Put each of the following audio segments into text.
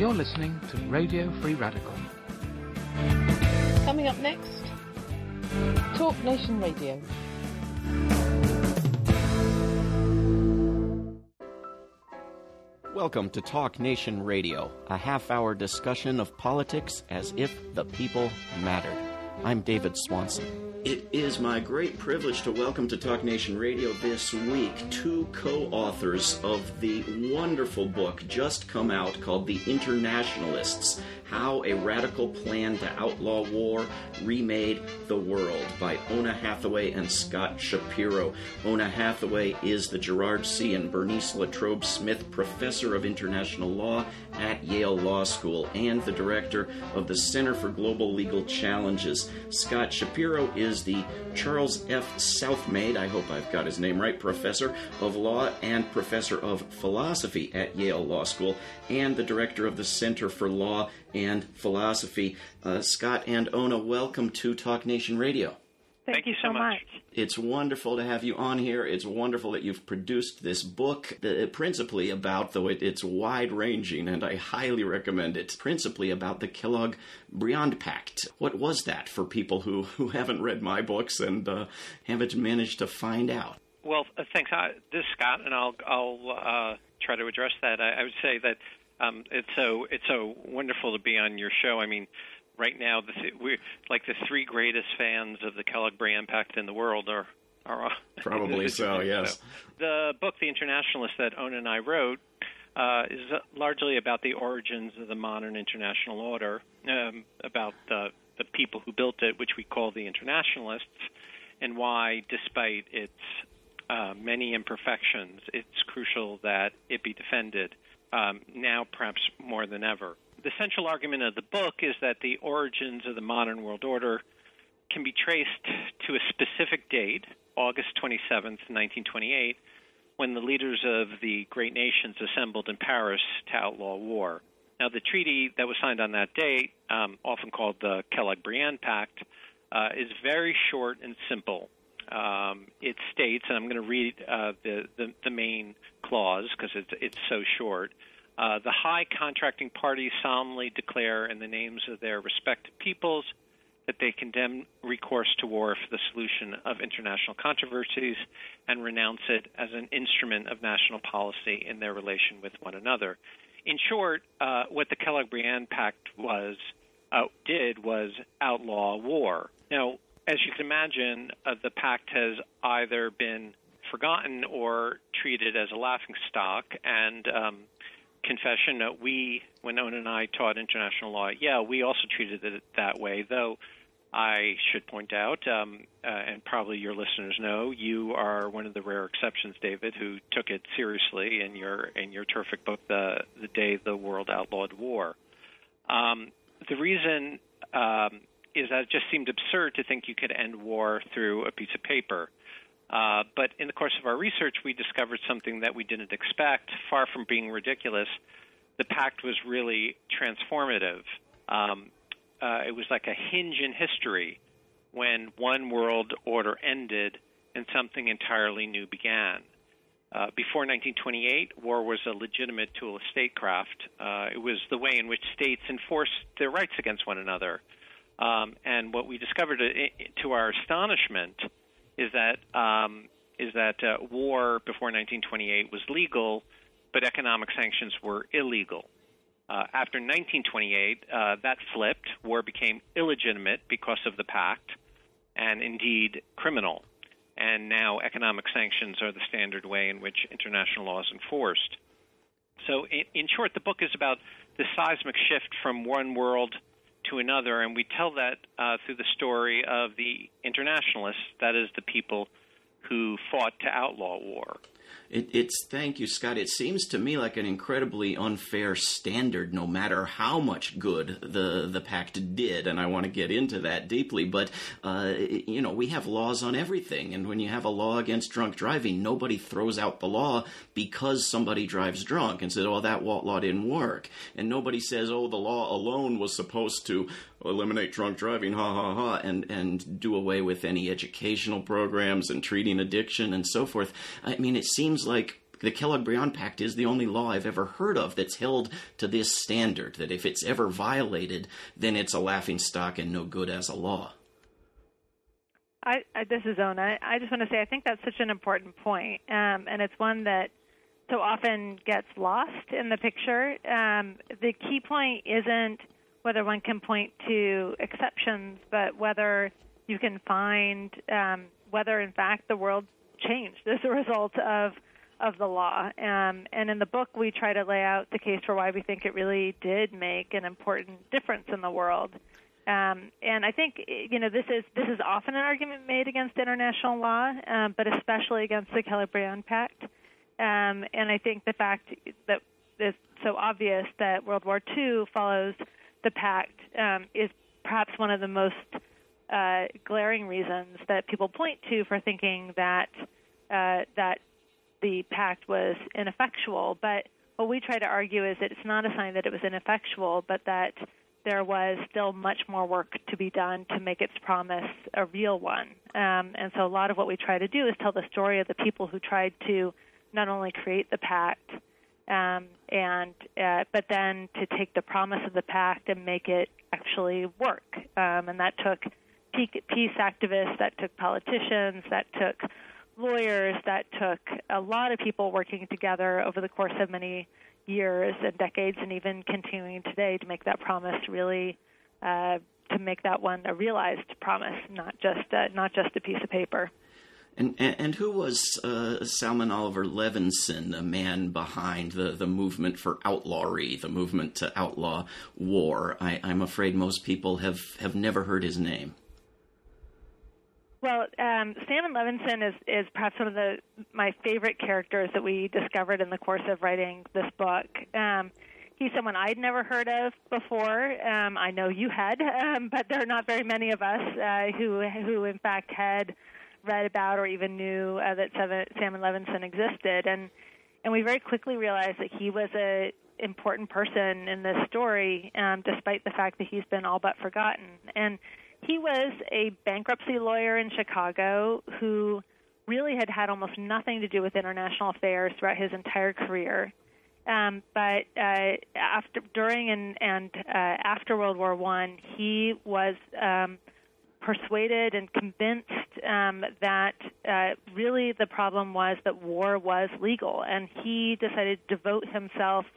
You're listening to Radio Free Radical. Coming up next, Talk Nation Radio. Welcome to Talk Nation Radio, a half-hour discussion of politics as if the people mattered. I'm David Swanson. It is my great privilege to welcome to Talk Nation Radio this week two co-authors of the wonderful book just come out called The Internationalists: How a Radical Plan to Outlaw War Remade the World by Oona Hathaway and Scott Shapiro. Oona Hathaway is the Gerard C. and Bernice Latrobe Smith Professor of International Law at Yale Law School and the Director of the Center for Global Legal Challenges. Scott Shapiro is the Charles F. Southmaid, I hope I've got his name right, Professor of Law and Professor of Philosophy at Yale Law School and the Director of the Center for Law and Philosophy. Scott and Oona, welcome to Talk Nation Radio. Thank you so much. It's wonderful to have you on here. It's wonderful that you've produced this book, principally about, though it's wide-ranging, and I highly recommend it, principally about the Kellogg-Briand Pact. What was that for people who haven't read my books and haven't managed to find out? Well, thanks. This is Scott, and I'll try to address that. I would say that it's so wonderful to be on your show. I mean, right now, we're like the three greatest fans of the Kellogg-Briand Pact in the world are probably so, yes. So, the book, The Internationalists, that Oona and I wrote, is largely about the origins of the modern international order, about the people who built it, which we call the Internationalists, and why, despite its many imperfections, it's crucial that it be defended now perhaps more than ever. The central argument of the book is that the origins of the modern world order can be traced to a specific date, August 27th, 1928, when the leaders of the great nations assembled in Paris to outlaw war. Now, the treaty that was signed on that date, often called the Kellogg-Briand Pact, is very short and simple. It states, and I'm going to read the main clause because it's so short, the high contracting parties solemnly declare in the names of their respective peoples that they condemn recourse to war for the solution of international controversies and renounce it as an instrument of national policy in their relation with one another. In short, what the Kellogg-Briand Pact did was outlaw war. Now, as you can imagine, the pact has either been forgotten or treated as a laughingstock, and confession, when Oona and I taught international law, we also treated it that way, though I should point out, and probably your listeners know, you are one of the rare exceptions, David, who took it seriously in your terrific book, The Day the World Outlawed War. The reason is that it just seemed absurd to think you could end war through a piece of paper. But in the course of our research, we discovered something that we didn't expect. Far from being ridiculous, the pact was really transformative. It was like a hinge in history when one world order ended and something entirely new began. Before 1928, war was a legitimate tool of statecraft. It was the way in which states enforced their rights against one another. And what we discovered, to our astonishment, is that war before 1928 was legal, but economic sanctions were illegal. After 1928, that flipped. War became illegitimate because of the pact, and indeed criminal. And now economic sanctions are the standard way in which international law is enforced. So in short, the book is about the seismic shift from one world to another, and we tell that through the story of the internationalists, that is, the people who fought to outlaw war. Thank you, Scott. It seems to me like an incredibly unfair standard, no matter how much good the pact did, and I want to get into that deeply. But we have laws on everything, and when you have a law against drunk driving, nobody throws out the law because somebody drives drunk and says, "Oh, that law didn't work," and nobody says, "Oh, the law alone was supposed to eliminate drunk driving, ha ha ha," and do away with any educational programs and treating addiction and so forth. I mean, it seems like the Kellogg-Briand Pact is the only law I've ever heard of that's held to this standard, that if it's ever violated, then it's a laughingstock and no good as a law. This is Ona. I just want to say I think that's such an important point, and it's one that so often gets lost in the picture. The key point isn't whether one can point to exceptions, but whether you can find whether, in fact, the world changed as a result of the law. And in the book, we try to lay out the case for why we think it really did make an important difference in the world. And I think, this is often an argument made against international law, but especially against the Kellogg-Briand Pact. And I think the fact that it's so obvious that World War II follows the pact is perhaps one of the most glaring reasons that people point to for thinking that the pact was ineffectual. But what we try to argue is that it's not a sign that it was ineffectual, but that there was still much more work to be done to make its promise a real one. And so a lot of what we try to do is tell the story of the people who tried to not only create the pact, but then to take the promise of the pact and make it actually work. And that took peace activists, that took politicians, that took lawyers, that took a lot of people working together over the course of many years and decades, and even continuing today to make that promise really, to make that one a realized promise, not just a piece of paper. And who was Salmon Oliver Levinson, the man behind the movement for outlawry, the movement to outlaw war? I'm afraid most people have never heard his name. Well, Salmon Levinson is perhaps one of my favorite characters that we discovered in the course of writing this book. He's someone I'd never heard of before. I know you had, but there are not very many of us who in fact had read about or even knew that Salmon Levinson existed. And we very quickly realized that he was an important person in this story, despite the fact that he's been all but forgotten. And he was a bankruptcy lawyer in Chicago who really had almost nothing to do with international affairs throughout his entire career. But during and after World War I, he was persuaded and convinced that really the problem was that war was legal, and he decided to devote himself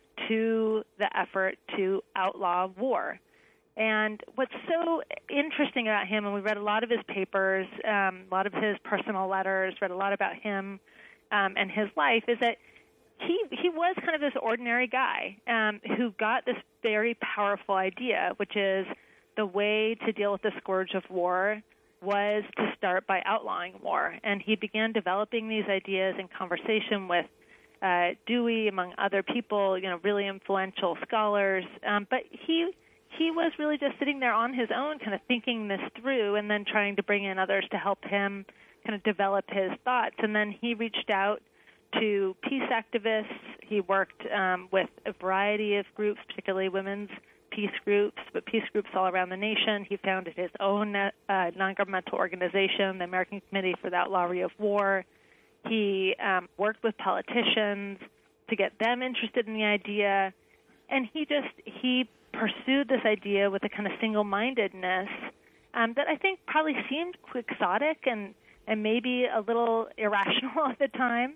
to the effort to outlaw war. And what's so interesting about him, and we read a lot of his papers, a lot of his personal letters, read a lot about him and his life, is that he was kind of this ordinary guy who got this very powerful idea, which is the way to deal with the scourge of war was to start by outlawing war. And he began developing these ideas in conversation with Dewey, among other people, really influential scholars. But he was really just sitting there on his own, kind of thinking this through and then trying to bring in others to help him kind of develop his thoughts. And then he reached out to peace activists. He worked with a variety of groups, particularly women's peace groups, but peace groups all around the nation. He founded his own non-governmental organization, the American Committee for the Outlawry of War. He worked with politicians to get them interested in the idea, and he pursued this idea with a kind of single-mindedness that I think probably seemed quixotic and maybe a little irrational at the time.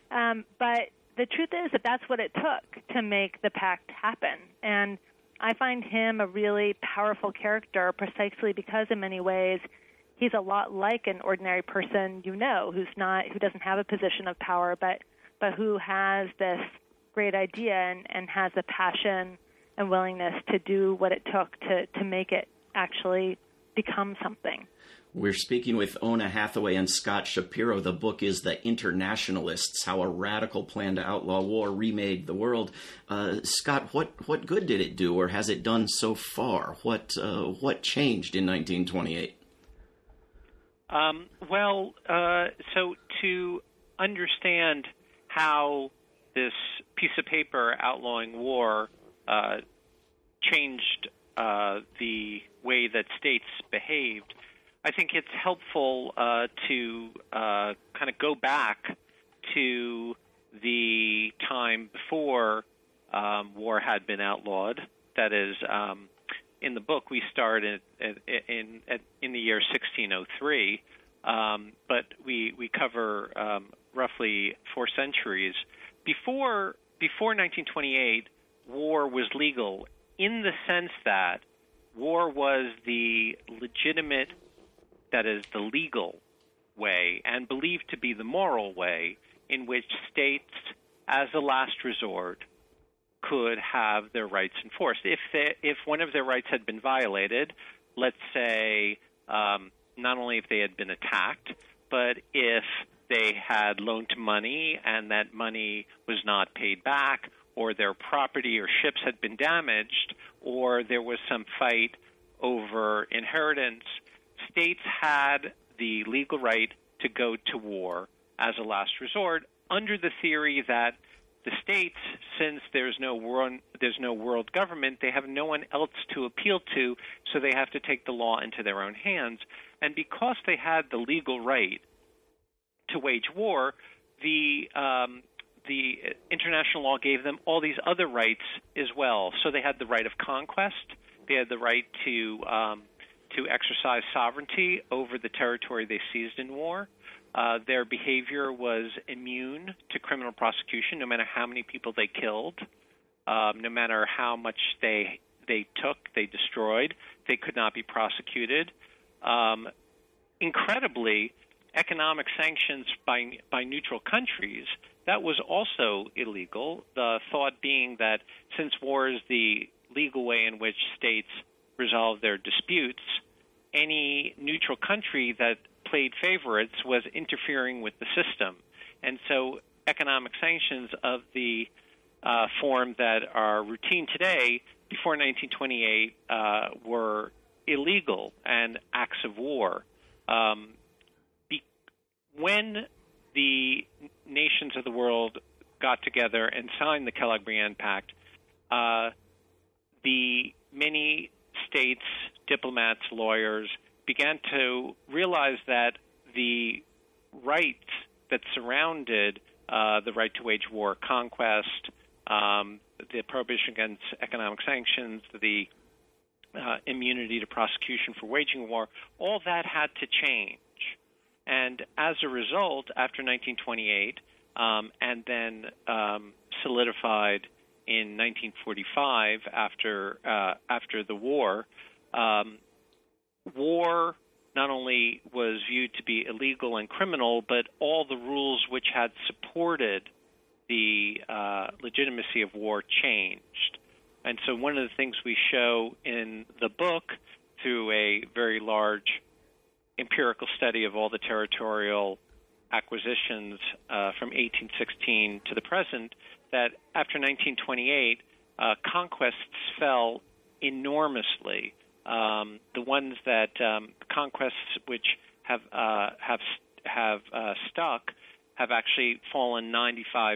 But the truth is that that's what it took to make the pact happen. And I find him a really powerful character precisely because in many ways he's a lot like an ordinary person who doesn't have a position of power, but who has this great idea and has the passion and willingness to do what it took to make it actually become something. We're speaking with Ona Hathaway and Scott Shapiro. The book is The Internationalists, How a Radical Plan to Outlaw War Remade the World. Scott, what good did it do, or has it done so far? What changed in 1928? So to understand how this piece of paper outlawing war changed the way that states behaved, I think it's helpful to kind of go back to the time before war had been outlawed. That is, in the book we start in the year 1603, but we cover roughly 4 centuries. Before 1928, war was legal in the sense that war was the legitimate, that is, the legal way, and believed to be the moral way in which states, as a last resort, could have their rights enforced. If one of their rights had been violated, let's say not only if they had been attacked, but if they had loaned money and that money was not paid back, or their property or ships had been damaged, or there was some fight over inheritance, states had the legal right to go to war as a last resort, under the theory that the states, since there's no world government, they have no one else to appeal to, so they have to take the law into their own hands. And because they had the legal right to wage war, the international law gave them all these other rights as well. So they had the right of conquest, they had the right to exercise sovereignty over the territory they seized in war. Their behavior was immune to criminal prosecution, no matter how many people they killed, no matter how much they took, they destroyed. They could not be prosecuted. Incredibly, economic sanctions by neutral countries, that was also illegal, the thought being that since war is the legal way in which states resolve their disputes, any neutral country that played favorites was interfering with the system. And so economic sanctions of the form that are routine today, before 1928, were illegal and acts of war. When the nations of the world got together and signed the Kellogg-Briand Pact, the many states, diplomats, lawyers began to realize that the rights that surrounded the right to wage war, conquest, the prohibition against economic sanctions, the immunity to prosecution for waging war, all that had to change. And as a result, after 1928, and then solidified in 1945 after the war, war not only was viewed to be illegal and criminal, but all the rules which had supported the legitimacy of war changed. And so one of the things we show in the book, through a very large empirical study of all the territorial acquisitions from 1816 to the present, that after 1928, conquests fell enormously. The ones that conquests which have stuck have actually fallen 95%.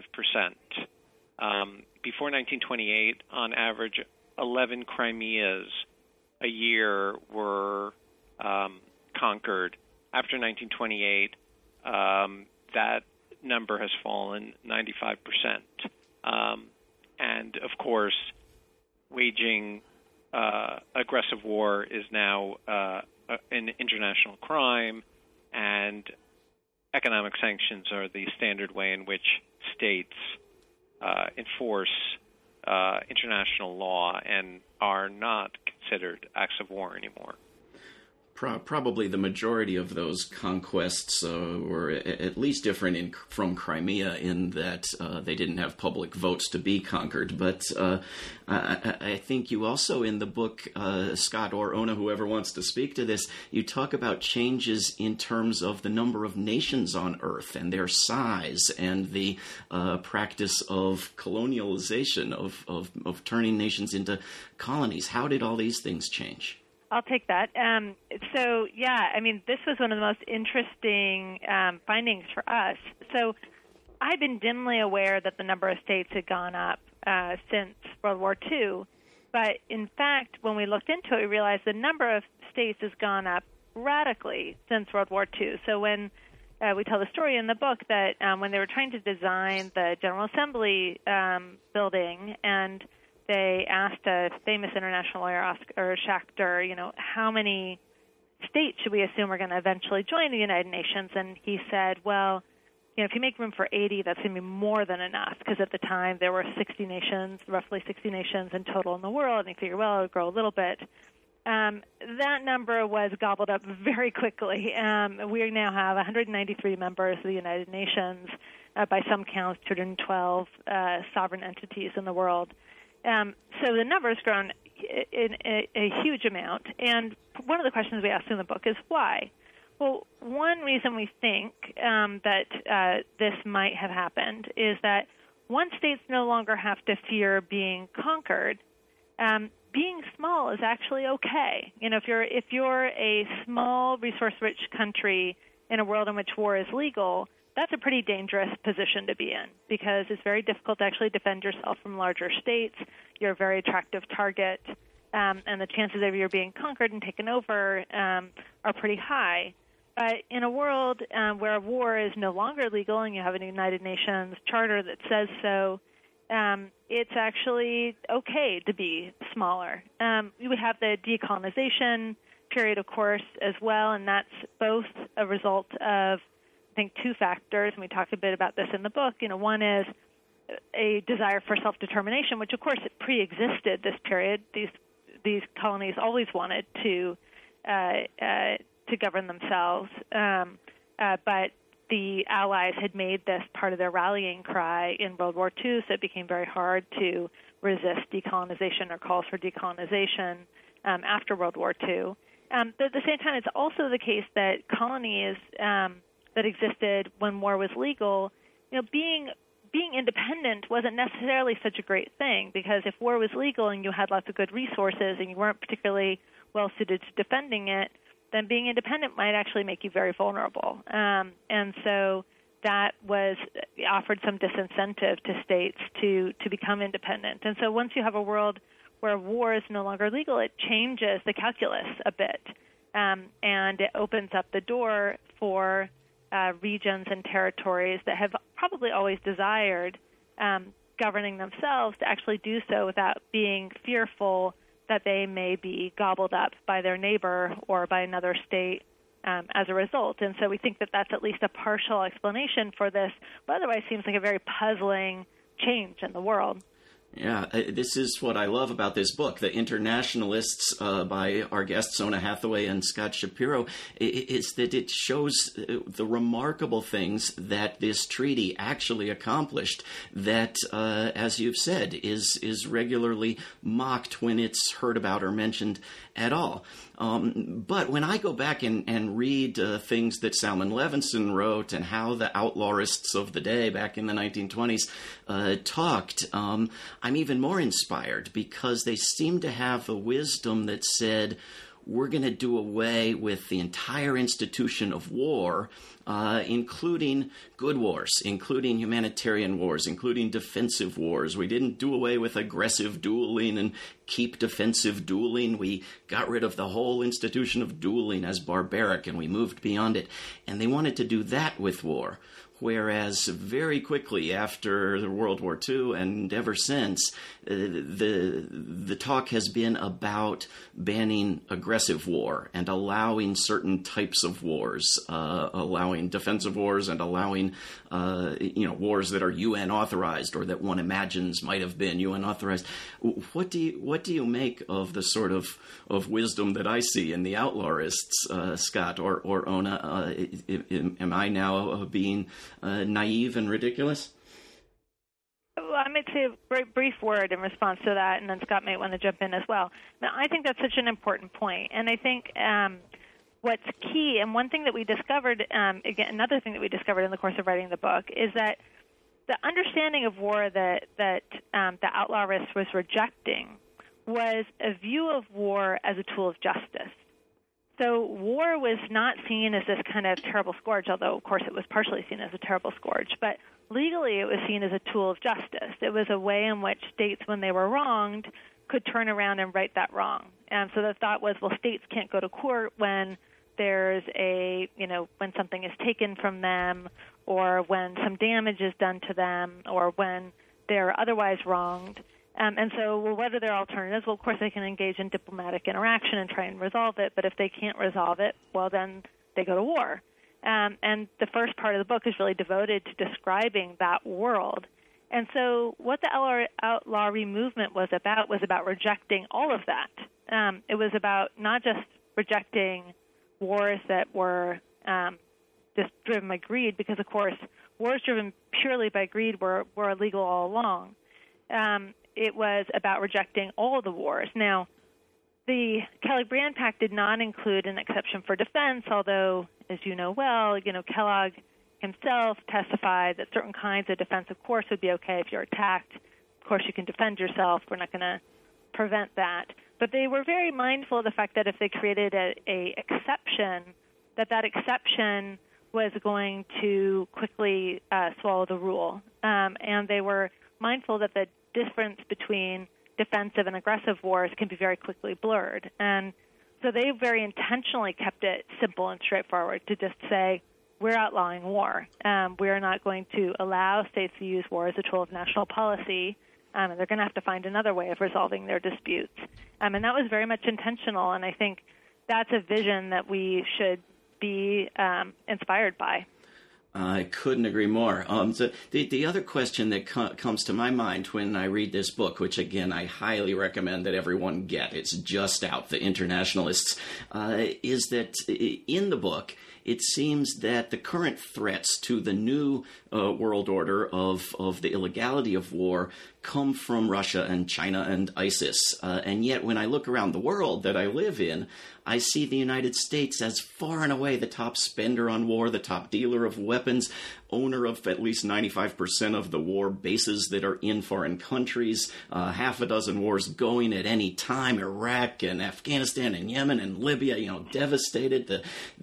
Before 1928, on average, 11 Crimeas a year were conquered. After 1928, that number has fallen 95%. And, of course, waging aggressive war is now an international crime, and economic sanctions are the standard way in which states enforce international law and are not considered acts of war anymore. Probably the majority of those conquests were at least different from Crimea in that they didn't have public votes to be conquered. But I think you also in the book, Scott or Ona, whoever wants to speak to this, you talk about changes in terms of the number of nations on Earth and their size and the practice of colonialization, of turning nations into colonies. How did all these things change? I'll take that. This was one of the most interesting findings for us. So I've been dimly aware that the number of states had gone up since World War II. But in fact, when we looked into it, we realized the number of states has gone up radically since World War II. So when we tell the story in the book that when they were trying to design the General Assembly building, and they asked a famous international lawyer, Oscar Schachter, how many states should we assume are going to eventually join the United Nations? And he said, well, if you make room for 80, that's going to be more than enough, because at the time there were 60 nations, roughly 60 nations in total in the world, and you figure, well, it would grow a little bit. That number was gobbled up very quickly. We now have 193 members of the United Nations, by some counts, 212 sovereign entities in the world. So the number has grown in a huge amount. And one of the questions we asked in the book is why? Well, one reason we think that this might have happened is that once states no longer have to fear being conquered, being small is actually okay. If you're a small, resource-rich country in a world in which war is legal, that's a pretty dangerous position to be in, because it's very difficult to actually defend yourself from larger states. You're a very attractive target, and the chances of you being conquered and taken over are pretty high. But in a world where war is no longer legal and you have a United Nations charter that says so, it's actually okay to be smaller. We have the decolonization period, of course, as well, and that's both a result of, I think, two factors, and we talked a bit about this in the book. One is a desire for self-determination, which, of course, it pre-existed this period. These colonies always wanted to govern themselves, but the Allies had made this part of their rallying cry in World War II, so it became very hard to resist decolonization or calls for decolonization after World War II. But at the same time, it's also the case that colonies that existed when war was legal, being independent wasn't necessarily such a great thing, because if war was legal and you had lots of good resources and you weren't particularly well suited to defending it, then being independent might actually make you very vulnerable. And so that offered some disincentive to states to become independent. And so once you have a world where war is no longer legal, it changes the calculus a bit, and it opens up the door for regions and territories that have probably always desired governing themselves to actually do so without being fearful that they may be gobbled up by their neighbor or by another state as a result. And so we think that that's at least a partial explanation for this, what otherwise seems like a very puzzling change in the world. Yeah, this is what I love about this book, The Internationalists, by our guests Ona Hathaway and Scott Shapiro, is that it shows the remarkable things that this treaty actually accomplished that, as you've said, is regularly mocked when it's heard about or mentioned at all. But when I go back and read things that Salman Levinson wrote and how the outlawrists of the day back in the 1920s talked, I'm even more inspired, because they seem to have a wisdom that said, we're going to do away with the entire institution of war, including good wars, including humanitarian wars, including defensive wars. We didn't do away with aggressive dueling and keep defensive dueling. We got rid of the whole institution of dueling as barbaric, and we moved beyond it. And they wanted to do that with war. Whereas very quickly after World War II and ever since, the talk has been about banning aggressive war and allowing certain types of wars, allowing defensive wars and allowing wars that are UN authorized or that one imagines might have been UN authorized. What do you make of the sort of wisdom that I see in the outlawrists, Scott or Ona? Am I now being naive and ridiculous? Well, I might say a very brief word in response to that, and then Scott might want to jump in as well. Now, I think that's such an important point, and I think what's key, and one thing that we discovered, again, another thing that we discovered in the course of writing the book, is that the understanding of war that the outlawrist was rejecting was a view of war as a tool of justice. So war was not seen as this kind of terrible scourge, although, of course, it was partially seen as a terrible scourge. But legally, it was seen as a tool of justice. It was a way in which states, when they were wronged, could turn around and right that wrong. And so the thought was, well, states can't go to court when there's when something is taken from them, or when some damage is done to them, or when they're otherwise wronged. And so, what are their alternatives? Well, of course, they can engage in diplomatic interaction and try and resolve it, but if they can't resolve it, well, then they go to war. And the first part of the book is really devoted to describing that world. And so what the outlawry movement was about rejecting all of that. It was about not just rejecting wars that were just driven by greed, because, of course, wars driven purely by greed were illegal all along. It was about rejecting all of the wars. Now, the Kellogg-Briand Pact did not include an exception for defense, although, as you know well, Kellogg himself testified that certain kinds of defense, of course, would be okay if you're attacked. Of course, you can defend yourself. We're not going to prevent that. But they were very mindful of the fact that if they created a exception, that exception was going to quickly swallow the rule. And they were mindful that the difference between defensive and aggressive wars can be very quickly blurred. And so they very intentionally kept it simple and straightforward to just say, we're outlawing war. We're not going to allow states to use war as a tool of national policy, and they're going to have to find another way of resolving their disputes. And that was very much intentional, and I think that's a vision that we should be inspired by. I couldn't agree more. So the other question that comes to my mind when I read this book, which, again, I highly recommend that everyone get, it's just out, The Internationalists, is that in the book, it seems that the current threats to the new world order of the illegality of war come from Russia and China and ISIS. And yet, when I look around the world that I live in, I see the United States as far and away the top spender on war, the top dealer of weapons, owner of at least 95% of the war bases that are in foreign countries, half a dozen wars going at any time, Iraq and Afghanistan and Yemen and Libya, devastated.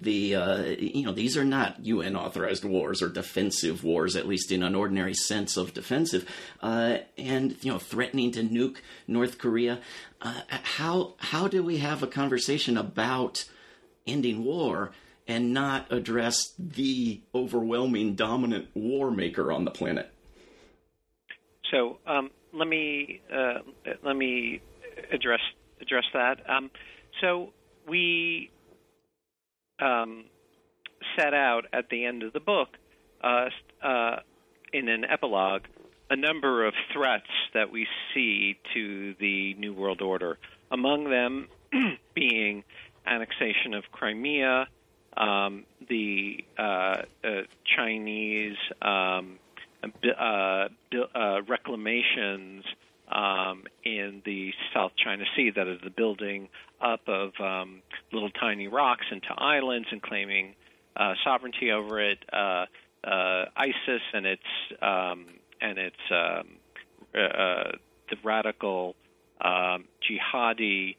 These are not UN-authorized wars or defensive wars, at least in an ordinary sense of defensive, and threatening to nuke North Korea. How do we have a conversation about ending war and not address the overwhelming dominant war maker on the planet? So let me address that. So we set out at the end of the book in an epilogue a number of threats that we see to the New World Order, among them being annexation of Crimea, the Chinese reclamations in the South China Sea, that is the building up of little tiny rocks into islands and claiming sovereignty over it, ISIS and its the radical jihadi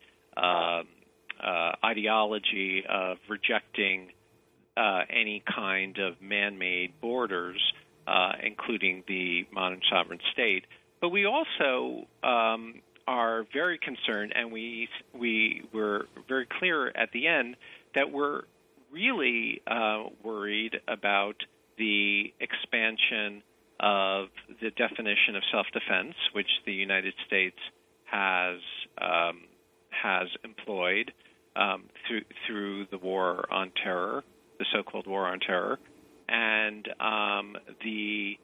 ideology of rejecting any kind of man-made borders, including the modern sovereign state. But we also are very concerned, and we were very clear at the end that we're really worried about the expansion of the definition of self-defense, which the United States has employed through the war on terror, the so-called war on terror, and the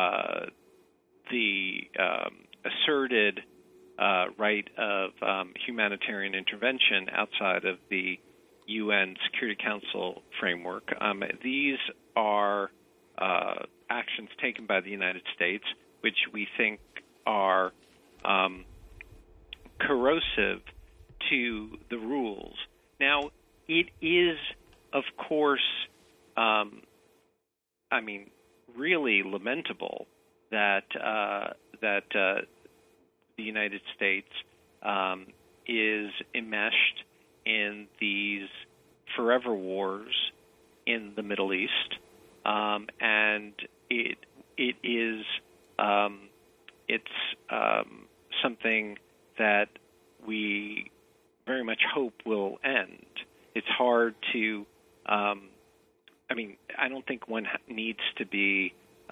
asserted right of humanitarian intervention outside of the UN Security Council framework. These are actions taken by the United States, which we think are corrosive to the rules. Now, it is, of course, really lamentable that the United States is enmeshed in these forever wars in the Middle East, and it is something that we very much hope will end. It's hard to I mean, I don't think one needs to be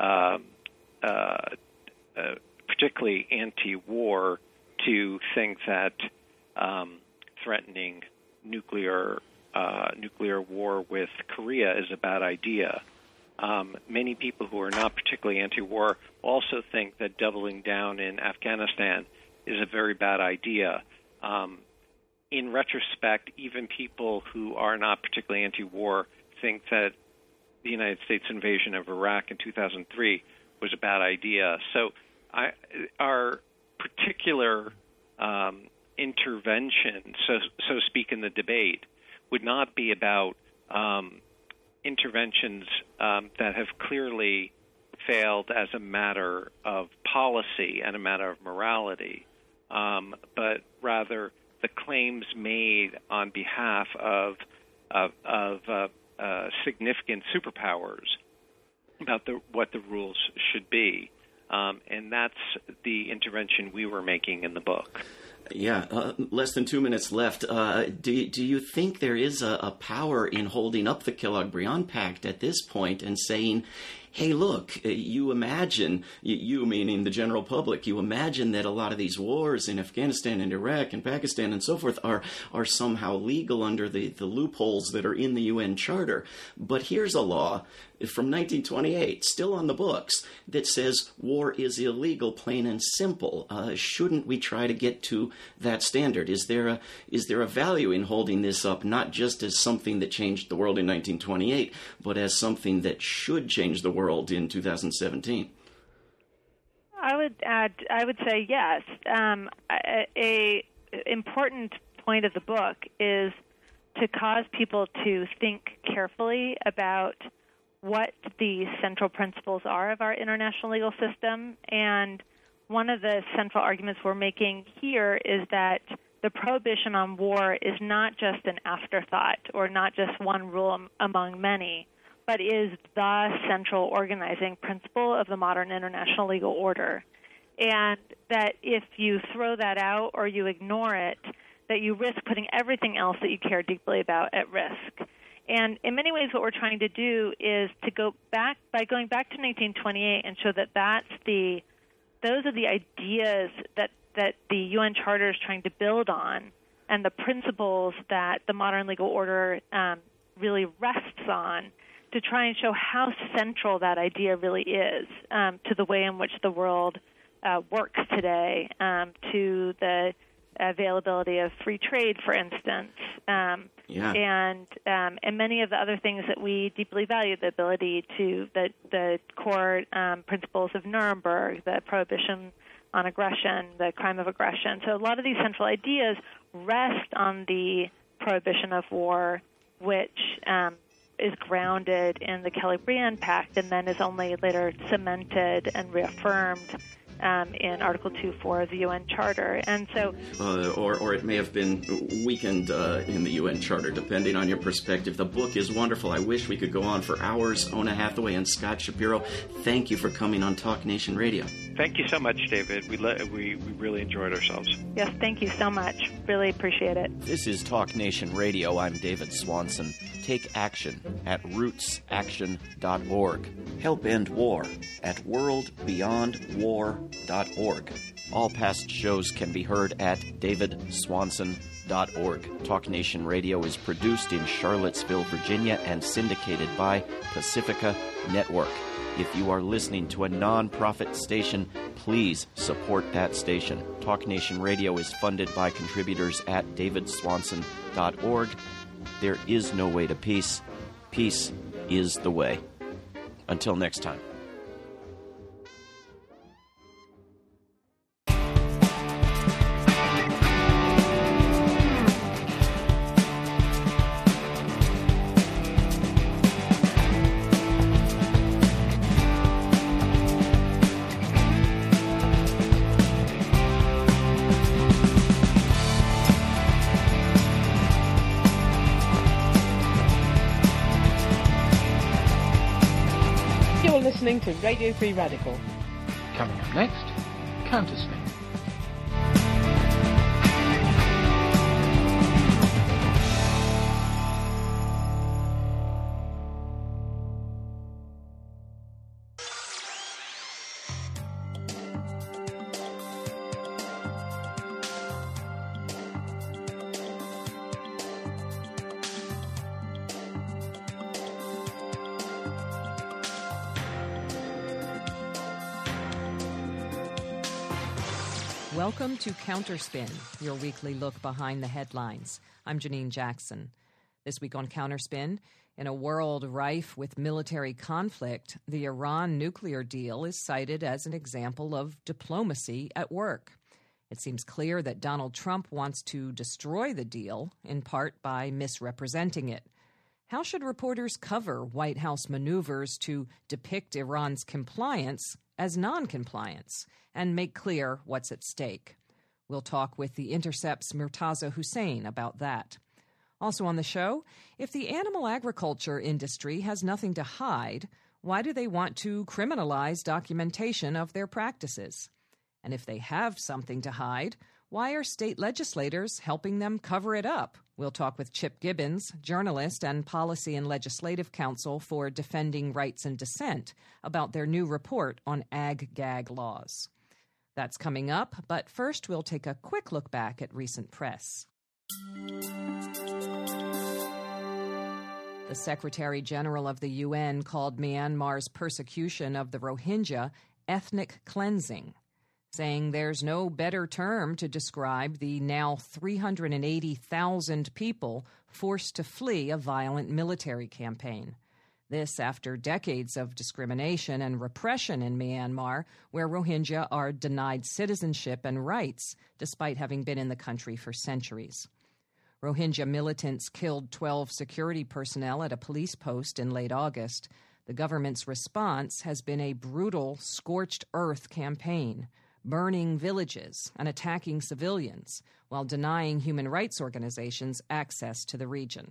particularly anti-war to think that threatening nuclear war with Korea is a bad idea. Many people who are not particularly anti-war also think that doubling down in Afghanistan is a very bad idea. In retrospect, even people who are not particularly anti-war think that the United States invasion of Iraq in 2003 was a bad idea. So our particular intervention, so to speak, in the debate would not be about interventions that have clearly failed as a matter of policy and a matter of morality, but rather the claims made on behalf of significant superpowers about what the rules should be. And that's the intervention we were making in the book. Yeah, less than 2 minutes left. Do you think there is a power in holding up the Kellogg-Briand Pact at this point and saying, hey, look, you imagine, you meaning the general public, you imagine that a lot of these wars in Afghanistan and Iraq and Pakistan and so forth are somehow legal under the loopholes that are in the UN Charter. But here's a law from 1928, still on the books, that says war is illegal, plain and simple. Shouldn't we try to get to that standard? Is there a value in holding this up, not just as something that changed the world in 1928, but as something that should change the world in 2017? I would say yes. A important point of the book is to cause people to think carefully about what the central principles are of our international legal system. And one of the central arguments we're making here is that the prohibition on war is not just an afterthought or not just one rule among many, but is the central organizing principle of the modern international legal order. And that if you throw that out or you ignore it, that you risk putting everything else that you care deeply about at risk. And in many ways, what we're trying to do is to go back, by going back to 1928, and show that those are the ideas that the UN Charter is trying to build on, and the principles that the modern legal order really rests on, to try and show how central that idea really is to the way in which the world works today, to the availability of free trade, for instance, and many of the other things that we deeply value, the ability to the core principles of Nuremberg, the prohibition on aggression, the crime of aggression. So a lot of these central ideas rest on the prohibition of war, which is grounded in the Kellogg-Briand Pact and then is only later cemented and reaffirmed in Article 2.4 of the UN Charter. And so, or it may have been weakened in the UN Charter, depending on your perspective. The book is wonderful. I wish we could go on for hours. Ona Hathaway and Scott Shapiro, thank you for coming on Talk Nation Radio. Thank you so much, David. We really enjoyed ourselves. Yes, thank you so much. Really appreciate it. This is Talk Nation Radio. I'm David Swanson. Take action at rootsaction.org. Help end war at worldbeyondwar.org. All past shows can be heard at davidswanson.org. Talk Nation Radio is produced in Charlottesville, Virginia, and syndicated by Pacifica Network. If you are listening to a non-profit station, please support that station. Talk Nation Radio is funded by contributors at davidswanson.org. There is no way to peace. Peace is the way. Until next time. Listening to Radio Free Radical. Coming up next, Countersmith. Welcome to Counterspin, your weekly look behind the headlines. I'm Janine Jackson. This week on Counterspin, in a world rife with military conflict, the Iran nuclear deal is cited as an example of diplomacy at work. It seems clear that Donald Trump wants to destroy the deal, in part by misrepresenting it. How should reporters cover White House maneuvers to depict Iran's compliance as non-compliance and make clear what's at stake? We'll talk with The Intercept's Murtaza Hussain about that. Also on the show, if the animal agriculture industry has nothing to hide, why do they want to criminalize documentation of their practices? And if they have something to hide, why are state legislators helping them cover it up? We'll talk with Chip Gibbons, journalist and policy and legislative counsel for Defending Rights and Dissent, about their new report on ag-gag laws. That's coming up, but first we'll take a quick look back at recent press. The Secretary General of the UN called Myanmar's persecution of the Rohingya ethnic cleansing, saying there's no better term to describe the now 380,000 people forced to flee a violent military campaign. This after decades of discrimination and repression in Myanmar, where Rohingya are denied citizenship and rights despite having been in the country for centuries. Rohingya militants killed 12 security personnel at a police post in late August. The government's response has been a brutal, scorched earth campaign, burning villages and attacking civilians while denying human rights organizations access to the region.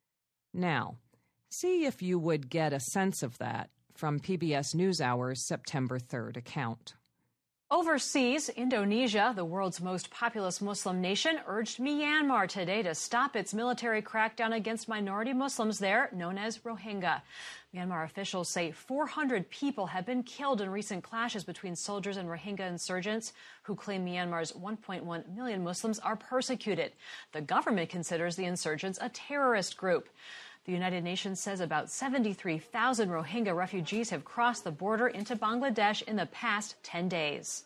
Now, see if you would get a sense of that from PBS NewsHour's September 3rd account. Overseas, Indonesia, the world's most populous Muslim nation, urged Myanmar today to stop its military crackdown against minority Muslims there, known as Rohingya. Myanmar officials say 400 people have been killed in recent clashes between soldiers and Rohingya insurgents who claim Myanmar's 1.1 million Muslims are persecuted. The government considers the insurgents a terrorist group. The United Nations says about 73,000 Rohingya refugees have crossed the border into Bangladesh in the past 10 days.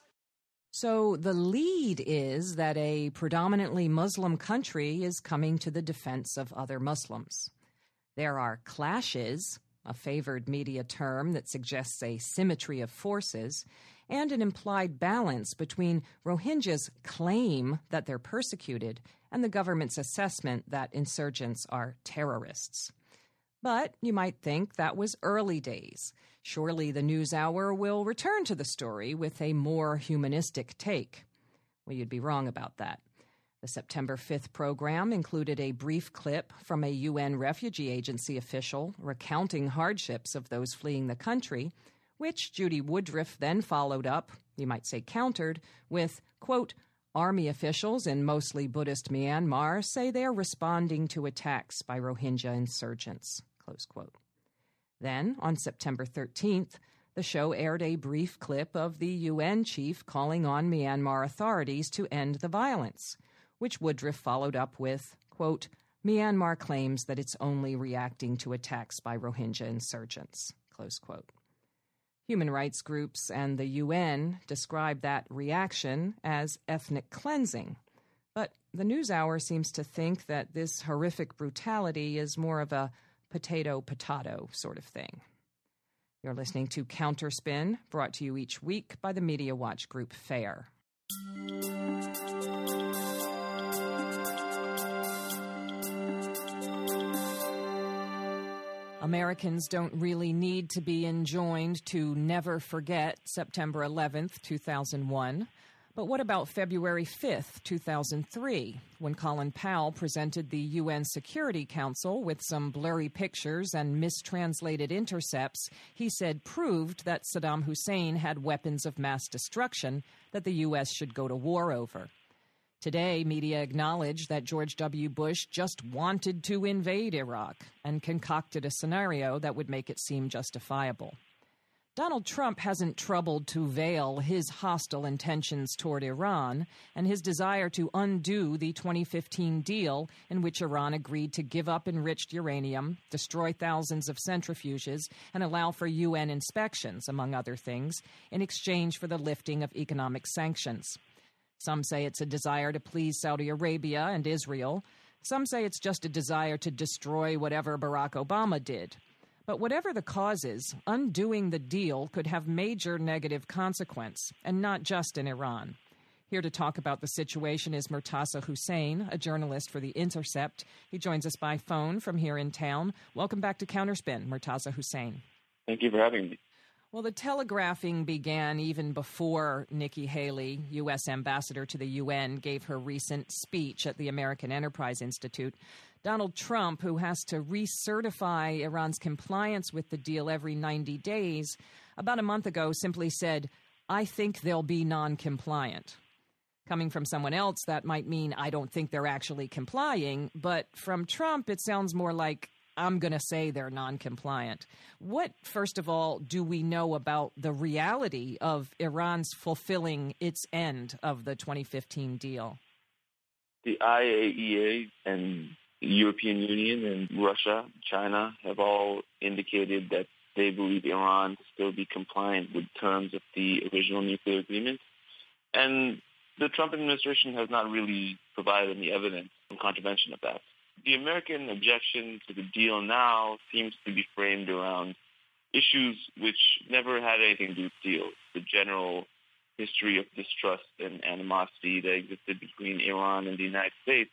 So the lead is that a predominantly Muslim country is coming to the defense of other Muslims. There are clashes, a favored media term that suggests a symmetry of forces, and an implied balance between Rohingyas' claim that they're persecuted and the government's assessment that insurgents are terrorists. But you might think that was early days. Surely the NewsHour will return to the story with a more humanistic take. Well, you'd be wrong about that. The September 5th program included a brief clip from a UN Refugee Agency official recounting hardships of those fleeing the country, which Judy Woodruff then followed up, you might say countered, with, quote, Army officials in mostly Buddhist Myanmar say they are responding to attacks by Rohingya insurgents, close quote. Then, on September 13th, the show aired a brief clip of the UN chief calling on Myanmar authorities to end the violence, which Woodruff followed up with, quote, Myanmar claims that it's only reacting to attacks by Rohingya insurgents, close quote. Human rights groups and the UN describe that reaction as ethnic cleansing. But the NewsHour seems to think that this horrific brutality is more of a potato-potato sort of thing. You're listening to Counterspin, brought to you each week by the Media Watch Group FAIR. Americans don't really need to be enjoined to never forget September 11th, 2001. But what about February 5th, 2003, when Colin Powell presented the UN Security Council with some blurry pictures and mistranslated intercepts he said proved that Saddam Hussein had weapons of mass destruction that the U.S. should go to war over? Today, media acknowledge that George W. Bush just wanted to invade Iraq and concocted a scenario that would make it seem justifiable. Donald Trump hasn't troubled to veil his hostile intentions toward Iran and his desire to undo the 2015 deal in which Iran agreed to give up enriched uranium, destroy thousands of centrifuges, and allow for UN inspections, among other things, in exchange for the lifting of economic sanctions. Some say it's a desire to please Saudi Arabia and Israel. Some say it's just a desire to destroy whatever Barack Obama did. But whatever the cause is, undoing the deal could have major negative consequence, and not just in Iran. Here to talk about the situation is Murtaza Hussain, a journalist for The Intercept. He joins us by phone from here in town. Welcome back to Counterspin, Murtaza Hussain. Thank you for having me. Well, the telegraphing began even before Nikki Haley, U.S. ambassador to the UN, gave her recent speech at the American Enterprise Institute. Donald Trump, who has to recertify Iran's compliance with the deal every 90 days, about a month ago simply said, "I think they'll be non-compliant." Coming from someone else, that might mean I don't think they're actually complying, but from Trump, it sounds more like I'm going to say they're non-compliant. What, first of all, do we know about the reality of Iran's fulfilling its end of the 2015 deal? The IAEA and the European Union and Russia, China have all indicated that they believe Iran to still be compliant with terms of the original nuclear agreement. And the Trump administration has not really provided any evidence in contravention of that. The American objection to the deal now seems to be framed around issues which never had anything to do with the deal. The general history of distrust and animosity that existed between Iran and the United States.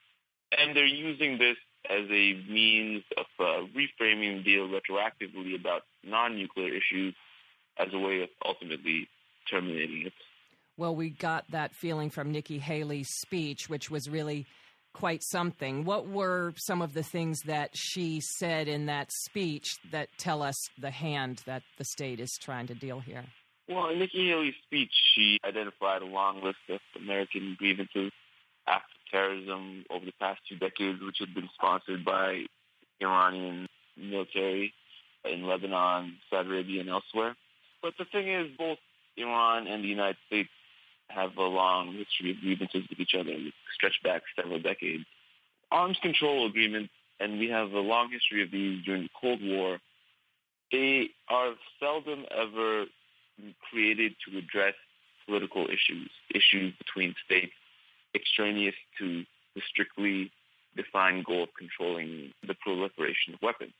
And they're using this as a means of reframing the deal retroactively about non-nuclear issues as a way of ultimately terminating it. Well, we got that feeling from Nikki Haley's speech, which was really quite something. What were some of the things that she said in that speech that tell us the hand that the state is trying to deal here? Well, in Nikki Haley's speech, she identified a long list of American grievances, acts of terrorism over the past 2 decades, which had been sponsored by Iranian military in Lebanon, Saudi Arabia, and elsewhere. But the thing is, both Iran and the United States have a long history of grievances with each other, which stretch back several decades. Arms control agreements, and we have a long history of these during the Cold War, they are seldom ever created to address political issues between states, extraneous to the strictly defined goal of controlling the proliferation of weapons.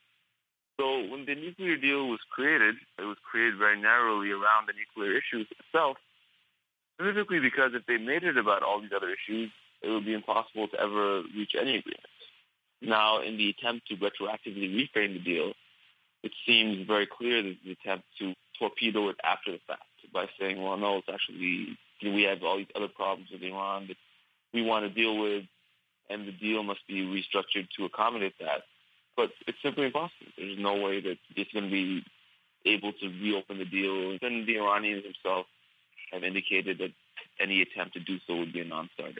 So when the nuclear deal was created, it was created very narrowly around the nuclear issues itself, specifically because if they made it about all these other issues, it would be impossible to ever reach any agreement. Now, in the attempt to retroactively reframe the deal, it seems very clear that the attempt to torpedo it after the fact by saying, well, no, it's actually, we have all these other problems with Iran that we want to deal with, and the deal must be restructured to accommodate that. But it's simply impossible. There's no way that it's going to be able to reopen the deal. And the Iranians themselves have indicated that any attempt to do so would be a non-starter.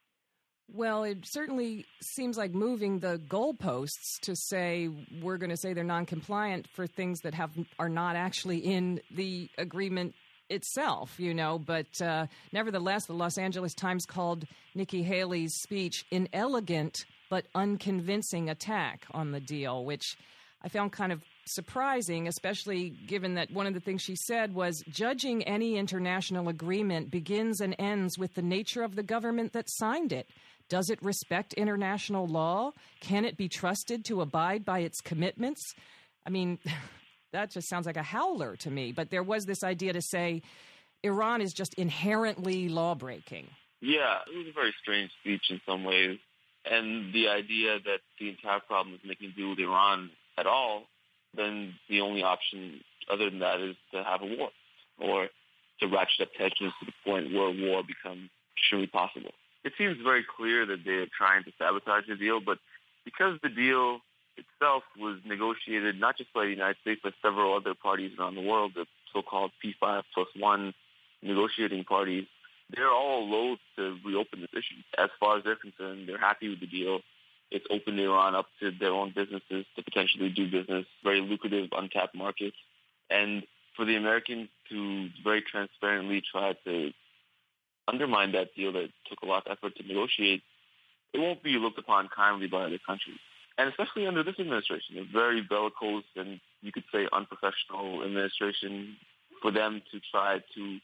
Well, it certainly seems like moving the goalposts to say we're going to say they're non-compliant for things that are not actually in the agreement itself, But nevertheless, the Los Angeles Times called Nikki Haley's speech inelegant but unconvincing attack on the deal, which I found kind of surprising, especially given that one of the things she said was judging any international agreement begins and ends with the nature of the government that signed it. Does it respect international law? Can it be trusted to abide by its commitments? I mean, that just sounds like a howler to me. But there was this idea to say Iran is just inherently law-breaking. Yeah, it was a very strange speech in some ways. And the idea that the entire problem is making do with Iran at all, then the only option other than that is to have a war or to ratchet up tensions to the point where war becomes extremely possible. It seems very clear that they're trying to sabotage the deal, but because the deal itself was negotiated not just by the United States, but several other parties around the world, the so-called P5+1 negotiating parties, they're all loath to reopen this issue. As far as they're concerned, they're happy with the deal. It's opened Iran up to their own businesses to potentially do business, very lucrative, untapped markets. And for the Americans to very transparently try to undermine that deal that took a lot of effort to negotiate, it won't be looked upon kindly by other countries. And especially under this administration, a very bellicose and you could say unprofessional administration, for them to try to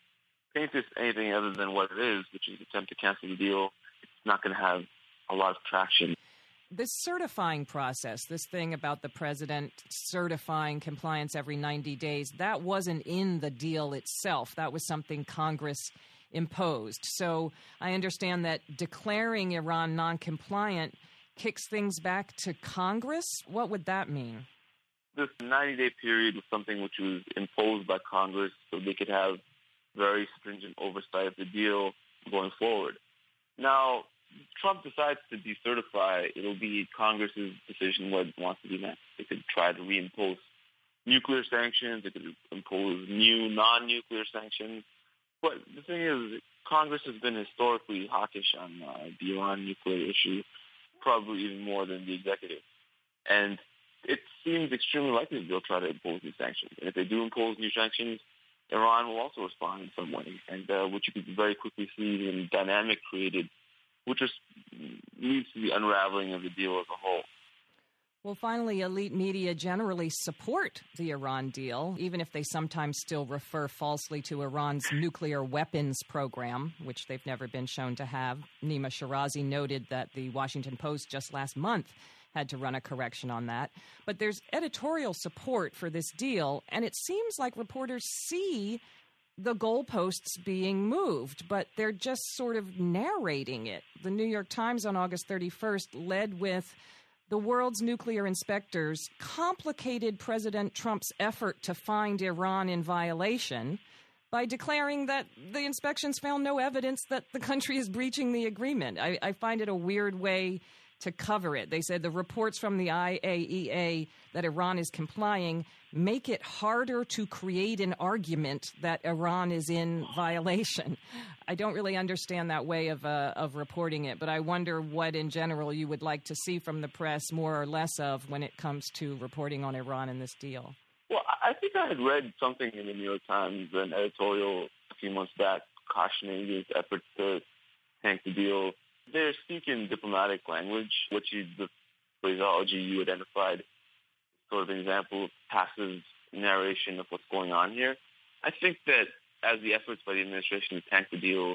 paint this anything other than what it is, which is an attempt to cancel the deal, it's not going to have a lot of traction. This certifying process, this thing about the president certifying compliance every 90 days, that wasn't in the deal itself. That was something Congress imposed. So I understand that declaring Iran non-compliant kicks things back to Congress. What would that mean? This 90-day period was something which was imposed by Congress so they could have very stringent oversight of the deal going forward. Now, Trump decides to decertify, it'll be Congress's decision what it wants to do next. They could try to reimpose nuclear sanctions. They could impose new non-nuclear sanctions. But the thing is, Congress has been historically hawkish on the Iran nuclear issue, probably even more than the executive. And it seems extremely likely they'll try to impose new sanctions. And if they do impose new sanctions, Iran will also respond in some way, and which you could very quickly see in the dynamic created, which leads to the unraveling of the deal as a whole. Well, finally, elite media generally support the Iran deal, even if they sometimes still refer falsely to Iran's nuclear weapons program, which they've never been shown to have. Nima Shirazi noted that the Washington Post just last month had to run a correction on that. But there's editorial support for this deal, and it seems like reporters see the goalposts being moved, but they're just sort of narrating it. The New York Times on August 31st led with the world's nuclear inspectors complicated President Trump's effort to find Iran in violation by declaring that the inspections found no evidence that the country is breaching the agreement. I find it a weird way to cover it. They said the reports from the IAEA that Iran is complying make it harder to create an argument that Iran is in violation. I don't really understand that way of reporting it, but I wonder what in general you would like to see from the press more or less of when it comes to reporting on Iran in this deal. Well, I think I had read something in the New York Times, an editorial a few months back, cautioning these efforts to tank the deal. They're speaking diplomatic language, which is the phraseology you identified, sort of an example of passive narration of what's going on here. I think that as the efforts by the administration to tank the deal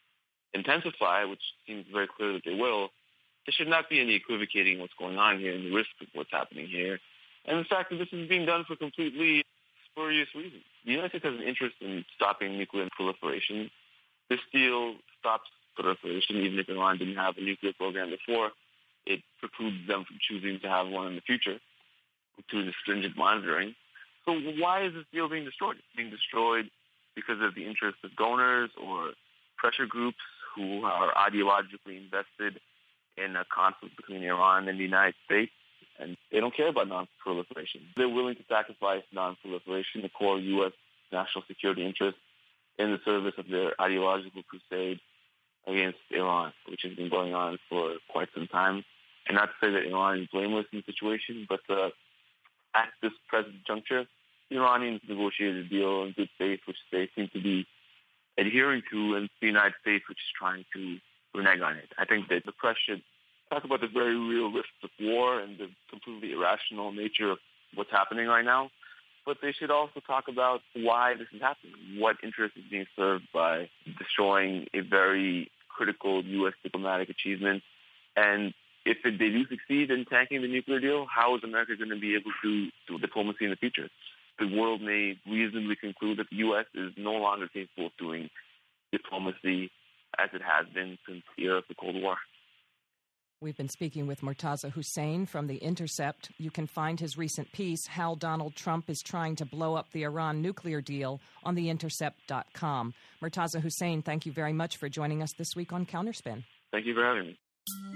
intensify, which seems very clear that they will, there should not be any equivocating what's going on here and the risk of what's happening here. And the fact that this is being done for completely spurious reasons. The United States has an interest in stopping nuclear proliferation. This deal stops proliferation, even if Iran didn't have a nuclear program before. It precludes them from choosing to have one in the future through the stringent monitoring. So why is this deal being destroyed? It's being destroyed because of the interests of donors or pressure groups who are ideologically invested in a conflict between Iran and the United States, and they don't care about non-proliferation. They're willing to sacrifice non-proliferation, the core U.S. national security interests, in the service of their ideological crusade against Iran, which has been going on for quite some time. And not to say that Iran is blameless in the situation, but at this present juncture, the Iranians negotiated a deal in good faith, which they seem to be adhering to, and the United States, which is trying to renege on it. I think that the press should talk about the very real risks of war and the completely irrational nature of what's happening right now, but they should also talk about why this is happening, what interest is being served by destroying a very critical U.S. diplomatic achievement, and if they do succeed in tanking the nuclear deal, how is America going to be able to do diplomacy in the future? The world may reasonably conclude that the U.S. is no longer capable of doing diplomacy as it has been since the era of the Cold War. We've been speaking with Murtaza Hussain from The Intercept. You can find his recent piece, How Donald Trump is Trying to Blow Up the Iran Nuclear Deal, on theintercept.com. Murtaza Hussain, thank you very much for joining us this week on Counterspin. Thank you for having me.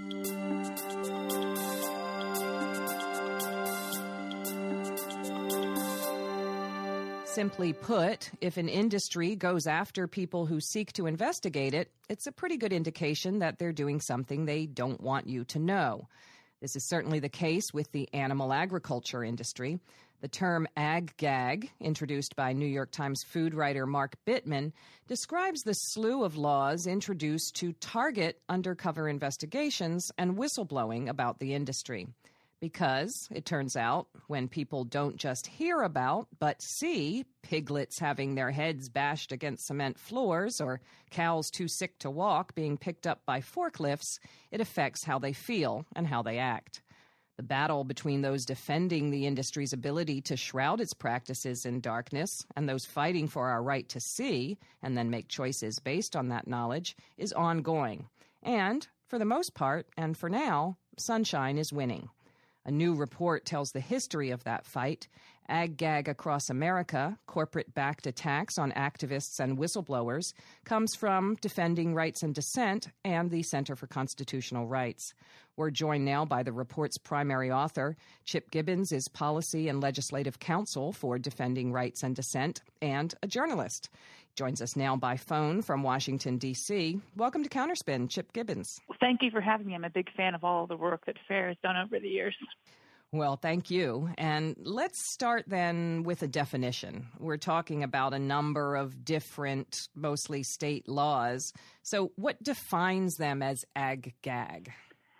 Simply put, if an industry goes after people who seek to investigate it, it's a pretty good indication that they're doing something they don't want you to know. This is certainly the case with the animal agriculture industry. The term ag-gag, introduced by New York Times food writer Mark Bittman, describes the slew of laws introduced to target undercover investigations and whistleblowing about the industry. Because, it turns out, when people don't just hear about, but see piglets having their heads bashed against cement floors or cows too sick to walk being picked up by forklifts, it affects how they feel and how they act. The battle between those defending the industry's ability to shroud its practices in darkness and those fighting for our right to see and then make choices based on that knowledge is ongoing. And, for the most part, and for now, sunshine is winning. A new report tells the history of that fight. Ag-Gag Across America, corporate-backed attacks on activists and whistleblowers, comes from Defending Rights and Dissent and the Center for Constitutional Rights. We're joined now by the report's primary author. Chip Gibbons is Policy and Legislative Counsel for Defending Rights and Dissent and a journalist. Joins us now by phone from Washington, D.C. Welcome to Counterspin, Chip Gibbons. Well, thank you for having me. I'm a big fan of all the work that FAIR has done over the years. Well, thank you. And let's start then with a definition. We're talking about a number of different, mostly state laws. So what defines them as ag-gag?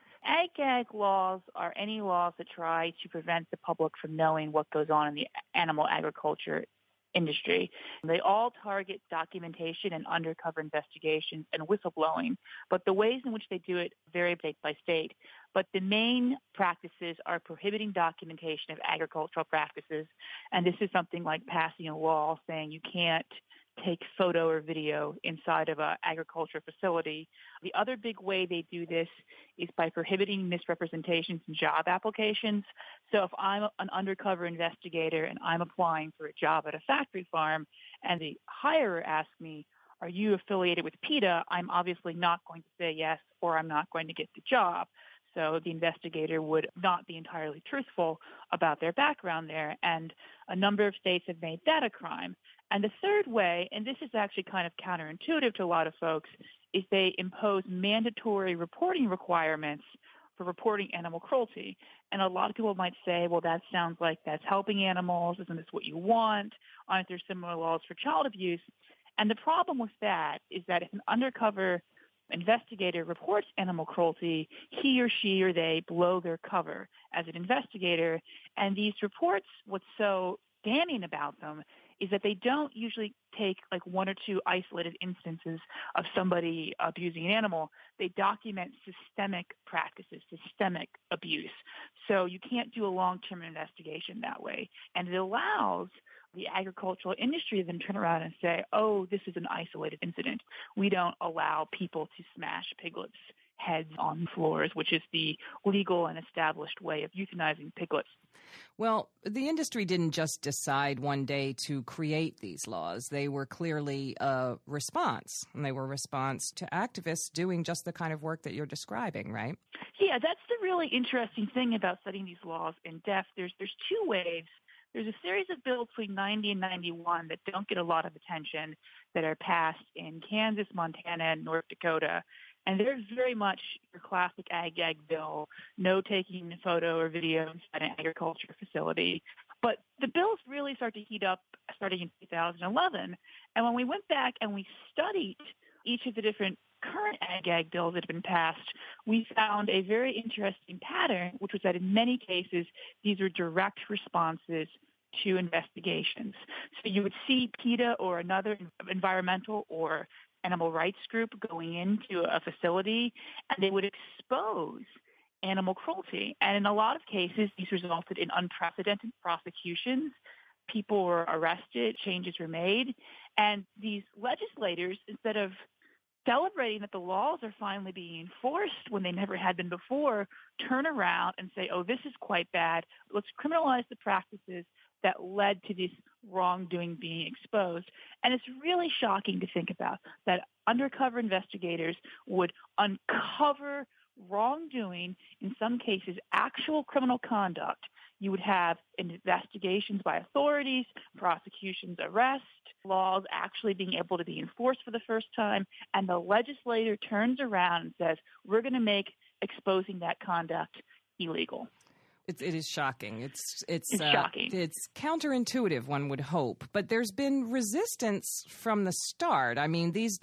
Ag-gag laws are any laws that try to prevent the public from knowing what goes on in the animal agriculture industry. They all target documentation and undercover investigations and whistleblowing, but the ways in which they do it vary state by state. But the main practices are prohibiting documentation of agricultural practices, and this is something like passing a law saying you can't take photo or video inside of an agriculture facility. The other big way they do this is by prohibiting misrepresentations in job applications. So if I'm an undercover investigator and I'm applying for a job at a factory farm and the hirer asks me, are you affiliated with PETA? I'm obviously not going to say yes, or I'm not going to get the job. So the investigator would not be entirely truthful about their background there. And a number of states have made that a crime. And the third way, and this is actually kind of counterintuitive to a lot of folks, is they impose mandatory reporting requirements for reporting animal cruelty. And a lot of people might say, well, that sounds like that's helping animals. Isn't this what you want? Aren't there similar laws for child abuse? And the problem with that is that if an undercover investigator reports animal cruelty, he or she or they blow their cover as an investigator. And these reports, what's so damning about them is that they don't usually take like one or two isolated instances of somebody abusing an animal. They document systemic practices, systemic abuse. So you can't do a long-term investigation that way. And it allows the agricultural industry to then turn around and say, oh, this is an isolated incident. We don't allow people to smash piglets' heads on floors, which is the legal and established way of euthanizing piglets. Well, the industry didn't just decide one day to create these laws. They were clearly a response, and they were a response to activists doing just the kind of work that you're describing, right? Yeah, that's the really interesting thing about studying these laws in depth. There's two waves. There's a series of bills between 90 and 91 that don't get a lot of attention that are passed in Kansas, Montana, and North Dakota. And they're very much your classic ag-gag bill, no taking photo or video inside an agriculture facility. But the bills really start to heat up starting in 2011. And when we went back and we studied each of the different current ag-gag bills that have been passed, we found a very interesting pattern, which was that in many cases, these are direct responses to investigations. So you would see PETA or another environmental or animal rights group going into a facility, and they would expose animal cruelty. And in a lot of cases, these resulted in unprecedented prosecutions. People were arrested, changes were made, and these legislators, instead of celebrating that the laws are finally being enforced when they never had been before, turn around and say, oh, this is quite bad. Let's criminalize the practices that led to this wrongdoing being exposed. And it's really shocking to think about that undercover investigators would uncover wrongdoing, in some cases actual criminal conduct. You would have investigations by authorities, prosecutions, arrest, laws actually being able to be enforced for the first time, and the legislator turns around and says, we're going to make exposing that conduct illegal. It is shocking. It's shocking. It's counterintuitive, one would hope. But there's been resistance from the start. I mean, these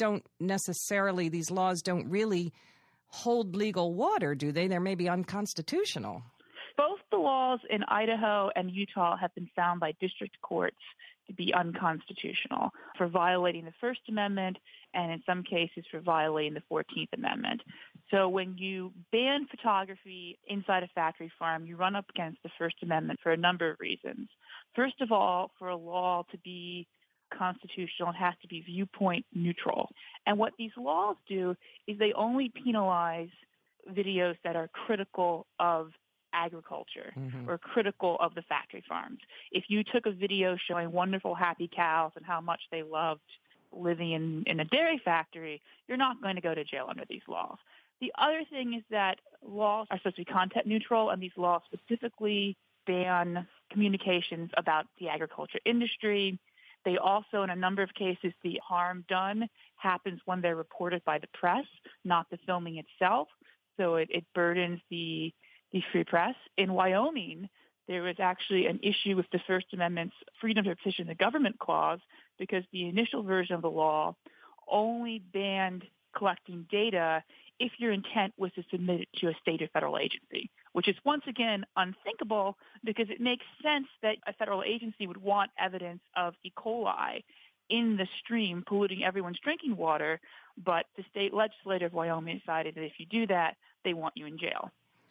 laws don't really hold legal water, do they? They're maybe unconstitutional. Both the laws in Idaho and Utah have been found by district courts to be unconstitutional for violating the First Amendment and in some cases for violating the 14th Amendment. So when you ban photography inside a factory farm, you run up against the First Amendment for a number of reasons. First of all, for a law to be constitutional, it has to be viewpoint neutral. And what these laws do is they only penalize videos that are critical of agriculture or critical of the factory farms. If you took a video showing wonderful happy cows and how much they loved living in a dairy factory, you're not going to go to jail under these laws. The other thing is that laws are supposed to be content neutral, and these laws specifically ban communications about the agriculture industry. They also, in a number of cases, the harm done happens when they're reported by the press, not the filming itself. So it burdens the free press. In Wyoming, there was actually an issue with the First Amendment's freedom to petition the government clause because the initial version of the law only banned collecting data if your intent was to submit it to a state or federal agency, which is once again unthinkable because it makes sense that a federal agency would want evidence of E. coli in the stream polluting everyone's drinking water, but the state legislature of Wyoming decided that if you do that, they want you in jail.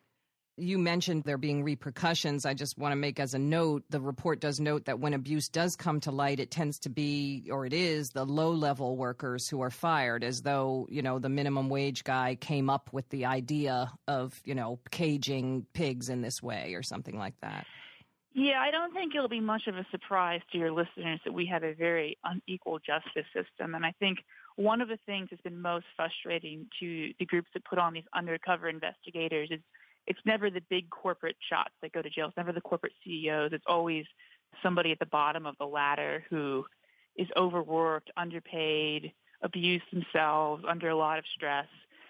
You mentioned there being repercussions. I just want to make as a note, the report does note that when abuse does come to light, it tends to be, or it is, the low-level workers who are fired, as though, the minimum wage guy came up with the idea of, caging pigs in this way or something like that. Yeah, I don't think it'll be much of a surprise to your listeners that we have a very unequal justice system. And I think one of the things that's been most frustrating to the groups that put on these undercover investigators is it's never the big corporate shots that go to jail. It's never the corporate CEOs. It's always somebody at the bottom of the ladder who is overworked, underpaid, abused themselves, under a lot of stress.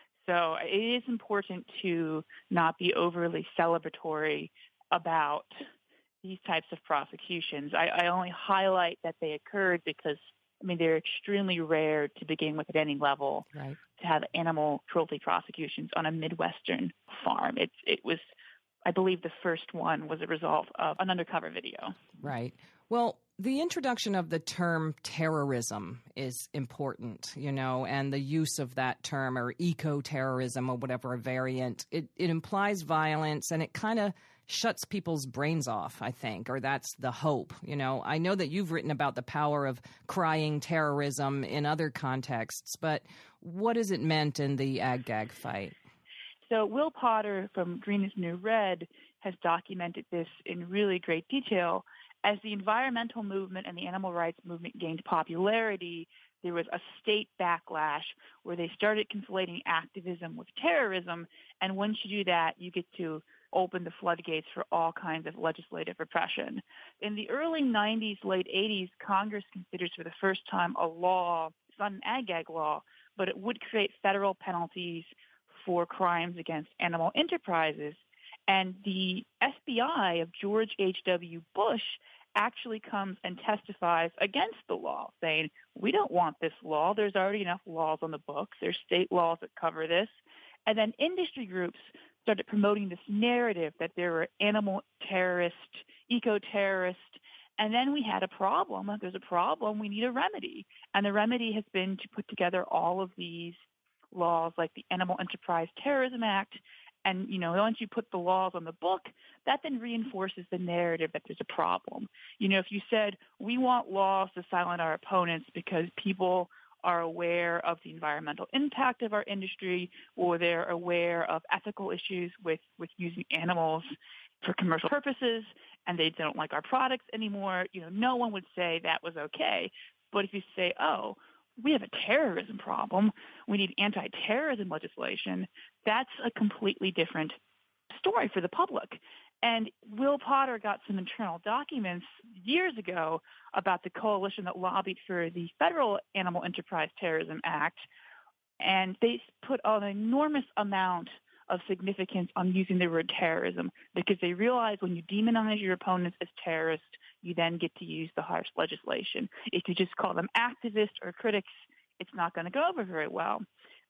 So it is important to not be overly celebratory about these types of prosecutions. I only highlight that they occurred because they're extremely rare to begin with at any level, right, to have animal cruelty prosecutions on a Midwestern farm. It was, I believe the first one was a result of an undercover video. Right. Well, the introduction of the term terrorism is important, and the use of that term, or eco-terrorism or whatever variant, it implies violence, and it kind of shuts people's brains off, I think, or that's the hope. I know that you've written about the power of crying terrorism in other contexts, but what is it meant in the ag-gag fight? So Will Potter from Green is New Red has documented this in really great detail. As the environmental movement and the animal rights movement gained popularity, there was a state backlash where they started conflating activism with terrorism. And once you do that, you get to open the floodgates for all kinds of legislative repression. In the early 90s, late 80s, Congress considers for the first time a law, it's not an ag-gag law, but it would create federal penalties for crimes against animal enterprises. And the FBI of George H.W. Bush actually comes and testifies against the law, saying, we don't want this law. There's already enough laws on the books. There's state laws that cover this. And then industry groups started promoting this narrative that there were animal terrorists, eco-terrorists, and then we had a problem. If there's a problem, we need a remedy. And the remedy has been to put together all of these laws like the Animal Enterprise Terrorism Act. And, once you put the laws on the book, that then reinforces the narrative that there's a problem. If you said, we want laws to silence our opponents because people are aware of the environmental impact of our industry, or they're aware of ethical issues with using animals for commercial purposes, and they don't like our products anymore, no one would say that was okay. But if you say, oh, we have a terrorism problem, we need anti-terrorism legislation, that's a completely different story for the public. And Will Potter got some internal documents years ago about the coalition that lobbied for the Federal Animal Enterprise Terrorism Act, and they put an enormous amount of significance on using the word terrorism because they realize when you demonize your opponents as terrorists, you then get to use the harsh legislation. If you just call them activists or critics, it's not going to go over very well.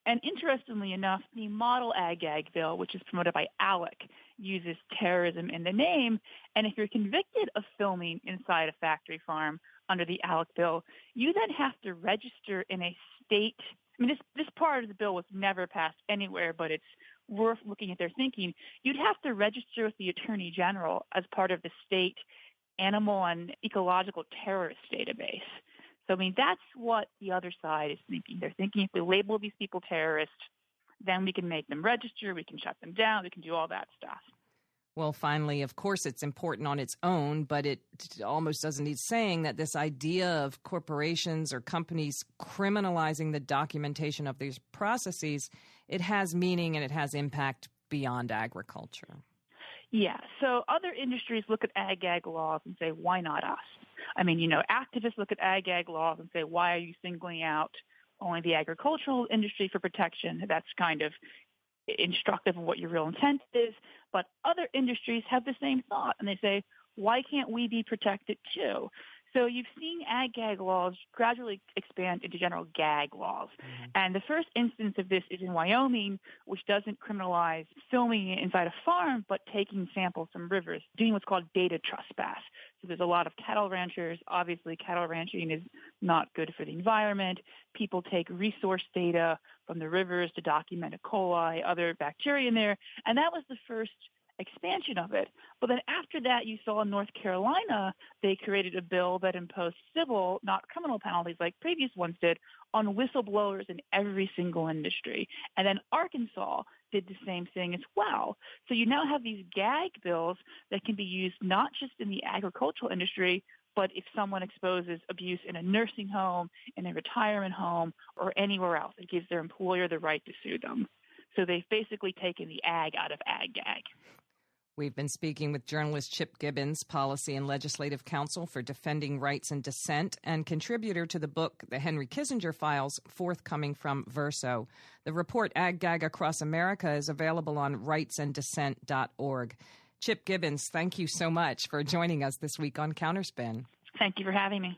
And interestingly enough, the model Ag-Gag bill, which is promoted by ALEC, uses terrorism in the name. And if you're convicted of filming inside a factory farm under the ALEC bill, you then have to register in a state. I mean, this part of the bill was never passed anywhere, but it's worth looking at their thinking. You'd have to register with the Attorney General as part of the state animal and ecological terrorist database. So, I mean, that's what the other side is thinking. They're thinking if we label these people terrorists, then we can make them register, we can shut them down, we can do all that stuff. Well, finally, of course, it's important on its own, but it almost doesn't need saying that this idea of corporations or companies criminalizing the documentation of these processes, it has meaning and it has impact beyond agriculture. Yeah. So other industries look at Ag-Gag laws and say, why not us? I mean, activists look at Ag-Gag laws and say, why are you singling out only the agricultural industry for protection? That's kind of instructive of what your real intent is. But other industries have the same thought, and they say, why can't we be protected too? So you've seen Ag-Gag laws gradually expand into general gag laws. Mm-hmm. And the first instance of this is in Wyoming, which doesn't criminalize filming inside a farm, but taking samples from rivers, doing what's called data trespass. So there's a lot of cattle ranchers. Obviously, cattle ranching is not good for the environment. People take resource data from the rivers to document E. coli, other bacteria in there. And that was the first expansion of it. But then after that, you saw in North Carolina, they created a bill that imposed civil, not criminal penalties like previous ones did, on whistleblowers in every single industry. And then Arkansas did the same thing as well. So you now have these gag bills that can be used not just in the agricultural industry, but if someone exposes abuse in a nursing home, in a retirement home, or anywhere else, it gives their employer the right to sue them. So they've basically taken the ag out of Ag-Gag. We've been speaking with journalist Chip Gibbons, Policy and Legislative Counsel for Defending Rights and Dissent, and contributor to the book The Henry Kissinger Files, forthcoming from Verso. The report Ag-Gag Across America is available on rightsanddissent.org. Chip Gibbons, thank you so much for joining us this week on Counterspin. Thank you for having me.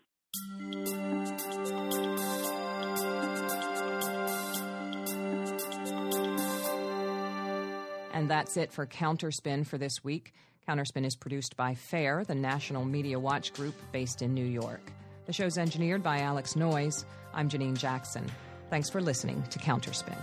And that's it for Counterspin for this week. Counterspin is produced by FAIR, the National Media Watch Group based in New York. The show's engineered by Alex Noyes. I'm Janine Jackson. Thanks for listening to Counterspin.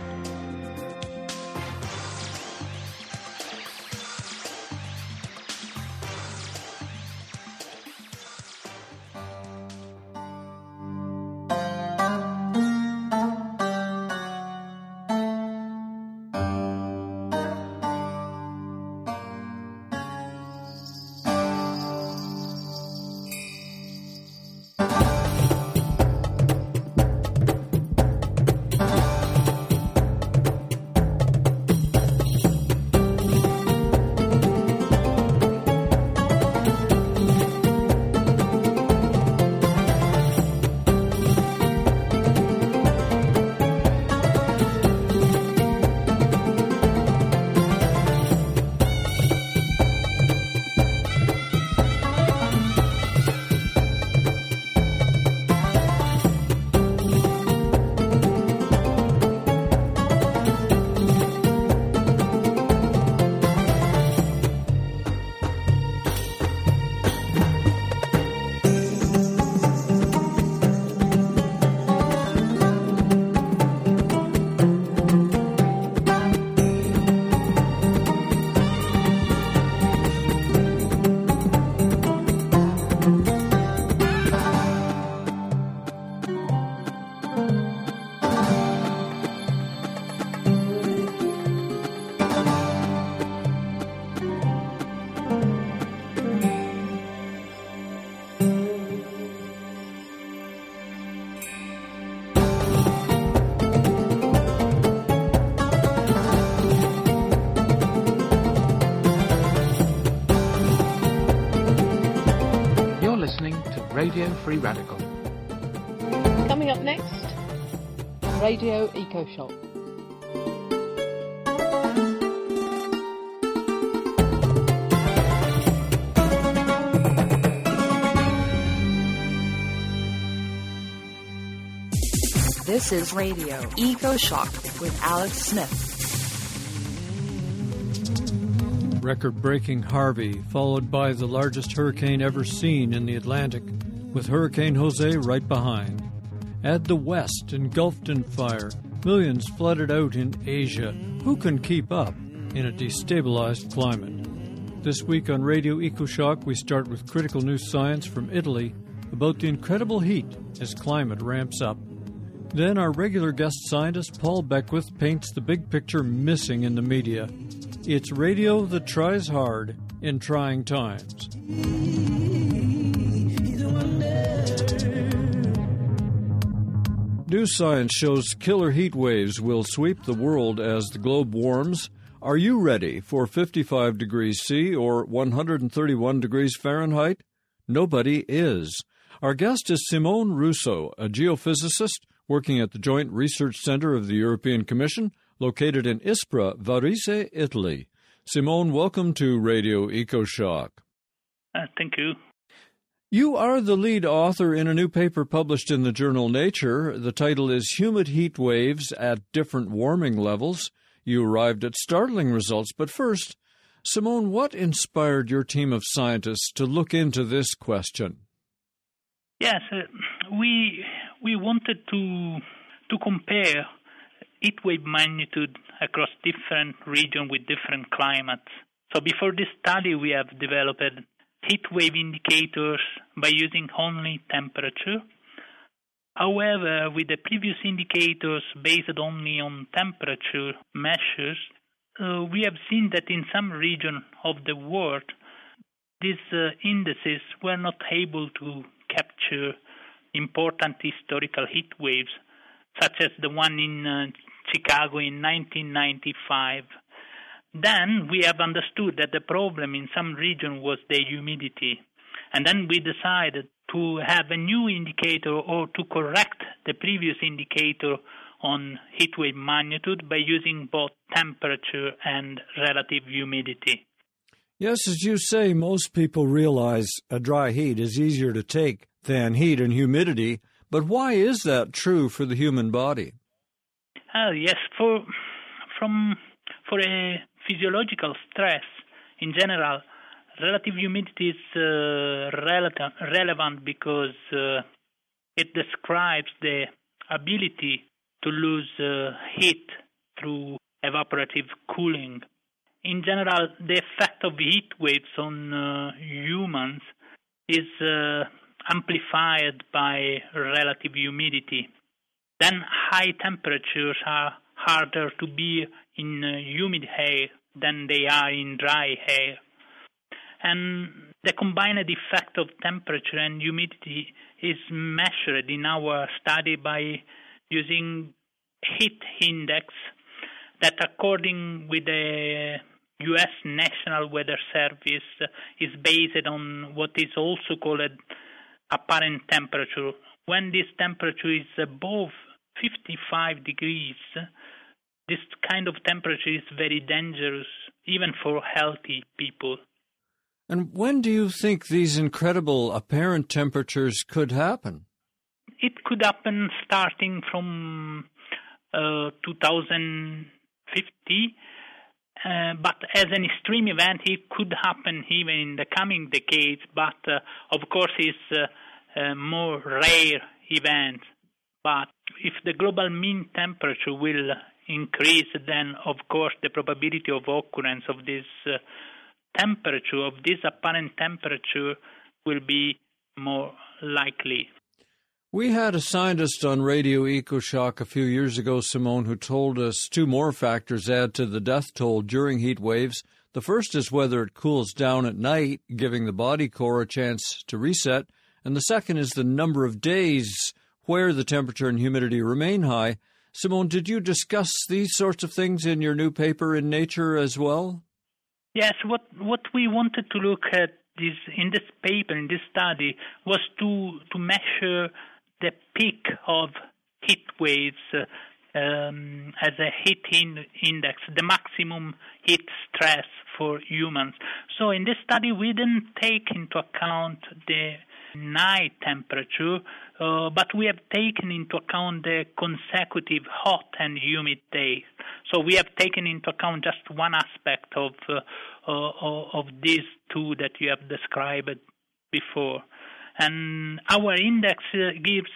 Radio Free Radical. Coming up next, Radio EcoShock. This is Radio EcoShock with Alex Smith. Record-breaking Harvey, followed by the largest hurricane ever seen in the Atlantic, with Hurricane Jose right behind. Add the West engulfed in fire, millions flooded out in Asia. Who can keep up in a destabilized climate? This week on Radio EcoShock, we start with critical new science from Italy about the incredible heat as climate ramps up. Then our regular guest scientist, Paul Beckwith, paints the big picture missing in the media. It's radio that tries hard in trying times. New science shows killer heat waves will sweep the world as the globe warms. Are you ready for 55 degrees C or 131 degrees Fahrenheit? Nobody is. Our guest is Simone Russo, a geophysicist working at the Joint Research Center of the European Commission, located in Ispra, Varese, Italy. Simone, welcome to Radio EcoShock. Thank you. You are the lead author in a new paper published in the journal Nature. The title is Humid Heat Waves at Different Warming Levels. You arrived at startling results, but first, Simone, what inspired your team of scientists to look into this question? Yes, we wanted to compare heat wave magnitude across different regions with different climates. So before this study, we have developed heat wave indicators by using only temperature. However, with the previous indicators based only on temperature measures, we have seen that in some regions of the world, these indices were not able to capture important historical heat waves, such as the one in Chicago in 1995. Then we have understood that the problem in some region was the humidity. And then we decided to have a new indicator or to correct the previous indicator on heat wave magnitude by using both temperature and relative humidity. Yes, as you say, most people realize a dry heat is easier to take than heat and humidity. But why is that true for the human body? Yes, for a physiological stress in general, relative humidity is relevant because it describes the ability to lose heat through evaporative cooling. In general, the effect of heat waves on humans is amplified by relative humidity. Then high temperatures are harder to be in humid air than they are in dry air. And the combined effect of temperature and humidity is measured in our study by using heat index that, according with the U.S. National Weather Service, is based on what is also called apparent temperature. When this temperature is above 55 degrees, this kind of temperature is very dangerous, even for healthy people. And when do you think these incredible apparent temperatures could happen? It could happen starting from 2050, but as an extreme event, it could happen even in the coming decades, but of course it's a more rare event. But if the global mean temperature will increase, then of course the probability of occurrence of this temperature, of this apparent temperature, will be more likely. We had a scientist on Radio EcoShock a few years ago, Simone, who told us two more factors add to the death toll during heat waves. The first is whether it cools down at night, giving the body core a chance to reset. And the second is the number of days where the temperature and humidity remain high. Simone, did you discuss these sorts of things in your new paper in Nature as well? Yes, what we wanted to look at in this paper, in this study, was to measure the peak of heat waves as a heat index, the maximum heat stress for humans. So in this study, we didn't take into account the night temperature, but we have taken into account the consecutive hot and humid days. So we have taken into account just one aspect of these two that you have described before. And our index gives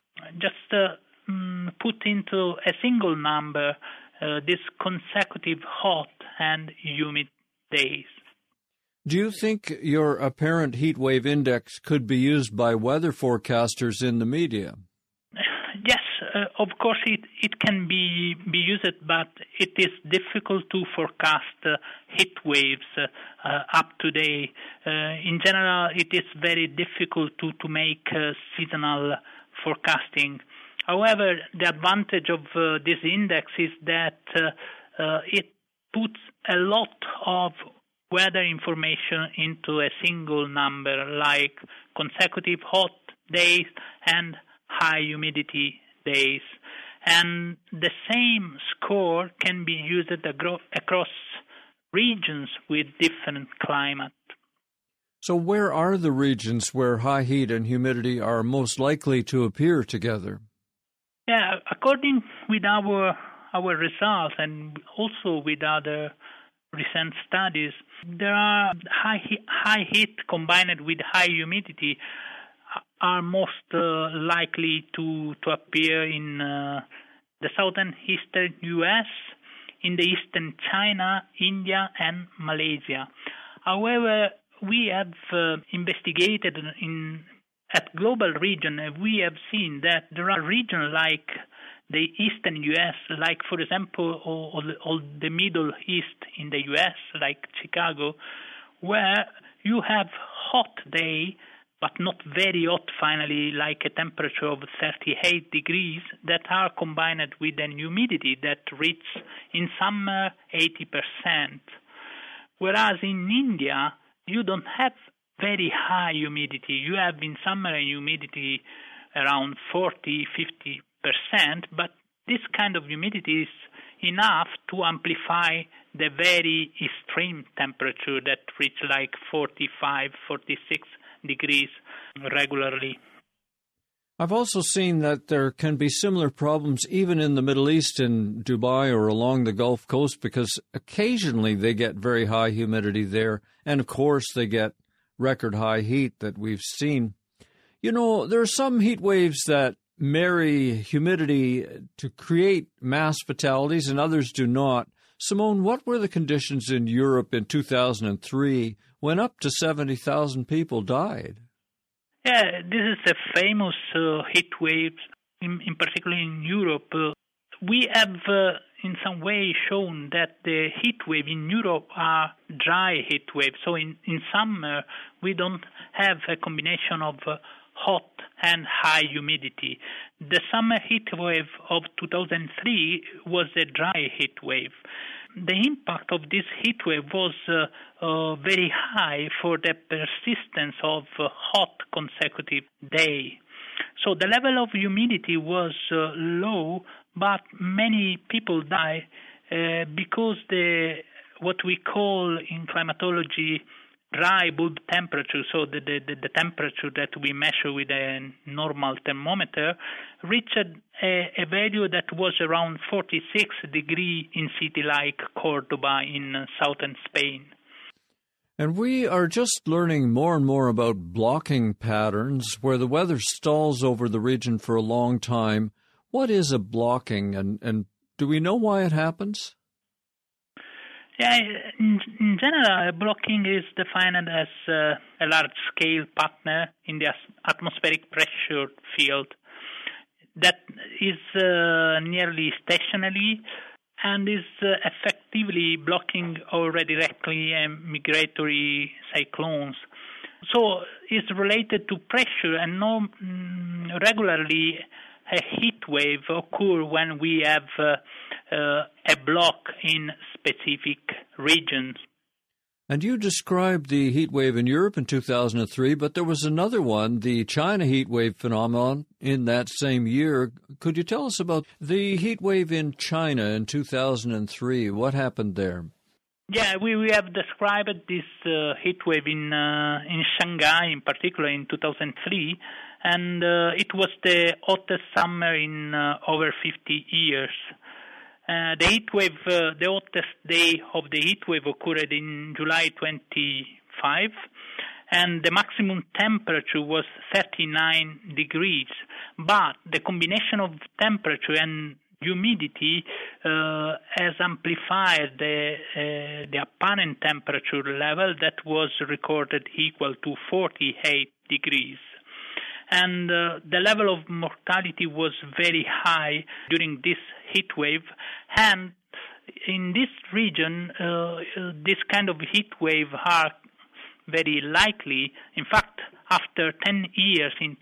put into a single number this consecutive hot and humid days. Do you think your apparent heat wave index could be used by weather forecasters in the media? Yes, of course it can be used, but it is difficult to forecast heat waves up to date. In general, it is very difficult to make seasonal forecasting. However, the advantage of this index is that it puts a lot of weather information into a single number, like consecutive hot days and high humidity days. And the same score can be used across regions with different climate. So where are the regions where high heat and humidity are most likely to appear together? Yeah, according with our results and also with other recent studies, there are high heat combined with high humidity are most likely to appear in the southern eastern U.S., in the eastern China, India, and Malaysia. However, we have investigated at global region, we have seen that there are regions like the eastern U.S., like, for example, or the Middle East in the U.S., like Chicago, where you have hot day, but not very hot finally, like a temperature of 38 degrees, that are combined with an humidity that reaches in summer 80%. Whereas in India, you don't have very high humidity. You have in summer a humidity around 40-50%, but this kind of humidity is enough to amplify the very extreme temperature that reach like 45, 46 degrees regularly. I've also seen that there can be similar problems even in the Middle East, in Dubai or along the Gulf Coast, because occasionally they get very high humidity there, and of course they get record high heat that we've seen. You know, there are some heat waves that marry humidity to create mass fatalities and others do not. Simone, what were the conditions in Europe in 2003 when up to 70,000 people died? Yeah, this is a famous heat wave, in particular in Europe. We have in some way shown that the heat wave in Europe are dry heat waves. So in summer, we don't have a combination of hot and high humidity. The summer heat wave of 2003 was a dry heat wave. The impact of this heat wave was very high for the persistence of hot consecutive day. So the level of humidity was low, but many people die because what we call in climatology dry bulb temperature, so the temperature that we measure with a normal thermometer, reached a value that was around 46 degrees in city like Cordoba in southern Spain. And we are just learning more and more about blocking patterns where the weather stalls over the region for a long time. What is a blocking, and do we know why it happens? Yeah, in general, blocking is defined as a large-scale pattern in the atmospheric pressure field that is nearly stationary and is effectively blocking or directly migratory cyclones. So it's related to pressure, and regularly a heat wave occurs when we have a block in specific regions. And you described the heat wave in Europe in 2003, but there was another one, the China heat wave phenomenon, in that same year. Could you tell us about the heat wave in China in 2003? What happened there? Yeah, we have described this heat wave in Shanghai, in particular, in 2003, and it was the hottest summer in over 50 years. The heat wave, the hottest day of the heat wave occurred in July 25, and the maximum temperature was 39 degrees. But the combination of temperature and humidity has amplified the apparent temperature level that was recorded equal to 48 degrees. And the level of mortality was very high during this heat wave. And in this region, this kind of heat wave are very likely. In fact, after 10 years in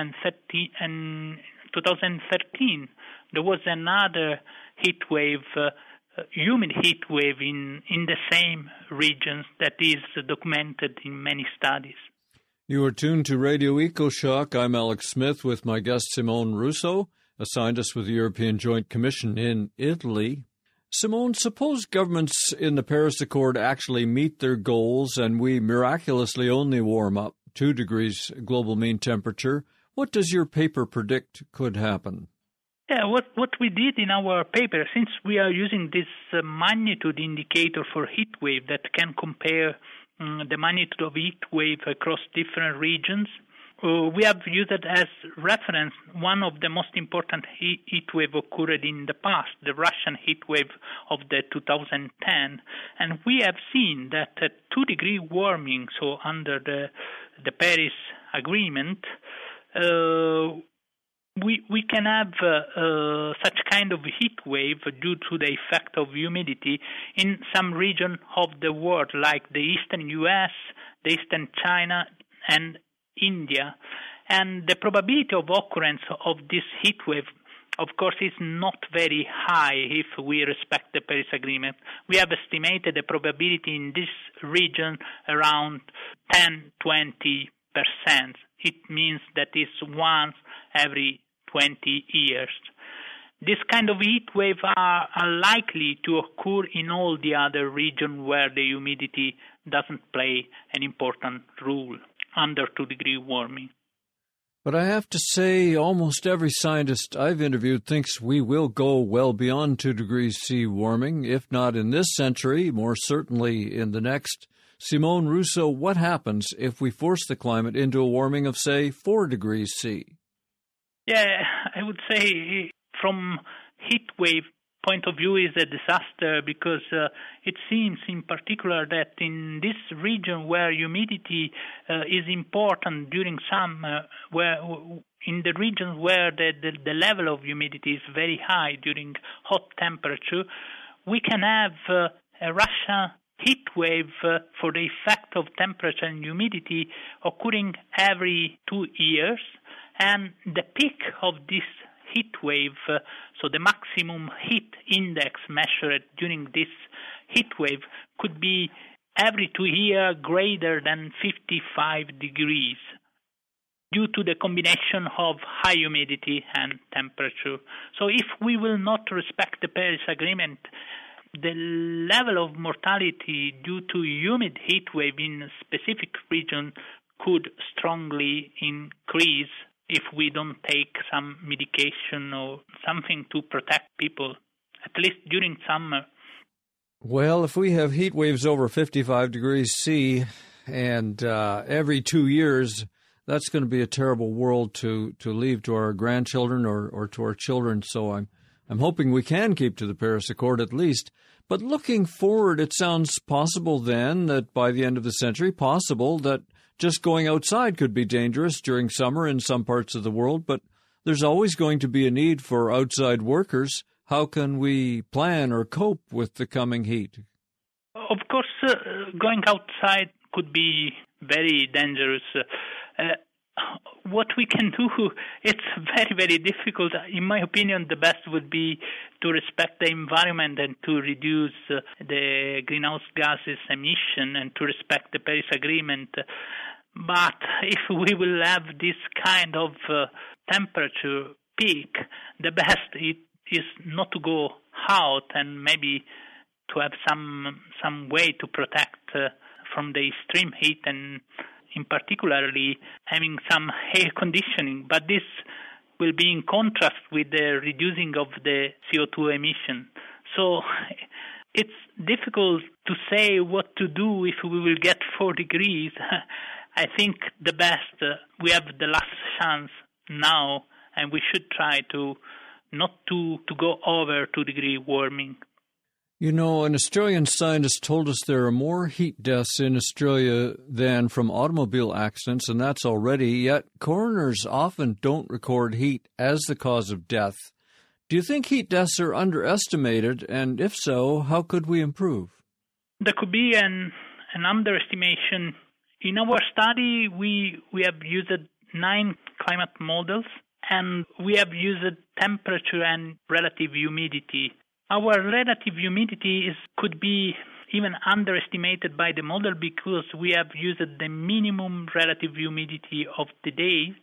2013, there was another heat wave, humid heat wave in the same regions that is documented in many studies. You are tuned to Radio EcoShock. I'm Alex Smith with my guest Simone Russo, a scientist with the European Joint Commission in Italy. Simone, suppose governments in the Paris Accord actually meet their goals and we miraculously only warm up 2 degrees global mean temperature. What does your paper predict could happen? Yeah, what we did in our paper, since we are using this magnitude indicator for heat wave that can compare the magnitude of heat wave across different regions, we have used it as reference. One of the most important heat wave occurred in the past, the Russian heat wave of the 2010, and we have seen that 2-degree warming, so under the Paris Agreement, we can have such kind of heat wave due to the effect of humidity in some region of the world, like the eastern U.S., the eastern China, and India. And the probability of occurrence of this heat wave, of course, is not very high if we respect the Paris Agreement. We have estimated the probability in this region around 10-20%. It means that it's once every 20 years. This kind of heat waves are likely to occur in all the other regions where the humidity doesn't play an important role under 2-degree warming. But I have to say, almost every scientist I've interviewed thinks we will go well beyond 2 degrees C warming, if not in this century, more certainly in the next. Simone Russo, what happens if we force the climate into a warming of, say, 4 degrees C? Yeah, I would say from heat wave point of view is a disaster because it seems in particular that in this region where humidity is important during summer, where in the regions where the level of humidity is very high during hot temperature, we can have a Russian heat wave for the effect of temperature and humidity occurring every 2 years. And the peak of this heat wave, so the maximum heat index measured during this heat wave, could be every 2 years greater than 55 degrees due to the combination of high humidity and temperature. So if we will not respect the Paris Agreement, the level of mortality due to humid heat wave in a specific region could strongly increase if we don't take some medication or something to protect people, at least during summer. Well, if we have heat waves over 55 degrees C and every 2 years, that's going to be a terrible world to leave to our grandchildren or to our children. So I'm hoping we can keep to the Paris Accord at least. But looking forward, it sounds possible then that by the end of the century, possible that just going outside could be dangerous during summer in some parts of the world, but there's always going to be a need for outside workers. How can we plan or cope with the coming heat? Of course, going outside could be very dangerous. What we can do, it's very, very difficult. In my opinion, the best would be to respect the environment and to reduce the greenhouse gases emission and to respect the Paris Agreement. But if we will have this kind of temperature peak, the best is not to go out and maybe to have some way to protect from the extreme heat, and in particularly having some air conditioning. But this will be in contrast with the reducing of the CO2 emission. So it's difficult to say what to do if we will get 4 degrees. I think the best, we have the last chance now, and we should try to not to go over 2-degree warming. You know, an Australian scientist told us there are more heat deaths in Australia than from automobile accidents, and that's already, yet coroners often don't record heat as the cause of death. Do you think heat deaths are underestimated, and if so, how could we improve? There could be an underestimation. In our study, we have used 9 climate models, and we have used temperature and relative humidity. Our relative humidity could be even underestimated by the model because we have used the minimum relative humidity of the day.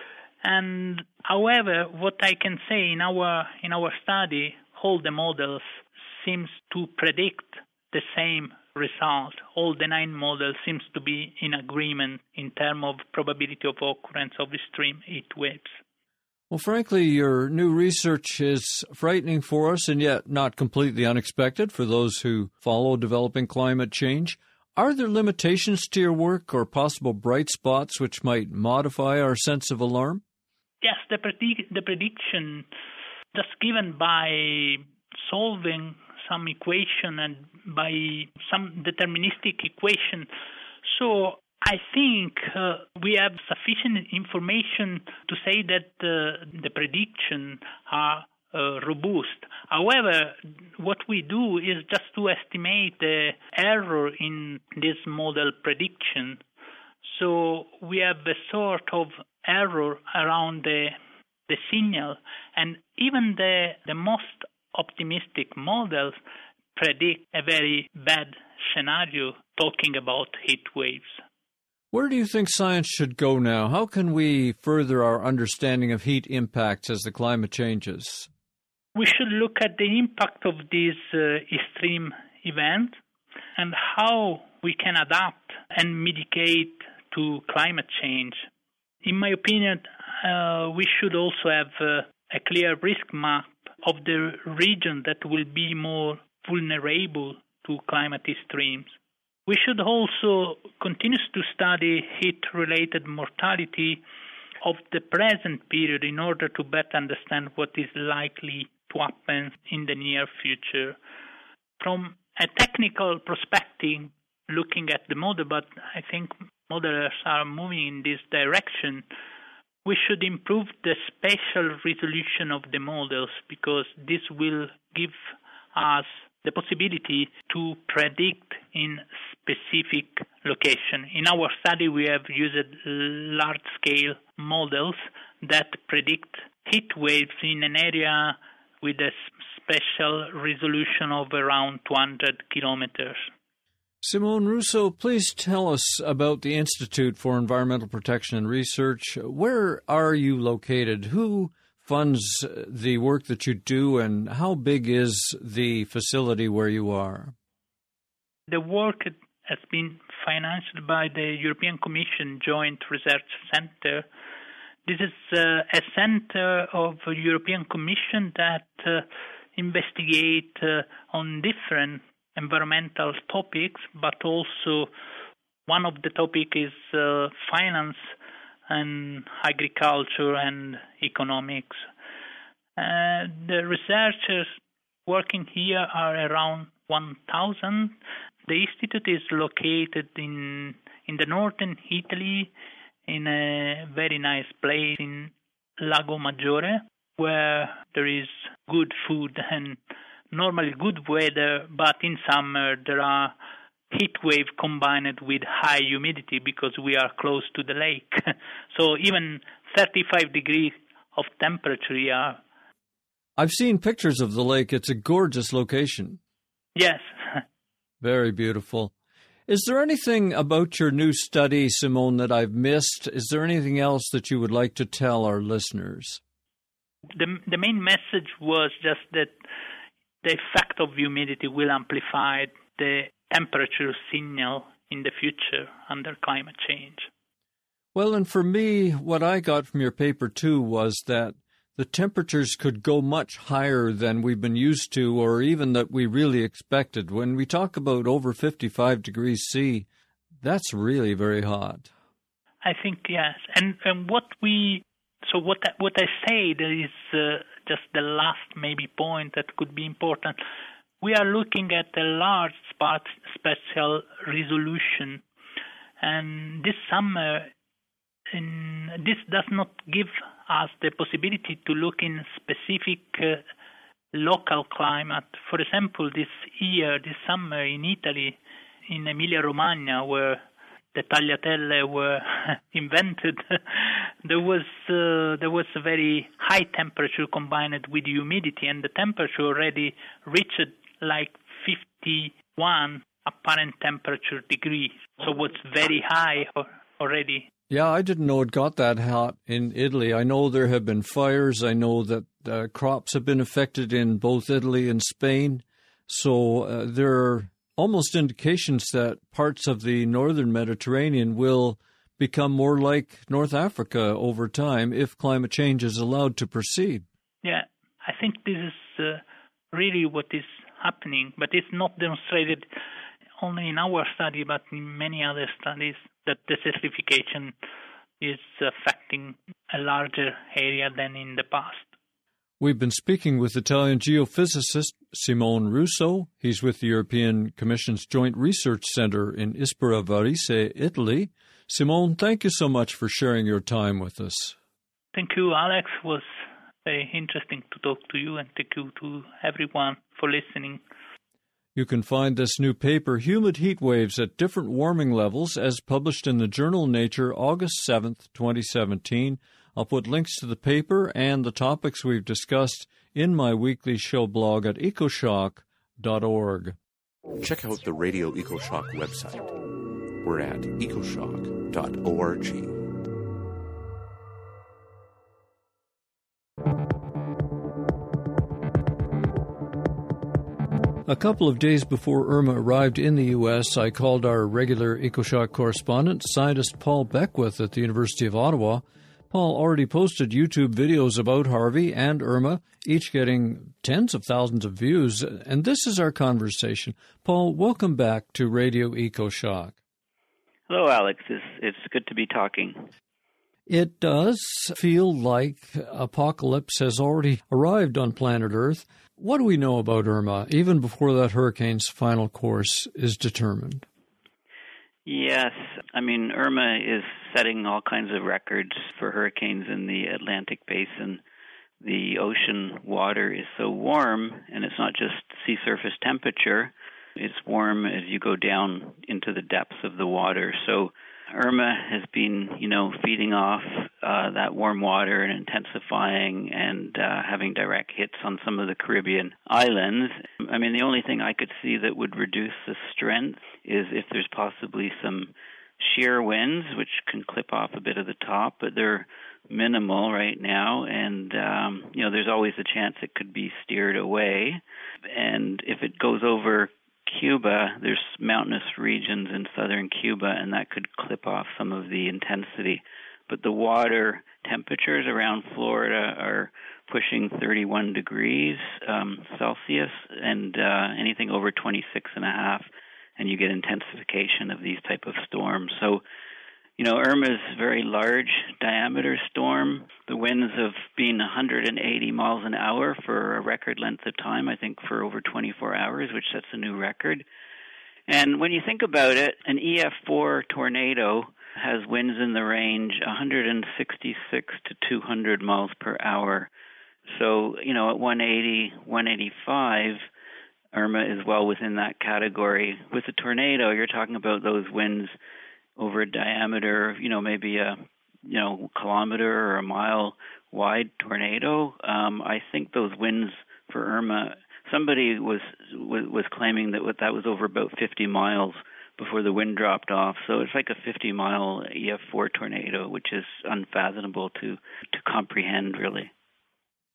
And however, what I can say in our study, all the models seems to predict the same result. All the 9 models seems to be in agreement in terms of probability of occurrence of extreme heat waves. Well, frankly, your new research is frightening for us and yet not completely unexpected for those who follow developing climate change. Are there limitations to your work or possible bright spots which might modify our sense of alarm? Yes, the prediction just given by solving some equation and by some deterministic equation. So I think we have sufficient information to say that the predictions are robust. However, what we do is just to estimate the error in this model prediction. So we have a sort of error around the signal, and even the most optimistic models predict a very bad scenario talking about heat waves. Where do you think science should go now? How can we further our understanding of heat impacts as the climate changes? We should look at the impact of these extreme events and how we can adapt and mitigate to climate change. In my opinion, we should also have a clear risk map of the region that will be more vulnerable to climate extremes. We should also continue to study heat-related mortality of the present period in order to better understand what is likely to happen in the near future. From a technical perspective, looking at the model, but I think modelers are moving in this direction, we should improve the spatial resolution of the models because this will give us the possibility to predict in specific location. In our study, we have used large-scale models that predict heat waves in an area with a spatial resolution of around 200 kilometers. Simone Russo, please tell us about the Institute for Environmental Protection and Research. Where are you located? Who funds the work that you do, and how big is the facility where you are? The work has been financed by the European Commission Joint Research Centre. This is a center of the European Commission that investigate on different environmental topics, but also one of the topics is finance and agriculture and economics. The researchers working here are around 1,000. The institute is located in the northern Italy, in a very nice place in Lago Maggiore, where there is good food and normally good weather, but in summer there are heat wave combined with high humidity because we are close to the lake. So even 35 degrees of temperature here. I've seen pictures of the lake. It's a gorgeous location. Yes. Very beautiful. Is there anything about your new study, Simone, that I've missed? Is there anything else that you would like to tell our listeners? The main message was just that the effect of humidity will amplify the temperature signal in the future under climate change. Well, and for me, what I got from your paper, too, was that the temperatures could go much higher than we've been used to or even that we really expected. When we talk about over 55 degrees C, that's really very hot. I think, yes. And what I say, there is just the last maybe point that could be important. We are looking at a large spatial resolution, and this summer, this does not give us the possibility to look in specific local climate. For example, this summer in Italy, in Emilia-Romagna, where the tagliatelle were invented, there was a very high temperature combined with humidity, and the temperature already reached like 51 apparent temperature degrees. So it's very high already. Yeah, I didn't know it got that hot in Italy. I know there have been fires. I know that crops have been affected in both Italy and Spain. So there are almost indications that parts of the northern Mediterranean will become more like North Africa over time if climate change is allowed to proceed. Yeah, I think this is really what is happening, but it's not demonstrated only in our study, but in many other studies, that desertification is affecting a larger area than in the past. We've been speaking with Italian geophysicist Simone Russo. He's with the European Commission's Joint Research Center in Ispra Varese, Italy. Simone, thank you so much for sharing your time with us. Thank you, Alex. It was very interesting to talk to you, and thank you to everyone for listening. You can find this new paper, Humid Heat Waves at Different Warming Levels, as published in the journal Nature, August 7th, 2017. I'll put links to the paper and the topics we've discussed in my weekly show blog at ecoshock.org. Check out the Radio EcoShock website. We're at ecoshock.org. A couple of days before Irma arrived in the U.S., I called our regular EcoShock correspondent, scientist Paul Beckwith at the University of Ottawa. Paul already posted YouTube videos about Harvey and Irma, each getting tens of thousands of views, and this is our conversation. Paul, welcome back to Radio EcoShock. Hello, Alex. It's good to be talking. It does feel like apocalypse has already arrived on planet Earth. What do we know about Irma, even before that hurricane's final course is determined? Yes. I mean, Irma is setting all kinds of records for hurricanes in the Atlantic Basin. The ocean water is so warm, and it's not just sea surface temperature. It's warm as you go down into the depths of the water. So Irma has been, feeding off that warm water and intensifying and having direct hits on some of the Caribbean islands. I mean, the only thing I could see that would reduce the strength is if there's possibly some shear winds, which can clip off a bit of the top, but they're minimal right now. And, there's always a chance it could be steered away. And if it goes over Cuba, there's mountainous regions in southern Cuba, and that could clip off some of the intensity. But the water temperatures around Florida are pushing 31 degrees Celsius, and anything over 26.5, and you get intensification of these type of storms. So, Irma's a very large diameter storm. The winds have been 180 miles an hour for a record length of time, I think for over 24 hours, which sets a new record. And when you think about it, an EF4 tornado has winds in the range 166 to 200 miles per hour. So, at 180, 185, Irma is well within that category. With a tornado, you're talking about those winds over a diameter, maybe a kilometer or a mile wide tornado. I think those winds for Irma, somebody was claiming that was over about 50 miles before the wind dropped off. So it's like a 50-mile EF4 tornado, which is unfathomable to comprehend, really.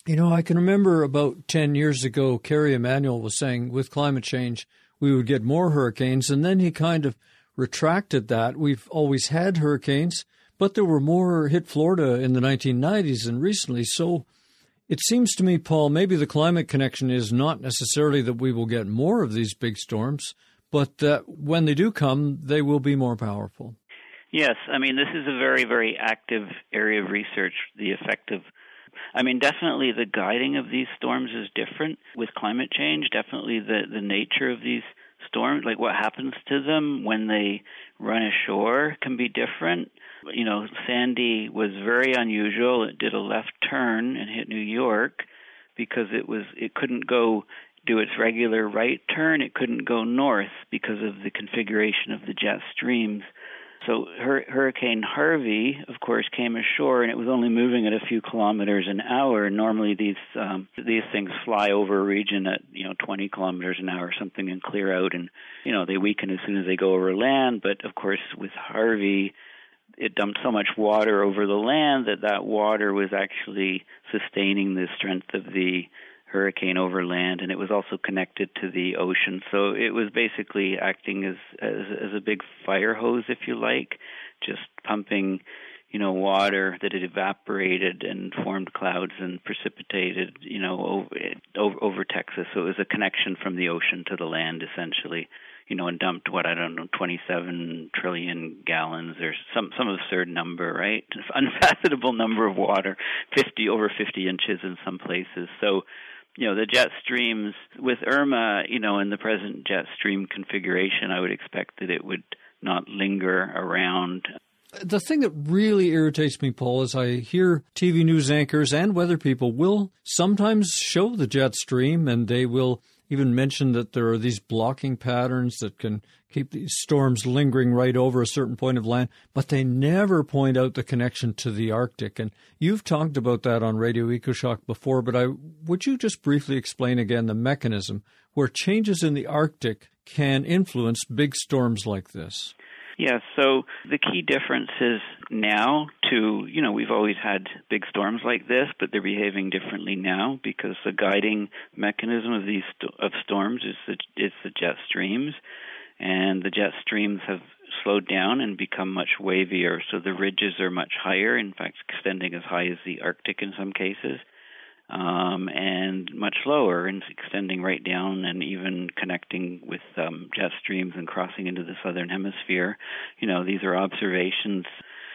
You know, I can remember about 10 years ago, Kerry Emanuel was saying with climate change, we would get more hurricanes, and then he kind of retracted that. We've always had hurricanes, but there were more hit Florida in the 1990s and recently. So it seems to me, Paul, maybe the climate connection is not necessarily that we will get more of these big storms, but that when they do come, they will be more powerful. Yes, I mean, this is a very, very active area of research, the effect of definitely the guiding of these storms is different with climate change. Definitely the nature of these storms, like what happens to them when they run ashore, can be different. You know, Sandy was very unusual. It did a left turn and hit New York because it couldn't go do its regular right turn. It couldn't go north because of the configuration of the jet streams. So Hurricane Harvey, of course, came ashore, and it was only moving at a few kilometers an hour. Normally, these things fly over a region at 20 kilometers an hour or something and clear out, and they weaken as soon as they go over land. But of course, with Harvey, it dumped so much water over the land that water was actually sustaining the strength of the hurricane over land, and it was also connected to the ocean. So it was basically acting as a big fire hose, if you like, just pumping, water that had evaporated and formed clouds and precipitated, over Texas. So it was a connection from the ocean to the land, essentially, and dumped 27 trillion gallons or some absurd number, right? Unfathomable number of water, over 50 inches in some places. So, the jet streams with Irma, in the present jet stream configuration, I would expect that it would not linger around. The thing that really irritates me, Paul, is I hear TV news anchors and weather people will sometimes show the jet stream, and they will even mention that there are these blocking patterns that can keep these storms lingering right over a certain point of land, but they never point out the connection to the Arctic. And you've talked about that on Radio EcoShock before, but would you just briefly explain again the mechanism where changes in the Arctic can influence big storms like this? Yeah, so the key difference is now we've always had big storms like this, but they're behaving differently now because the guiding mechanism of these storms is the jet streams, and the jet streams have slowed down and become much wavier, so the ridges are much higher, in fact extending as high as the Arctic in some cases, and much lower and extending right down and even connecting with jet streams and crossing into the southern hemisphere. These are observations.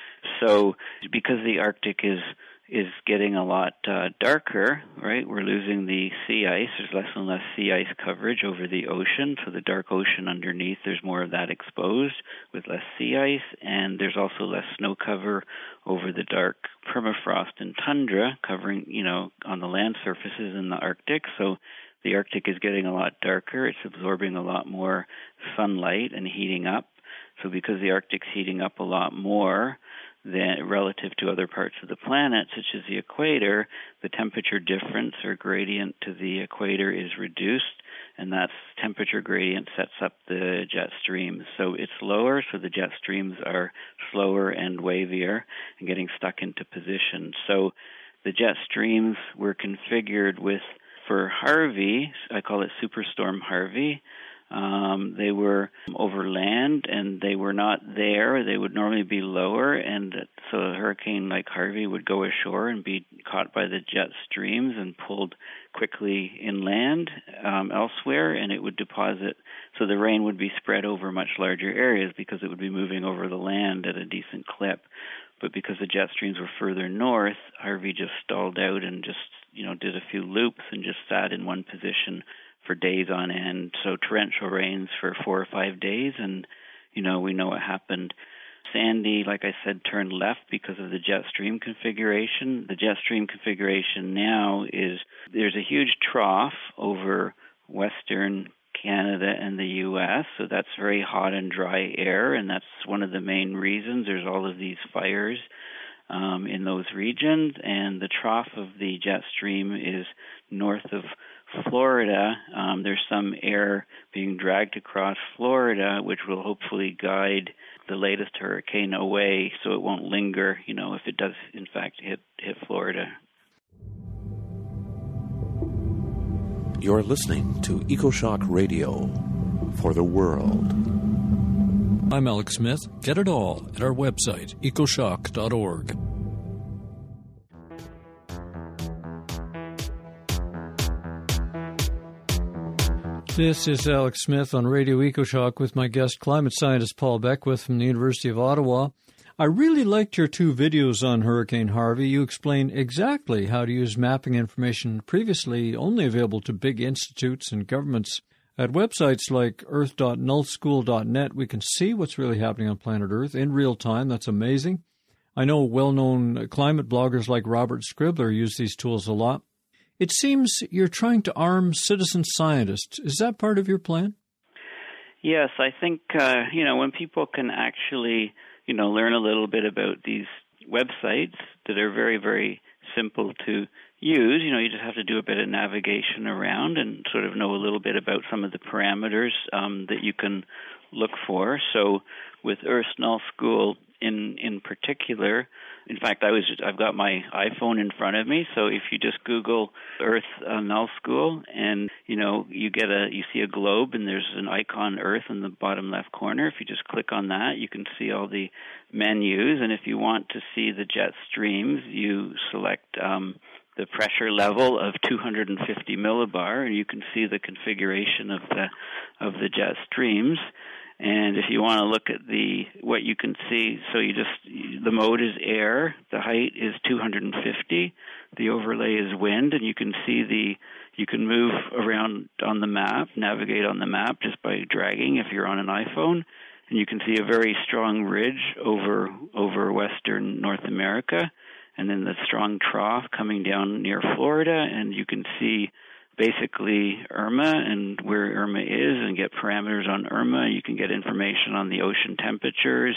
So because the Arctic is getting a lot darker, right? We're losing the sea ice. There's less and less sea ice coverage over the ocean. So the dark ocean underneath, there's more of that exposed with less sea ice. And there's also less snow cover over the dark permafrost and tundra covering, on the land surfaces in the Arctic. So the Arctic is getting a lot darker. It's absorbing a lot more sunlight and heating up. So because the Arctic's heating up a lot more than relative to other parts of the planet, such as the equator, the temperature difference or gradient to the equator is reduced, and that temperature gradient sets up the jet streams. So it's lower, so the jet streams are slower and wavier and getting stuck into position. So the jet streams were configured for Harvey, I call it Superstorm Harvey. They were over land, and they were not there. They would normally be lower, and so a hurricane like Harvey would go ashore and be caught by the jet streams and pulled quickly inland elsewhere, and it would deposit. So the rain would be spread over much larger areas because it would be moving over the land at a decent clip. But because the jet streams were further north, Harvey just stalled out and just did a few loops and just sat in one position for days on end. So torrential rains for 4 or 5 days, and we know what happened. Sandy, like I said, turned left because of the jet stream configuration. The jet stream configuration now is there's a huge trough over western Canada and the U.S., so that's very hot and dry air, and that's one of the main reasons there's all of these fires in those regions. And the trough of the jet stream is north of Florida. There's some air being dragged across Florida, which will hopefully guide the latest hurricane away so it won't linger, if it does in fact hit Florida. You're listening to EcoShock Radio for the world. I'm Alex Smith. Get it all at our website, ecoshock.org. This is Alex Smith on Radio EcoShock with my guest, climate scientist Paul Beckwith from the University of Ottawa. I really liked your two videos on Hurricane Harvey. You explain exactly how to use mapping information previously only available to big institutes and governments. At websites like earth.nullschool.net, we can see what's really happening on planet Earth in real time. That's amazing. I know well-known climate bloggers like Robert Scribbler use these tools a lot. It seems you're trying to arm citizen scientists. Is that part of your plan? Yes, I think, when people can actually, learn a little bit about these websites that are very, very simple to use, you just have to do a bit of navigation around and sort of know a little bit about some of the parameters that you can look for. So with Earth's Null School in particular, in fact, I've got my iPhone in front of me, so if you just Google Earth Null School and, you see a globe and there's an icon Earth in the bottom left corner. If you just click on that, you can see all the menus, and if you want to see the jet streams, you select the pressure level of 250 millibar, and you can see the configuration of the jet streams. And if you want to look at what you can see, so the mode is air, the height is 250, the overlay is wind, and you can see you can move around on the map, navigate on the map just by dragging if you're on an iPhone, and you can see a very strong ridge over western North America, and then the strong trough coming down near Florida, and you can see basically Irma and where Irma is and get parameters on Irma. You can get information on the ocean temperatures.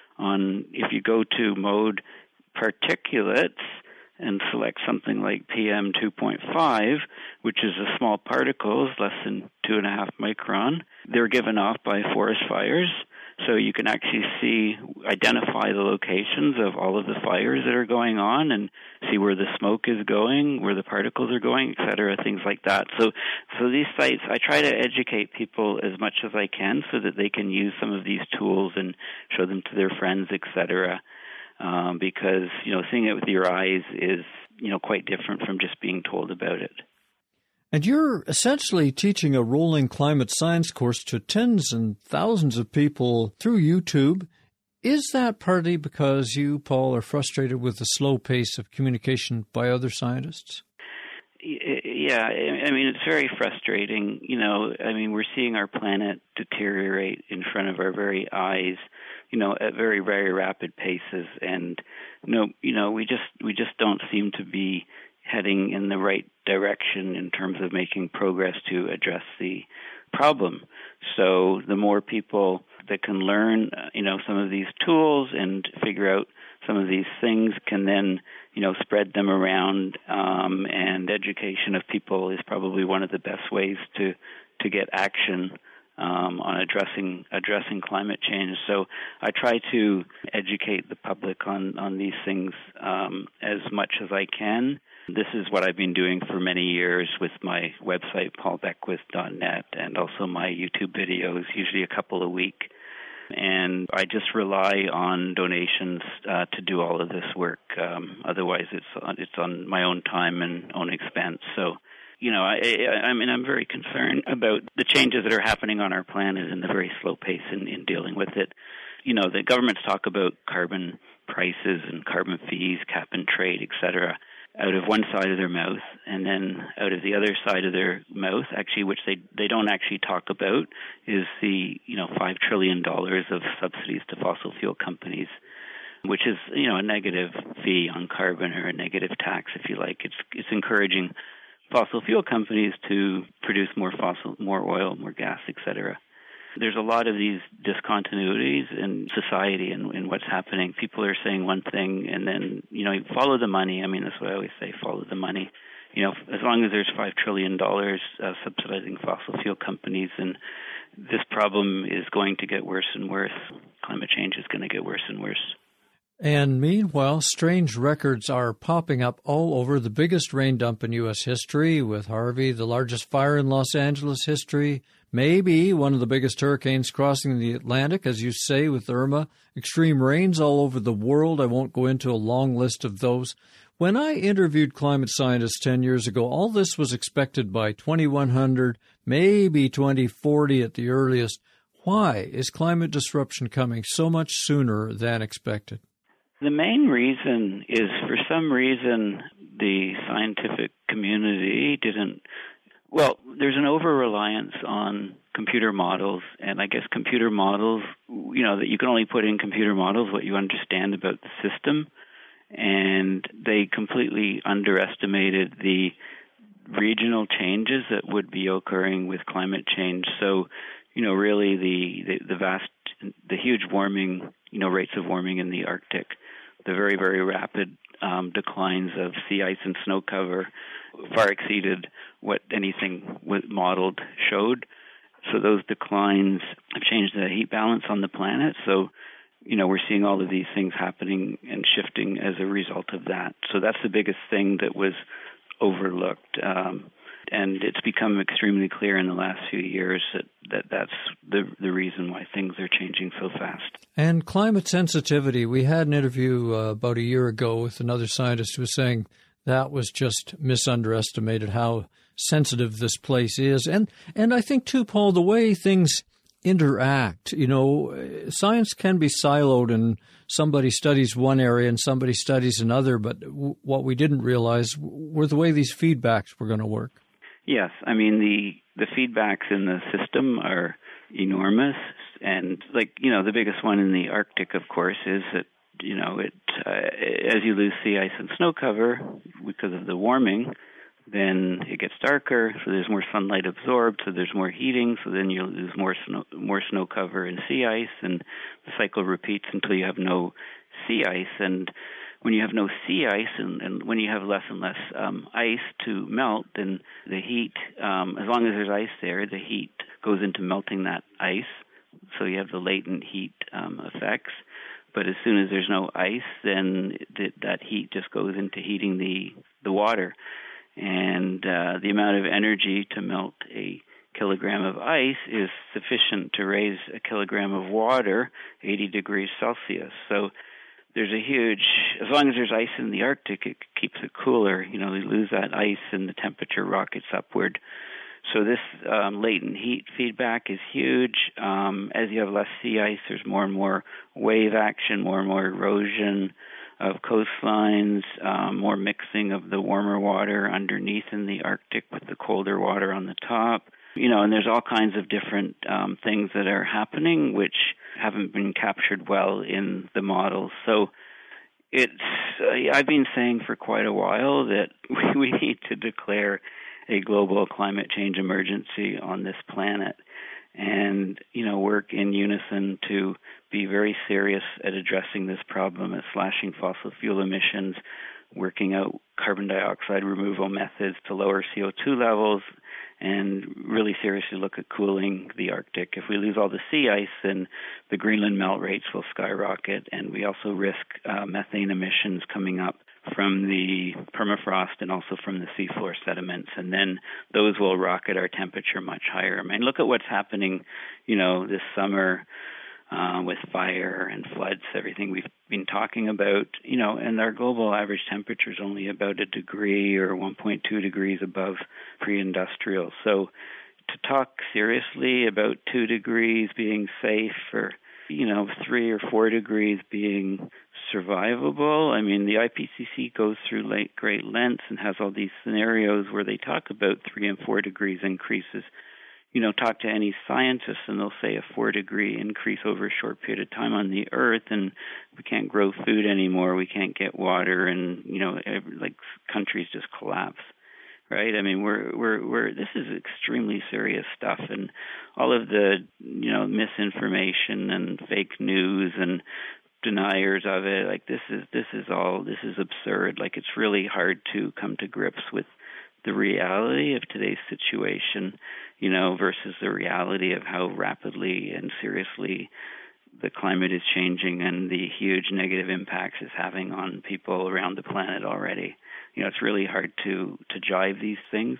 If you go to mode particulates and select something like PM 2.5, which is a small particles, less than 2.5 micron, they're given off by forest fires. So you can actually identify the locations of all of the fires that are going on and see where the smoke is going, where the particles are going, et cetera, things like that. So these sites, I try to educate people as much as I can so that they can use some of these tools and show them to their friends, et cetera, because, seeing it with your eyes is, quite different from just being told about it. And you're essentially teaching a rolling climate science course to tens and thousands of people through YouTube. Is that partly because you, Paul, are frustrated with the slow pace of communication by other scientists? Yeah, it's very frustrating. We're seeing our planet deteriorate in front of our very eyes, at very, very rapid paces. And, we just don't seem to be heading in the right direction in terms of making progress to address the problem. So the more people that can learn, some of these tools and figure out some of these things can then, spread them around, and education of people is probably one of the best ways to get action on addressing climate change. So I try to educate the public on these things as much as I can. This is what I've been doing for many years with my website, paulbeckwith.net, and also my YouTube videos, usually a couple a week. And I just rely on donations to do all of this work. Otherwise, it's on my own time and own expense. So, I'm very concerned about the changes that are happening on our planet and the very slow pace in dealing with it. The governments talk about carbon prices and carbon fees, cap and trade, et cetera, out of one side of their mouth, and then out of the other side of their mouth, actually, which they don't actually talk about, is the $5 trillion of subsidies to fossil fuel companies, which is a negative fee on carbon or a negative tax, if you like. It's encouraging fossil fuel companies to produce more oil, more gas, et cetera. There's a lot of these discontinuities in society and what's happening. People are saying one thing and then, follow the money. That's what I always say, follow the money. As long as there's $5 trillion subsidizing fossil fuel companies, and this problem is going to get worse and worse. Climate change is going to get worse and worse. And meanwhile, strange records are popping up all over the biggest rain dump in U.S. history, with Harvey, the largest fire in Los Angeles history, maybe one of the biggest hurricanes crossing the Atlantic, as you say, with Irma, extreme rains all over the world. I won't go into a long list of those. When I interviewed climate scientists 10 years ago, all this was expected by 2100, maybe 2040 at the earliest. Why is climate disruption coming so much sooner than expected? The main reason is, for some reason, the scientific community there's an over-reliance on computer models, and I guess computer models, that you can only put in computer models what you understand about the system, and they completely underestimated the regional changes that would be occurring with climate change. So, really the huge warming, rates of warming in the Arctic, the very, very rapid declines of sea ice and snow cover far exceeded what anything modeled showed. So those declines have changed the heat balance on the planet. So, we're seeing all of these things happening and shifting as a result of that. So that's the biggest thing that was overlooked. And it's become extremely clear in the last few years that's the reason why things are changing so fast. And climate sensitivity, we had an interview about a year ago with another scientist who was saying that was just misunderestimated how sensitive this place is. And I think, too, Paul, the way things interact, science can be siloed and somebody studies one area and somebody studies another, but what we didn't realize were the way these feedbacks were going to work. Yes, I mean, the feedbacks in the system are enormous, and the biggest one in the Arctic, of course, is that as you lose sea ice and snow cover because of the warming, then it gets darker, so there's more sunlight absorbed, so there's more heating, so then you lose more snow cover and sea ice, and the cycle repeats until you have no sea ice. And when you have no sea ice and when you have less and less ice to melt, then the heat, as long as there's ice there, the heat goes into melting that ice, so you have the latent heat effects. But as soon as there's no ice, then that heat just goes into heating the water. And the amount of energy to melt a kilogram of ice is sufficient to raise a kilogram of water 80 degrees Celsius. So there's a huge, as long as there's ice in the Arctic, it keeps it cooler. You lose that ice and the temperature rockets upward. So this latent heat feedback is huge. As you have less sea ice, there's more and more wave action, more and more erosion of coastlines, more mixing of the warmer water underneath in the Arctic with the colder water on the top. And there's all kinds of different things that are happening which haven't been captured well in the models. So I've been saying for quite a while that we need to declare a global climate change emergency on this planet and, work in unison to be very serious at addressing this problem, at slashing fossil fuel emissions, working out carbon dioxide removal methods to lower CO2 levels, and really seriously look at cooling the Arctic. If we lose all the sea ice, then the Greenland melt rates will skyrocket, and we also risk methane emissions coming up from the permafrost and also from the seafloor sediments, and then those will rocket our temperature much higher. I mean, look at what's happening, this summer with fire and floods, everything we've been talking about, and our global average temperature is only about a degree or 1.2 degrees above pre-industrial. So to talk seriously about 2 degrees being safe or 3 or 4 degrees being survivable. I mean, the IPCC goes through great lengths and has all these scenarios where they talk about 3 and 4 degrees increases. Talk to any scientist and they'll say a 4-degree increase over a short period of time on the Earth, and we can't grow food anymore, we can't get water, and countries just collapse. Right? I mean, we're this is extremely serious stuff, and all of the misinformation and fake news and deniers of it, this is absurd. It's really hard to come to grips with the reality of today's situation, versus the reality of how rapidly and seriously the climate is changing and the huge negative impacts it's having on people around the planet already. It's really hard to jive these things.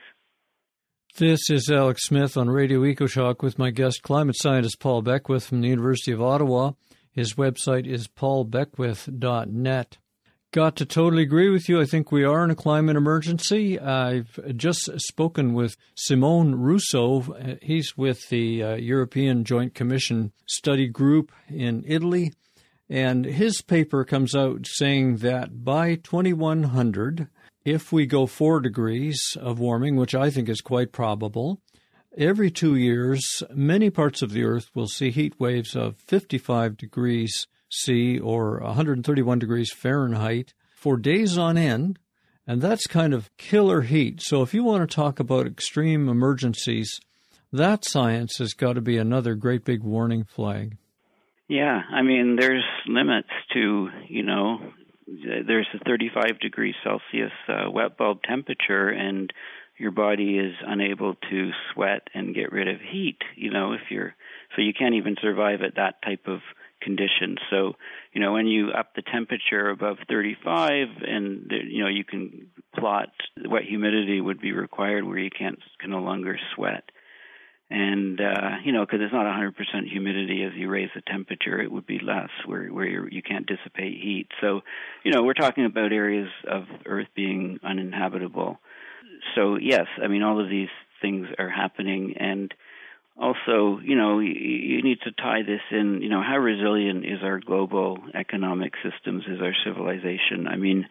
This is Alex Smith on Radio EcoShock with my guest, climate scientist Paul Beckwith from the University of Ottawa. His website is paulbeckwith.net. Got to totally agree with you. I think we are in a climate emergency. I've just spoken with Simone Russo. He's with the European Joint Commission Study Group in Italy. And his paper comes out saying that by 2100, if we go 4 degrees of warming, which I think is quite probable, every 2 years, many parts of the Earth will see heat waves of 55 degrees C or 131 degrees Fahrenheit for days on end, and that's kind of killer heat. So if you want to talk about extreme emergencies, that science has got to be another great big warning flag. Yeah, there's limits to, there's a 35 degrees Celsius wet bulb temperature, and your body is unable to sweat and get rid of heat, so you can't even survive at that type of condition. So, when you up the temperature above 35 and, you can plot what humidity would be required where you can no longer sweat. And, because it's not 100% humidity as you raise the temperature, it would be less where you can't dissipate heat. So, we're talking about areas of Earth being uninhabitable. So, yes, all of these things are happening. And also, you need to tie this in, how resilient is our global economic systems, is our civilization?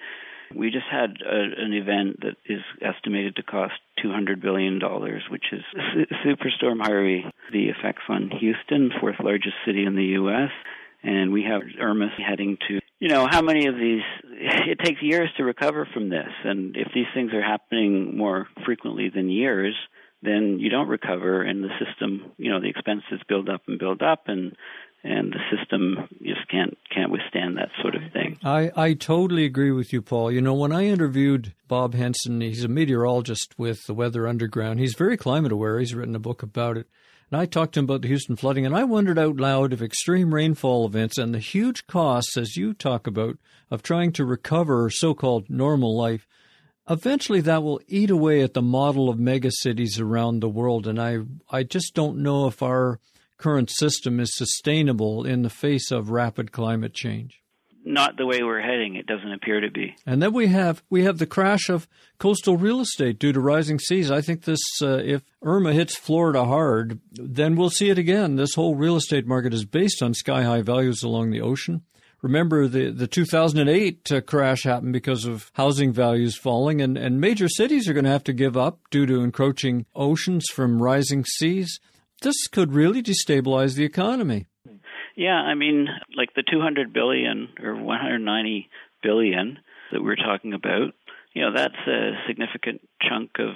We just had an event that is estimated to cost $200 billion, which is Superstorm Harvey, the effects on Houston, 4th largest city in the U.S., and we have Irma heading to, how many of these, it takes years to recover from this, and if these things are happening more frequently than years, then you don't recover, and the system, the expenses build up, and the system just can't withstand that sort of thing. I totally agree with you, Paul. When I interviewed Bob Henson, he's a meteorologist with the Weather Underground. He's very climate aware. He's written a book about it. And I talked to him about the Houston flooding, and I wondered out loud if extreme rainfall events and the huge costs, as you talk about, of trying to recover so-called normal life, eventually that will eat away at the model of megacities around the world. And I just don't know if our current system is sustainable in the face of rapid climate change. Not the way we're heading. It doesn't appear to be. And then we have the crash of coastal real estate due to rising seas. I think this, if Irma hits Florida hard, then we'll see it again. This whole real estate market is based on sky-high values along the ocean. Remember, the 2008 crash happened because of housing values falling, and major cities are going to have to give up due to encroaching oceans from rising seas. This could really destabilize the economy. Yeah, like the $200 billion or $190 billion that we're talking about, that's a significant chunk of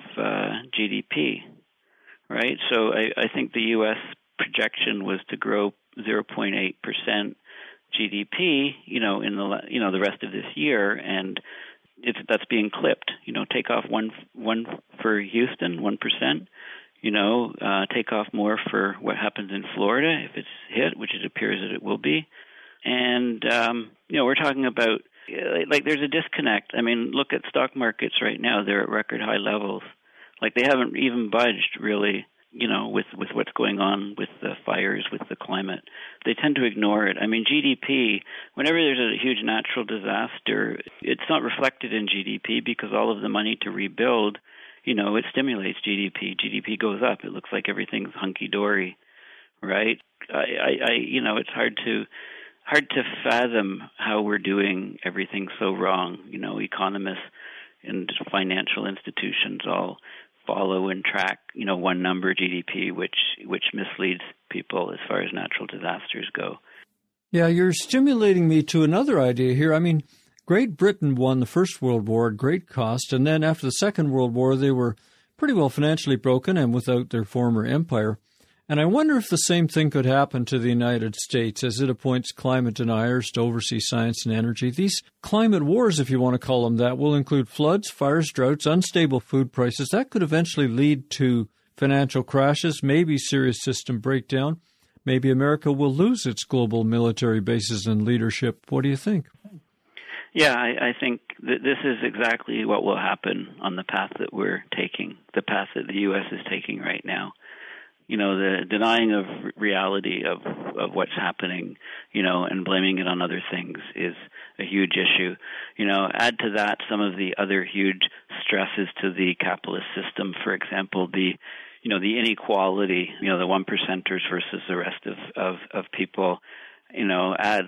GDP, right? So I think the U.S. projection was to grow 0.8% GDP, in the rest of this year, and that's being clipped. Take off one for Houston, 1%. Take off more for what happens in Florida if it's hit, which it appears that it will be. And, we're talking about, there's a disconnect. Look at stock markets right now. They're at record high levels. They haven't even budged, really, with what's going on with the fires, with the climate. They tend to ignore it. GDP, whenever there's a huge natural disaster, it's not reflected in GDP because all of the money to rebuild, it stimulates GDP. GDP goes up. It looks like everything's hunky-dory, right? It's hard to fathom how we're doing everything so wrong. Economists and financial institutions all follow and track, one number, GDP, which misleads people as far as natural disasters go. Yeah, you're stimulating me to another idea here. Great Britain won the First World War at great cost, and then after the Second World War, they were pretty well financially broken and without their former empire. And I wonder if the same thing could happen to the United States as it appoints climate deniers to oversee science and energy. These climate wars, if you want to call them that, will include floods, fires, droughts, unstable food prices. That could eventually lead to financial crashes, maybe serious system breakdown. maybe America will lose its global military bases and leadership. What do you think? Yeah, I think that this is exactly what will happen on the path that we're taking, the path that the U.S. is taking right now. You know, the denying of reality of what's happening, you know, and blaming it on other things is a huge issue. You know, add to that some of the other huge stresses to the capitalist system. For example, the inequality, you know, the 1%ers versus the rest of people. You know, add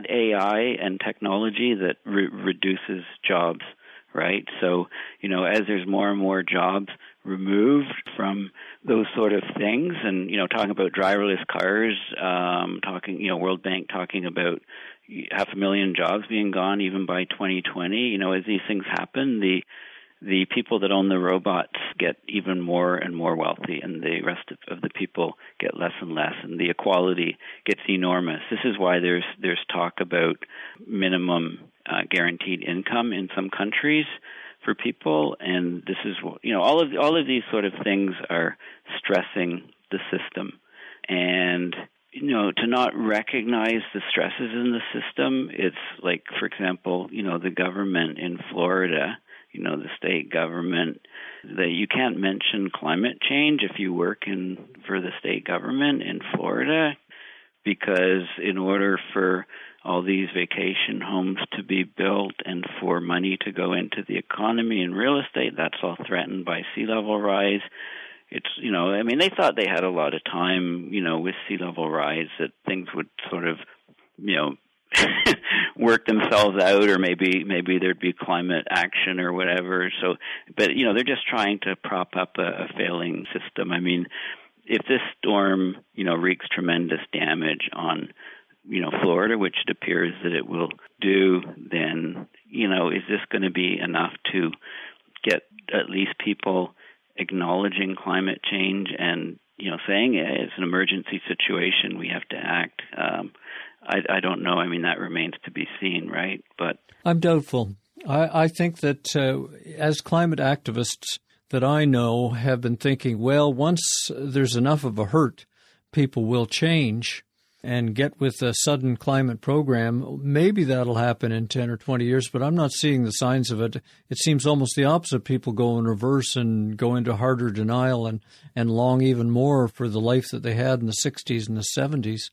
AI and technology that reduces jobs, right? So, you know, as there's more and more jobs removed from those sort of things, and, you know, talking about driverless cars, World Bank talking about 500,000 jobs being gone even by 2020. You know, as these things happen, the people that own the robots get even more and more wealthy, and the rest of the people get less and less, and the equality gets enormous. This is why there's talk about minimum guaranteed income in some countries for people, and this is, you know, all of these sort of things are stressing the system. And, you know, to not recognize the stresses in the system, it's like, for example, you know, the government in Florida, you know, the state government, that you can't mention climate change if you work for the state government in Florida, because in order for all these vacation homes to be built and for money to go into the economy and real estate, that's all threatened by sea level rise. It's, you know, I mean, they thought they had a lot of time, you know, with sea level rise, that things would sort of, you know, work themselves out, or maybe there'd be climate action or whatever. So, but, you know, they're just trying to prop up a failing system. I mean, if this storm, you know, wreaks tremendous damage on, you know, Florida, which it appears that it will do, then, you know, is this going to be enough to get at least people acknowledging climate change and, you know, saying it's an emergency situation, we have to act? I don't know. I mean, that remains to be seen, right? But I'm doubtful. I think that as climate activists that I know have been thinking, well, once there's enough of a hurt, people will change and get with a sudden climate program. Maybe that'll happen in 10 or 20 years, but I'm not seeing the signs of it. It seems almost the opposite. People go in reverse and go into harder denial and long even more for the life that they had in the 60s and the 70s.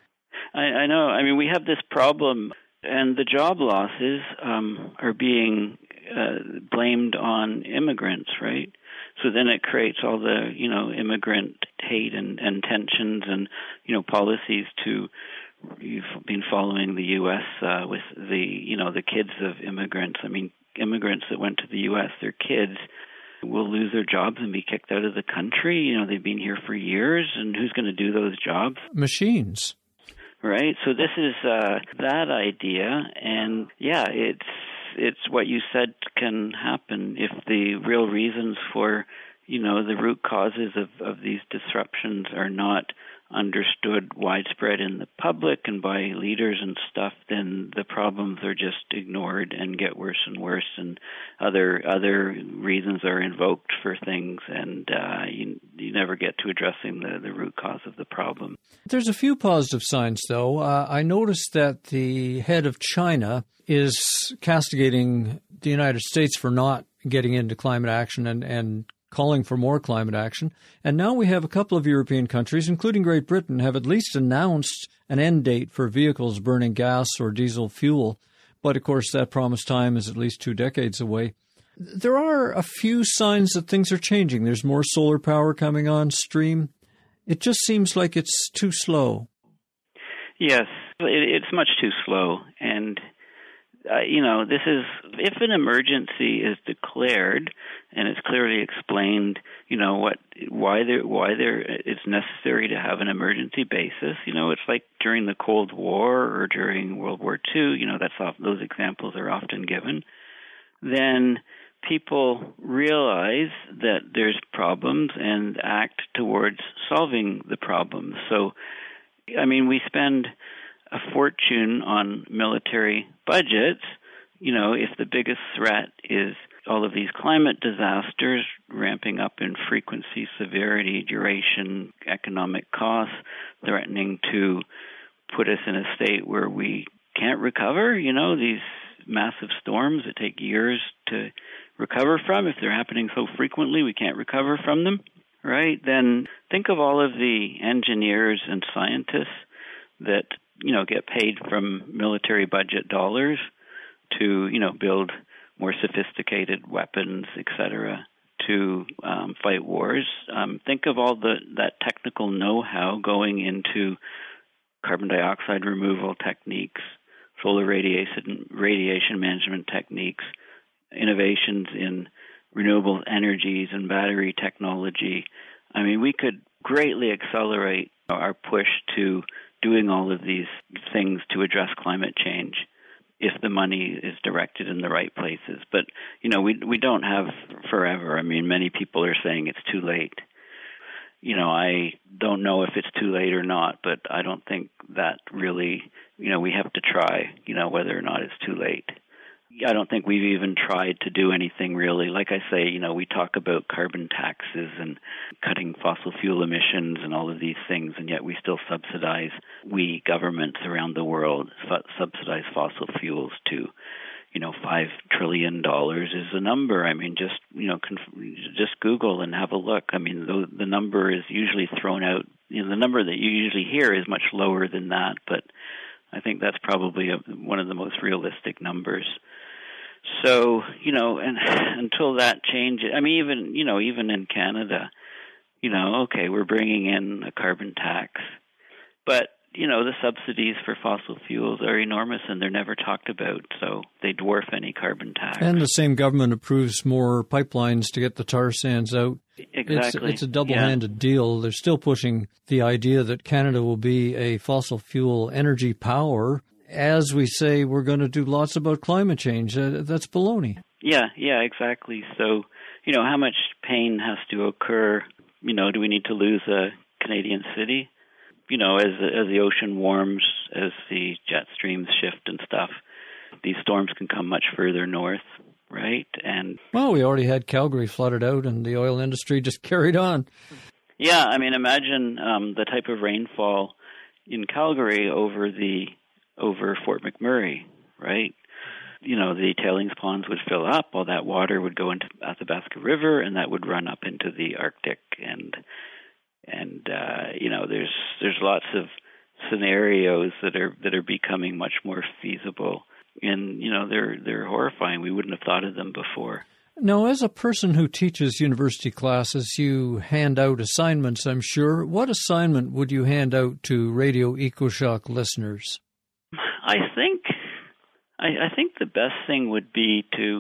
I know. I mean, we have this problem, and the job losses are being blamed on immigrants, right? So then it creates all the, you know, immigrant hate and tensions and, you know, policies to. You've been following the U.S. With the, you know, the kids of immigrants. I mean, immigrants that went to the U.S., their kids will lose their jobs and be kicked out of the country. You know, they've been here for years, and who's going to do those jobs? Machines. Right. So this is that idea, and yeah, it's what you said can happen if the real reasons for, you know, the root causes of these disruptions are not understood widespread in the public and by leaders and stuff, then the problems are just ignored and get worse and worse, and other reasons are invoked for things, and you never get to addressing the root cause of the problem. There's a few positive signs, though. I noticed that the head of China is castigating the United States for not getting into climate action and calling for more climate action. And now we have a couple of European countries, including Great Britain, have at least announced an end date for vehicles burning gas or diesel fuel. But, of course, that promised time is at least 2 decades away. There are a few signs that things are changing. There's more solar power coming on stream. It just seems like it's too slow. Yes, it's much too slow. And you know, this is, if an emergency is declared and it's clearly explained, you know, why it's necessary to have an emergency basis. You know, it's like during the Cold War or during World War II. You know, those examples are often given. Then people realize that there's problems and act towards solving the problems. So, I mean, we spend a fortune on military budgets. You know, if the biggest threat is all of these climate disasters ramping up in frequency, severity, duration, economic costs, threatening to put us in a state where we can't recover. These massive storms that take years to recover from, if they're happening so frequently, we can't recover from them, right? Then think of all of the engineers and scientists that, get paid from military budget dollars to, build more sophisticated weapons, etc., to fight wars. Think of all that technical know-how going into carbon dioxide removal techniques, solar radiation management techniques, innovations in renewable energies and battery technology. I mean, we could greatly accelerate our push to doing all of these things to address climate change if the money is directed in the right places. But, we don't have forever. I mean, many people are saying it's too late. I don't know if it's too late or not, but I don't think that really, we have to try, whether or not it's too late. I don't think we've even tried to do anything really. Like I say, we talk about carbon taxes and cutting fossil fuel emissions and all of these things, and yet we still subsidize, governments around the world subsidize fossil fuels to, $5 trillion is a number. I mean, just Google and have a look. I mean, the number is usually thrown out. The number that you usually hear is much lower than that, but I think that's probably one of the most realistic numbers. So, and until that changes, I mean, even in Canada, okay, we're bringing in a carbon tax, but, the subsidies for fossil fuels are enormous and they're never talked about, so they dwarf any carbon tax. And the same government approves more pipelines to get the tar sands out. Exactly. It's a double-handed deal. They're still pushing the idea that Canada will be a fossil fuel energy power. As we say, we're going to do lots about climate change. That's baloney. Yeah, exactly. So, how much pain has to occur? Do we need to lose a Canadian city? As the ocean warms, as the jet streams shift and stuff, these storms can come much further north, right? And we already had Calgary flooded out, and the oil industry just carried on. Yeah, I mean, imagine the type of rainfall in Calgary over Fort McMurray, right? The tailings ponds would fill up, all that water would go into Athabasca River, and that would run up into the Arctic, and there's lots of scenarios that are becoming much more feasible, and they're horrifying. We wouldn't have thought of them before. Now, as a person who teaches university classes, you hand out assignments, I'm sure. What assignment would you hand out to Radio EcoShock listeners? I think the best thing would be to,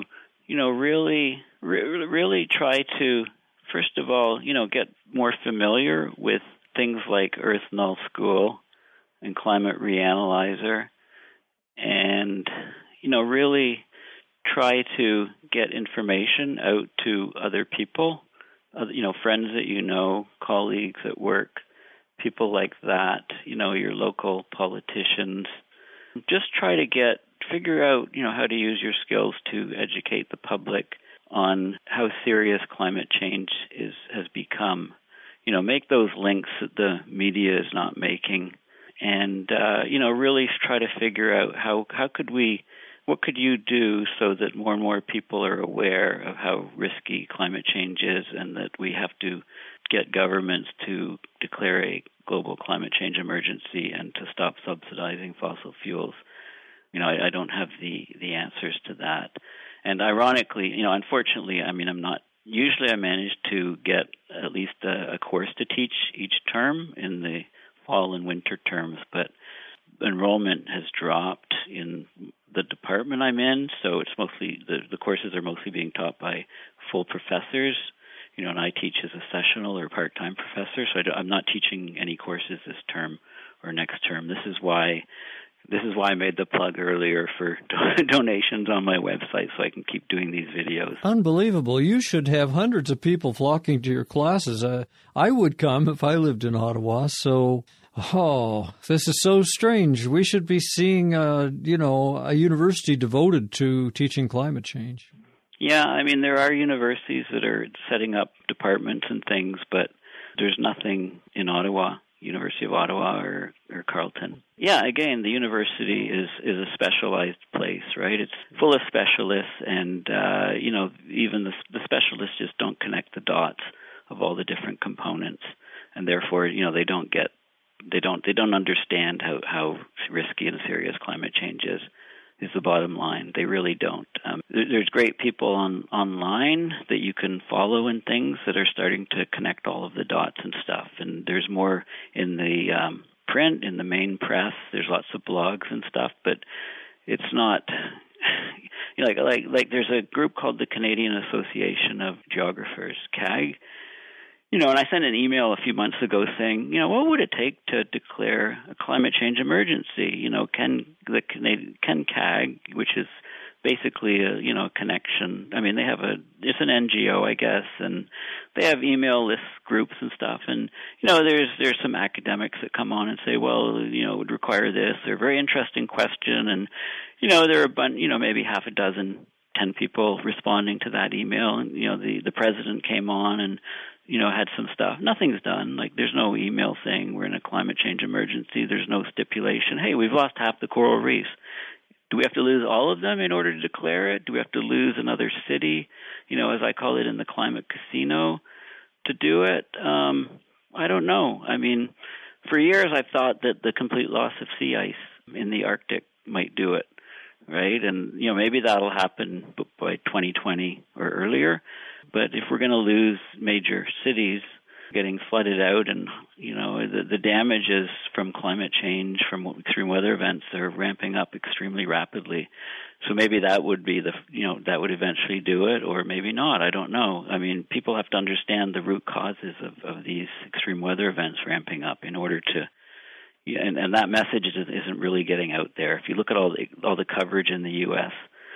really try to, first of all, get more familiar with things like Earth Null School and Climate Reanalyzer, and, really try to get information out to other people, friends that colleagues at work, people like that, your local politicians. Just try to figure out, how to use your skills to educate the public on how serious climate change has become. Make those links that the media is not making, and really try to figure out what could you do so that more and more people are aware of how risky climate change is, and that we have to get governments to declare a global climate change emergency and to stop subsidizing fossil fuels. I don't have the answers to that. And ironically, unfortunately, I mean, usually I manage to get at least a course to teach each term in the fall and winter terms, but enrollment has dropped in the department I'm in, so it's mostly, the courses are mostly being taught by full professors, and I teach as a sessional or part-time professor, so I'm not teaching any courses this term or next term. This is why I made the plug earlier for donations on my website, so I can keep doing these videos. Unbelievable. You should have hundreds of people flocking to your classes. I would come if I lived in Ottawa, so this is so strange. We should be seeing, a university devoted to teaching climate change. Yeah, I mean, there are universities that are setting up departments and things, but there's nothing in Ottawa, University of Ottawa or Carleton. Yeah, again, the university is a specialized place, right? It's full of specialists, and even the specialists just don't connect the dots of all the different components, and therefore, they don't understand how risky and serious climate change is the bottom line. They really don't. There's great people online that you can follow and things that are starting to connect all of the dots and stuff. And there's more in the print, in the main press. There's lots of blogs and stuff, but it's not like there's a group called the Canadian Association of Geographers, CAG. And I sent an email a few months ago saying, what would it take to declare a climate change emergency? Can CAG, which is basically a connection. I mean, it's an NGO, I guess, and they have email list groups and stuff. And there's some academics that come on and say, well, it would require this. They're a very interesting question, and there are maybe half a dozen, 10 people responding to that email. And the president came on and had some stuff. Nothing's done. Like, there's no email saying we're in a climate change emergency. There's no stipulation. Hey, we've lost half the coral reefs. Do we have to lose all of them in order to declare it? Do we have to lose another city, as I call it in the climate casino, to do it? I don't know. I mean, for years I've thought that the complete loss of sea ice in the Arctic might do it, right? And, maybe that'll happen by 2020 or earlier. But if we're going to lose major cities getting flooded out, and the damages from climate change, from extreme weather events, are ramping up extremely rapidly. So maybe that would be that would eventually do it, or maybe not. I don't know. I mean, people have to understand the root causes of these extreme weather events ramping up in order to. Yeah, and that message isn't really getting out there. If you look at all the coverage in the U.S.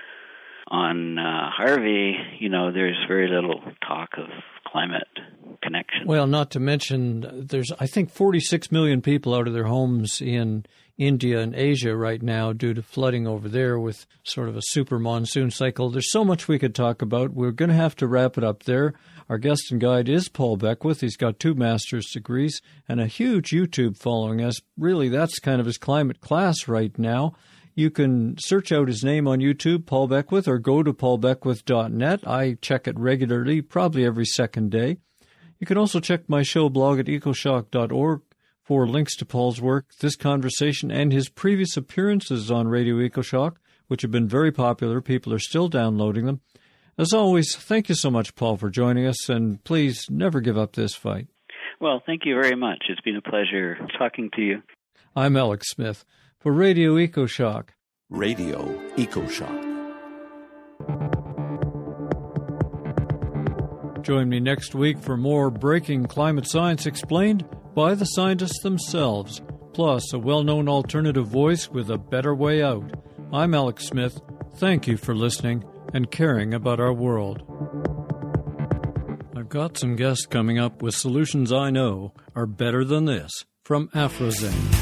on Harvey, there's very little talk of climate connection. Well, not to mention, there's, I think, 46 million people out of their homes in India and Asia right now due to flooding over there with sort of a super monsoon cycle. There's so much we could talk about. We're going to have to wrap it up there. Our guest and guide is Paul Beckwith. He's got 2 master's degrees and a huge YouTube following. As really, that's kind of his climate class right now. You can search out his name on YouTube, Paul Beckwith, or go to paulbeckwith.net. I check it regularly, probably every second day. You can also check my show blog at ecoshock.org for links to Paul's work, this conversation, and his previous appearances on Radio EcoShock, which have been very popular. People are still downloading them. As always, thank you so much, Paul, for joining us, and please never give up this fight. Well, thank you very much. It's been a pleasure talking to you. I'm Alex Smith for Radio EcoShock. Radio EcoShock. Join me next week for more breaking climate science explained by the scientists themselves, plus a well-known alternative voice with a better way out. I'm Alex Smith. Thank you for listening and caring about our world. I've got some guests coming up with solutions I know are better than this from AfroZen.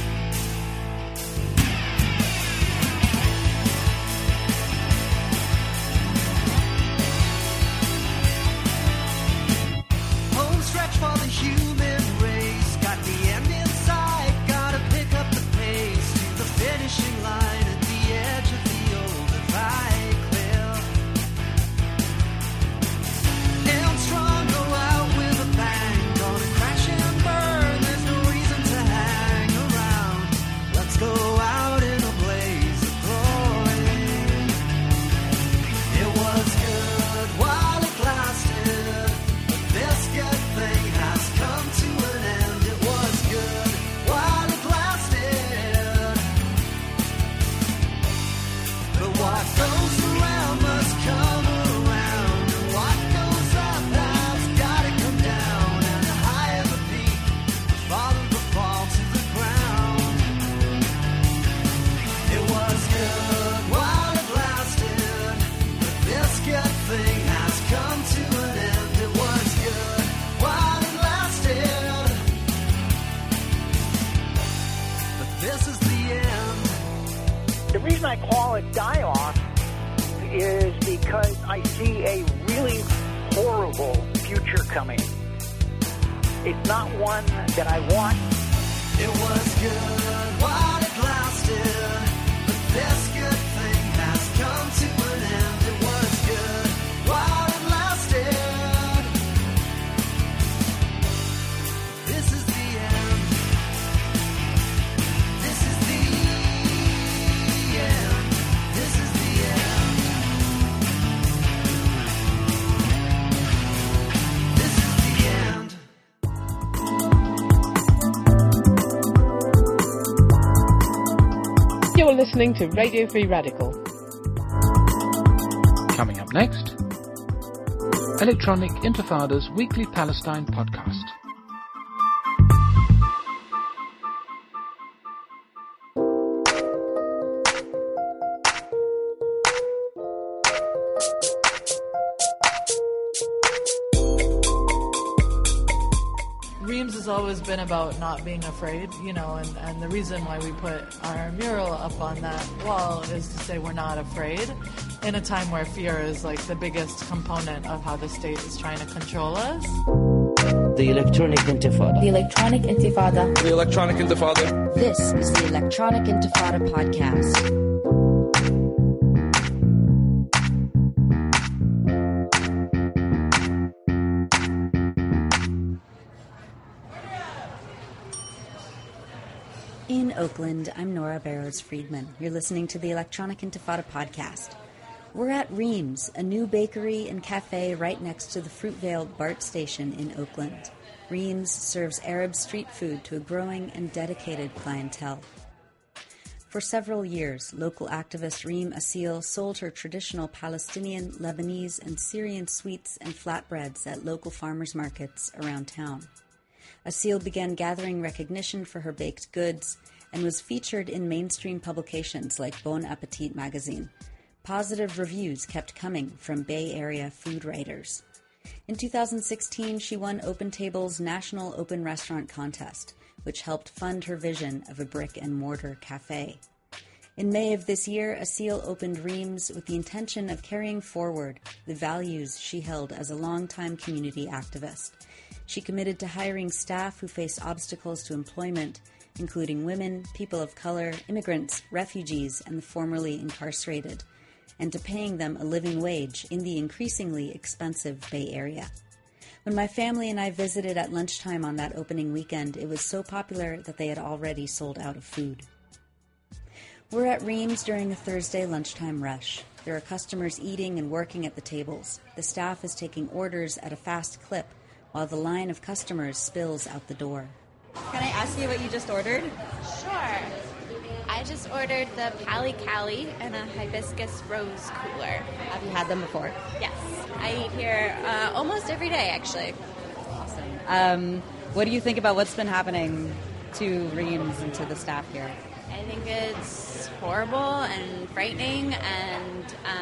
is because I see a really horrible future coming. It's not one that I want. It was good while it lasted, but this good thing has come to an end. It was good while it lasted. This is the end. This is the end. This is the end. This is the end. You're listening to Radio Free Radical. Coming up next, Electronic Intifada's weekly Palestine podcast. Reams has always been about not being afraid, and the reason why we put our mural up on that wall is to say we're not afraid in a time where fear is like the biggest component of how the state is trying to control us. The Electronic Intifada. The Electronic Intifada. The Electronic Intifada. This is the Electronic Intifada podcast. In Oakland, I'm Nora Barrows-Friedman. You're listening to the Electronic Intifada podcast. We're at Reams, a new bakery and cafe right next to the Fruitvale BART station in Oakland. Reams serves Arab street food to a growing and dedicated clientele. For several years, local activist Reem Assil sold her traditional Palestinian, Lebanese, and Syrian sweets and flatbreads at local farmers markets around town. Assil began gathering recognition for her baked goods and was featured in mainstream publications like Bon Appetit magazine. Positive reviews kept coming from Bay Area food writers. In 2016, she won Open Table's National Open Restaurant Contest, which helped fund her vision of a brick-and-mortar cafe. In May of this year, Assil opened Reams with the intention of carrying forward the values she held as a longtime community activist. She committed to hiring staff who face obstacles to employment, including women, people of color, immigrants, refugees, and the formerly incarcerated, and to paying them a living wage in the increasingly expensive Bay Area. When my family and I visited at lunchtime on that opening weekend, it was so popular that they had already sold out of food. We're at Reams during a Thursday lunchtime rush. There are customers eating and working at the tables. The staff is taking orders at a fast clip, while the line of customers spills out the door. Can I ask you what you just ordered? Sure. I just ordered the Pali Cali and a hibiscus rose cooler. Have you had them before? Yes. I eat here almost every day, actually. Awesome. What do you think about what's been happening to Reams and to the staff here? I think it's horrible and frightening and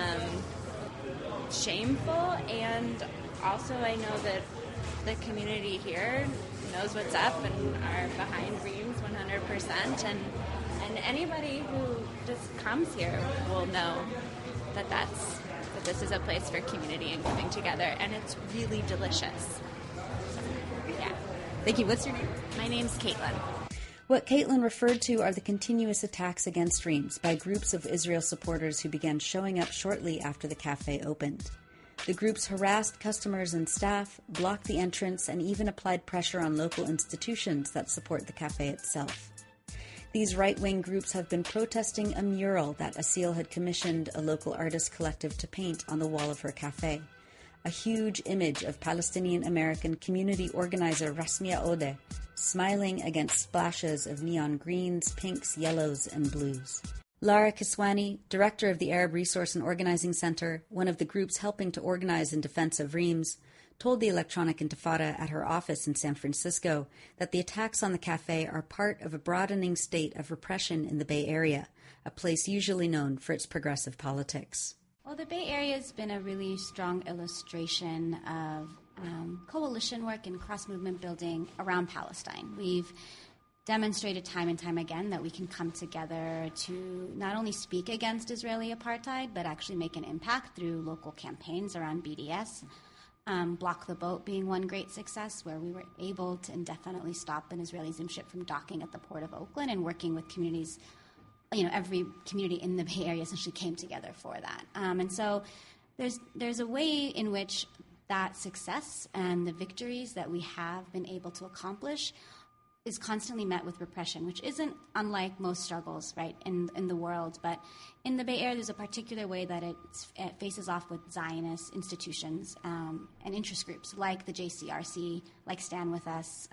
shameful, and also I know that the community here knows what's up and are behind Reams 100%, and anybody who just comes here will know that this is a place for community and coming together, and it's really delicious. Yeah. Thank you. What's your name? My name's Caitlin. What Caitlin referred to are the continuous attacks against Reams by groups of Israel supporters who began showing up shortly after the cafe opened. The groups harassed customers and staff, blocked the entrance, and even applied pressure on local institutions that support the cafe itself. These right-wing groups have been protesting a mural that Assil had commissioned a local artist collective to paint on the wall of her cafe. A huge image of Palestinian-American community organizer Rasmia Ode, smiling against splashes of neon greens, pinks, yellows, and blues. Lara Kiswani, director of the Arab Resource and Organizing Center, one of the groups helping to organize in defense of Reams, told the Electronic Intifada at her office in San Francisco that the attacks on the cafe are part of a broadening state of repression in the Bay Area, a place usually known for its progressive politics. Well, the Bay Area has been a really strong illustration of coalition work and cross-movement building around Palestine. We've demonstrated time and time again that we can come together to not only speak against Israeli apartheid, but actually make an impact through local campaigns around BDS. Block the Boat being one great success, where we were able to indefinitely stop an Israeli Zim ship from docking at the port of Oakland, and working with communities, every community in the Bay Area essentially came together for that. And so there's a way in which that success and the victories that we have been able to accomplish is constantly met with repression, which isn't unlike most struggles, right, in the world. But in the Bay Area, there's a particular way that it faces off with Zionist institutions and interest groups like the JCRC, like Stand With Us.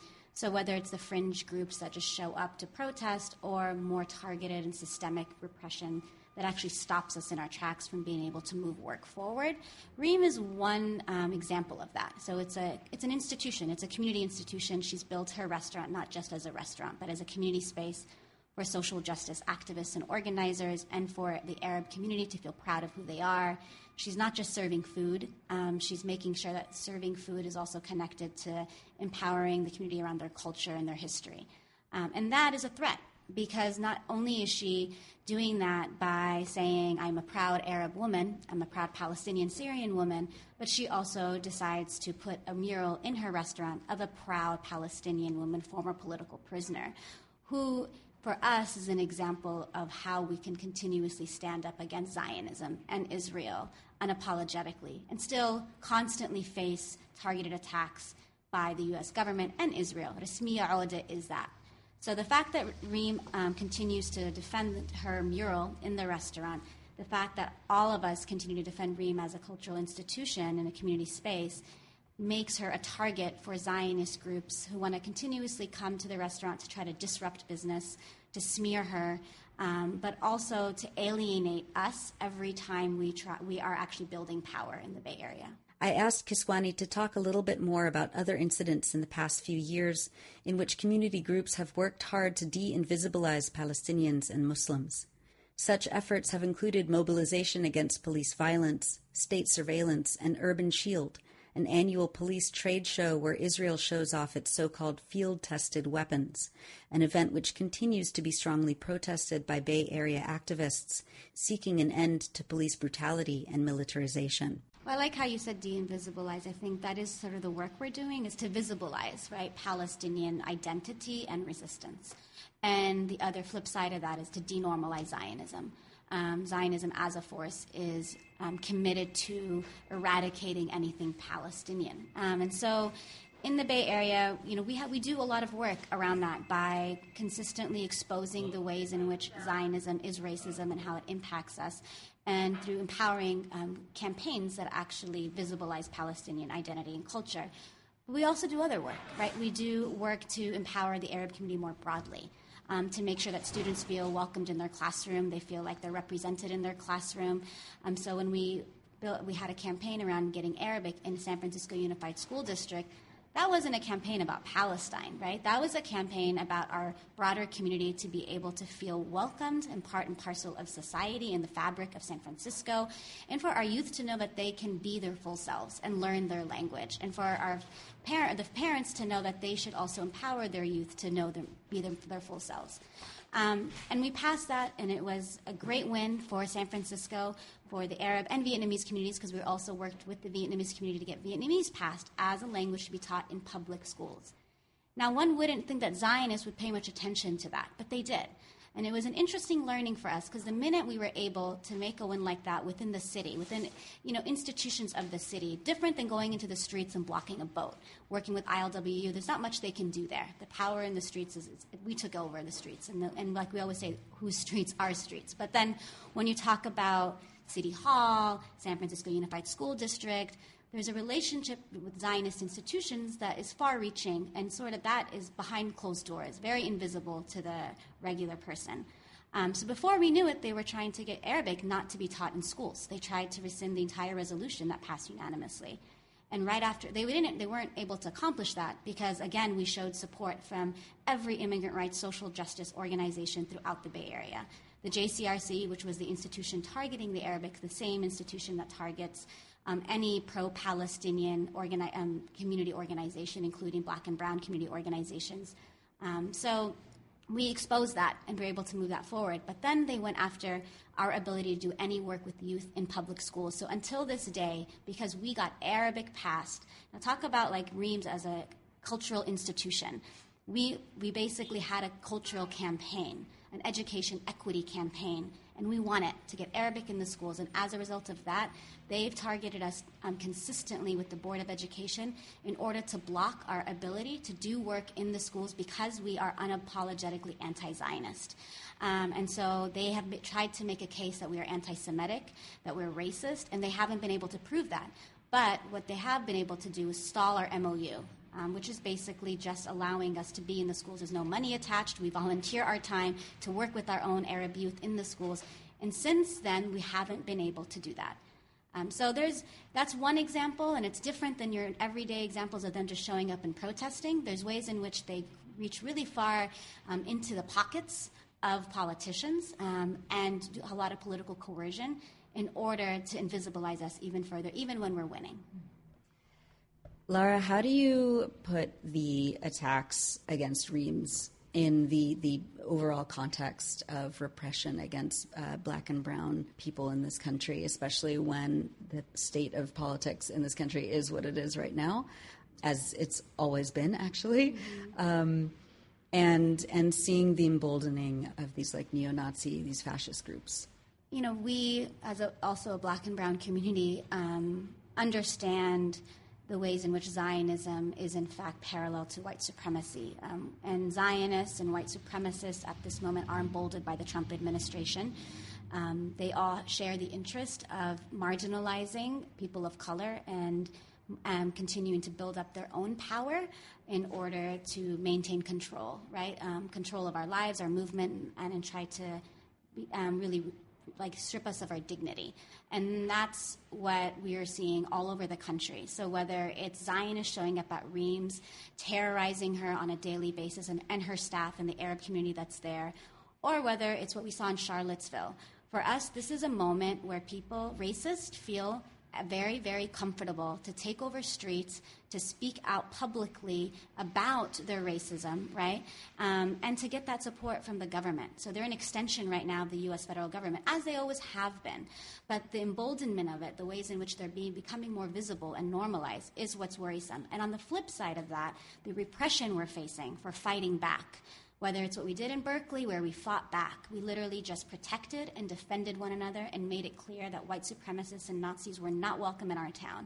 So whether it's the fringe groups that just show up to protest, or more targeted and systemic repression that actually stops us in our tracks from being able to move work forward. Reem is one example of that. So it's an institution. It's a community institution. She's built her restaurant not just as a restaurant, but as a community space for social justice activists and organizers, and for the Arab community to feel proud of who they are. She's not just serving food. She's making sure that serving food is also connected to empowering the community around their culture and their history. And that is a threat, because not only is she doing that by saying, I'm a proud Arab woman, I'm a proud Palestinian Syrian woman, but she also decides to put a mural in her restaurant of a proud Palestinian woman, former political prisoner, who for us is an example of how we can continuously stand up against Zionism and Israel unapologetically, and still constantly face targeted attacks by the U.S. government and Israel. Rasmiya Odeh is that. So the fact that Reem continues to defend her mural in the restaurant, the fact that all of us continue to defend Reem as a cultural institution in a community space, makes her a target for Zionist groups who want to continuously come to the restaurant to try to disrupt business, to smear her, but also to alienate us every time we are actually building power in the Bay Area. I asked Kiswani to talk a little bit more about other incidents in the past few years in which community groups have worked hard to de-invisibilize Palestinians and Muslims. Such efforts have included mobilization against police violence, state surveillance, and Urban Shield, an annual police trade show where Israel shows off its so-called field-tested weapons, an event which continues to be strongly protested by Bay Area activists seeking an end to police brutality and militarization. Well, I like how you said de-invisibilize. I think that is sort of the work we're doing, is to visibilize, right, Palestinian identity and resistance. And the other flip side of that is to denormalize Zionism. Zionism as a force is committed to eradicating anything Palestinian. And so in the Bay Area, we do a lot of work around that by consistently exposing the ways in which Zionism is racism and how it impacts us, and through empowering campaigns that actually visibilize Palestinian identity and culture. But we also do other work, right? We do work to empower the Arab community more broadly, to make sure that students feel welcomed in their classroom, they feel like they're represented in their classroom. So when we had a campaign around getting Arabic in San Francisco Unified School District, that wasn't a campaign about Palestine, right? That was a campaign about our broader community to be able to feel welcomed and part and parcel of society and the fabric of San Francisco, and for our youth to know that they can be their full selves and learn their language, and for the parents to know that they should also empower their youth to know be their full selves. And we passed that, and it was a great win for San Francisco, for the Arab and Vietnamese communities, because we also worked with the Vietnamese community to get Vietnamese passed as a language to be taught in public schools. Now, one wouldn't think that Zionists would pay much attention to that, but they did. And it was an interesting learning for us, because the minute we were able to make a win like that within the city, within institutions of the city, different than going into the streets and blocking a boat, working with ILWU, there's not much they can do there. The power in the streets is we took over the streets, and like we always say, whose streets are streets. But then when you talk about City Hall, San Francisco Unified School District, there's a relationship with Zionist institutions that is far-reaching, and sort of that is behind closed doors, very invisible to the regular person. So before we knew it, they were trying to get Arabic not to be taught in schools. They tried to rescind the entire resolution that passed unanimously. And right after, they weren't able to accomplish that because, again, we showed support from every immigrant rights social justice organization throughout the Bay Area. The JCRC, which was the institution targeting the Arabic, the same institution that targets any pro-Palestinian community organization, including Black and Brown community organizations, So we exposed that and were able to move that forward. But then they went after our ability to do any work with youth in public schools. So until this day, because we got Arabic passed, now talk about like Reams as a cultural institution. We basically had a cultural campaign, an education equity campaign, and we won it to get Arabic in the schools. And as a result of that, they've targeted us consistently with the Board of Education in order to block our ability to do work in the schools because we are unapologetically anti-Zionist. And so they have tried to make a case that we are anti-Semitic, that we're racist, and they haven't been able to prove that. But what they have been able to do is stall our MOU. Which is basically just allowing us to be in the schools. There's no money attached. We volunteer our time to work with our own Arab youth in the schools. And since then, we haven't been able to do that. So that's one example, and it's different than your everyday examples of them just showing up and protesting. There's ways in which they reach really far into the pockets of politicians and do a lot of political coercion in order to invisibilize us even further, even when we're winning. Lara, how do you put the attacks against Reams in the overall context of repression against black and brown people in this country, especially when the state of politics in this country is what it is right now, as it's always been, actually, and seeing the emboldening of these like neo-Nazi, these fascist groups? You know, we, as also a black and brown community, understand the ways in which Zionism is in fact parallel to white supremacy. And Zionists and white supremacists at this moment are emboldened by the Trump administration. They all share the interest of marginalizing people of color and continuing to build up their own power in order to maintain control, right? Control of our lives, our movement, and try to really strip us of our dignity. And that's what we are seeing all over the country. So whether it's Zionists showing up at Reams, terrorizing her on a daily basis and her staff and the Arab community that's there, or whether it's what we saw in Charlottesville. For us, this is a moment where people, racists, feel very, very comfortable to take over streets, to speak out publicly about their racism, right? And to get that support from the government. So they're an extension right now of the U.S. federal government, as they always have been. But the emboldenment of it, the ways in which they're becoming more visible and normalized, is what's worrisome. And on the flip side of that, the repression we're facing for fighting back, whether it's what we did in Berkeley, where we fought back. We literally just protected and defended one another and made it clear that white supremacists and Nazis were not welcome in our town.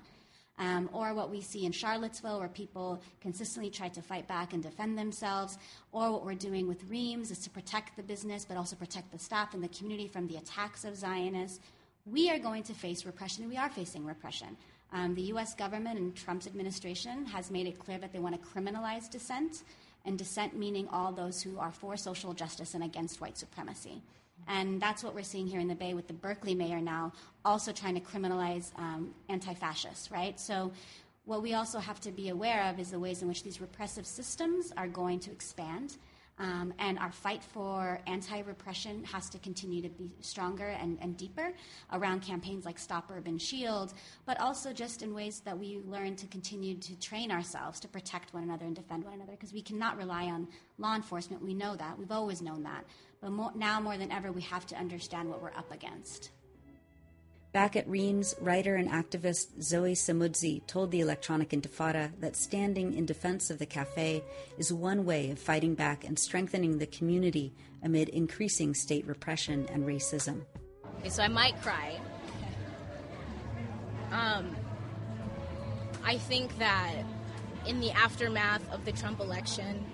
Or what we see in Charlottesville, where people consistently try to fight back and defend themselves. Or what we're doing with Reams is to protect the business, but also protect the staff and the community from the attacks of Zionists. We are going to face repression, and we are facing repression. The U.S. government and Trump's administration has made it clear that they want to criminalize dissent, and dissent meaning all those who are for social justice and against white supremacy. And that's what we're seeing here in the Bay with the Berkeley mayor now also trying to criminalize anti-fascists, right? So what we also have to be aware of is the ways in which these repressive systems are going to expand. And our fight for anti-repression has to continue to be stronger and deeper around campaigns like Stop Urban Shield, but also just in ways that we learn to continue to train ourselves to protect one another and defend one another, because we cannot rely on law enforcement. We know that. We've always known that. But now more than ever, we have to understand what we're up against. Back at Reams, writer and activist Zoe Samudzi told the Electronic Intifada that standing in defense of the cafe is one way of fighting back and strengthening the community amid increasing state repression and racism. Okay, so I might cry. I think that in the aftermath of the Trump election,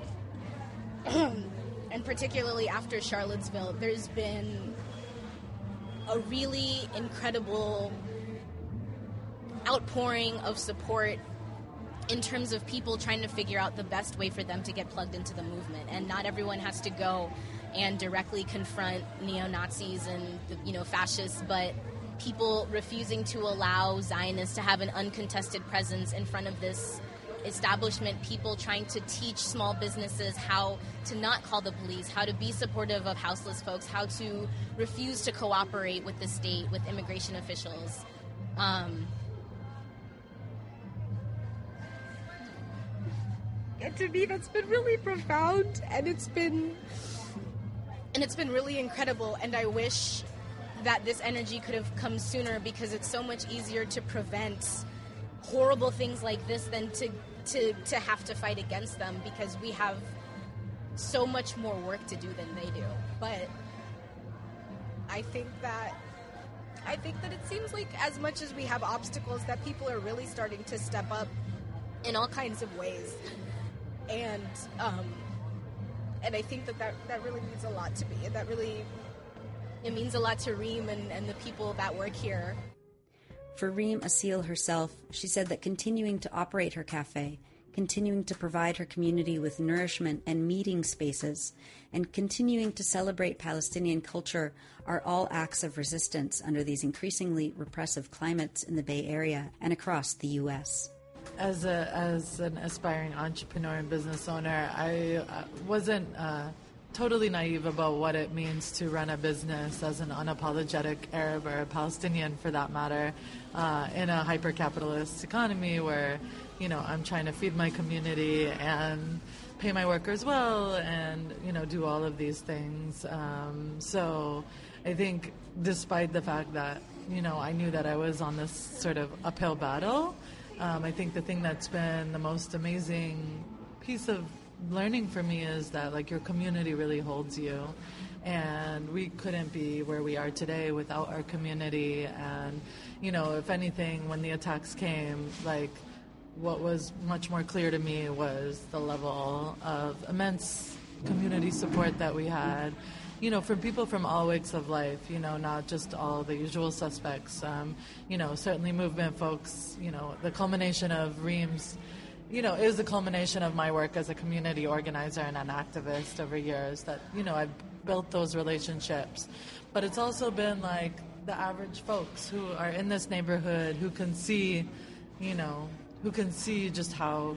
and particularly after Charlottesville, there's been a really incredible outpouring of support in terms of people trying to figure out the best way for them to get plugged into the movement. And not everyone has to go and directly confront neo-Nazis and fascists, but people refusing to allow Zionists to have an uncontested presence in front of this establishment, people trying to teach small businesses how to not call the police, how to be supportive of houseless folks, how to refuse to cooperate with the state, with immigration officials. And to me, that's been really profound, and it's been really incredible. And I wish that this energy could have come sooner, because it's so much easier to prevent horrible things like this than to have to fight against them, because we have so much more work to do than they do. But I think that it seems like as much as we have obstacles, that people are really starting to step up in all kinds of ways. And I think that really means a lot to me. And it means a lot to Reem and the people that work here. For Reem Assil herself, she said that continuing to operate her cafe, continuing to provide her community with nourishment and meeting spaces, and continuing to celebrate Palestinian culture are all acts of resistance under these increasingly repressive climates in the Bay Area and across the U.S. As an aspiring entrepreneur and business owner, I wasn't totally naive about what it means to run a business as an unapologetic Arab or a Palestinian, for that matter, in a hyper-capitalist economy where, I'm trying to feed my community and pay my workers well and, do all of these things. So I think despite the fact that, I knew that I was on this sort of uphill battle, I think the thing that's been the most amazing piece of learning for me is that your community really holds you, and we couldn't be where we are today without our community. And if anything, when the attacks came, what was much more clear to me was the level of immense community support that we had, from people from all walks of life, not just all the usual suspects, certainly movement folks, the culmination of Reem's is the culmination of my work as a community organizer and an activist over years that, I've built those relationships. But it's also been the average folks who are in this neighborhood who can see, just how,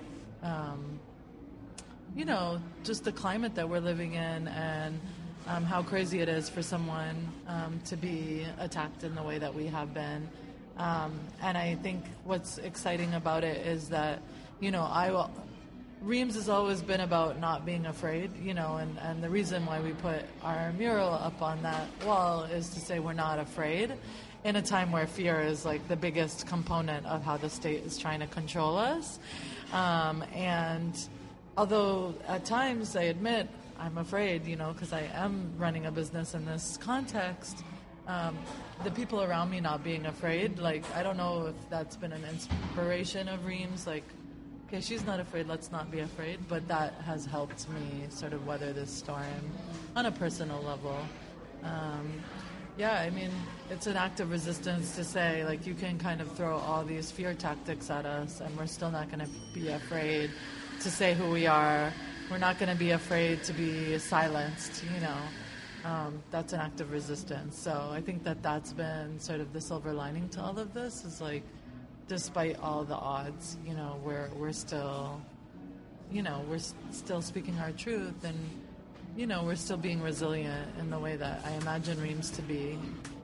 just the climate that we're living in, and how crazy it is for someone to be attacked in the way that we have been. And I think what's exciting about it is that, Reem's has always been about not being afraid, and the reason why we put our mural up on that wall is to say we're not afraid in a time where fear is the biggest component of how the state is trying to control us. And although at times I admit I'm afraid, because I am running a business in this context, the people around me not being afraid, I don't know if that's been an inspiration of Reem's, okay, she's not afraid, let's not be afraid, but that has helped me sort of weather this storm on a personal level. It's an act of resistance to say, you can kind of throw all these fear tactics at us and we're still not going to be afraid to say who we are. We're not going to be afraid to be silenced, That's an act of resistance. So I think that's been sort of the silver lining to all of this is despite all the odds, we're still, we're still speaking our truth, and, we're still being resilient in the way that I imagine Reem's to be.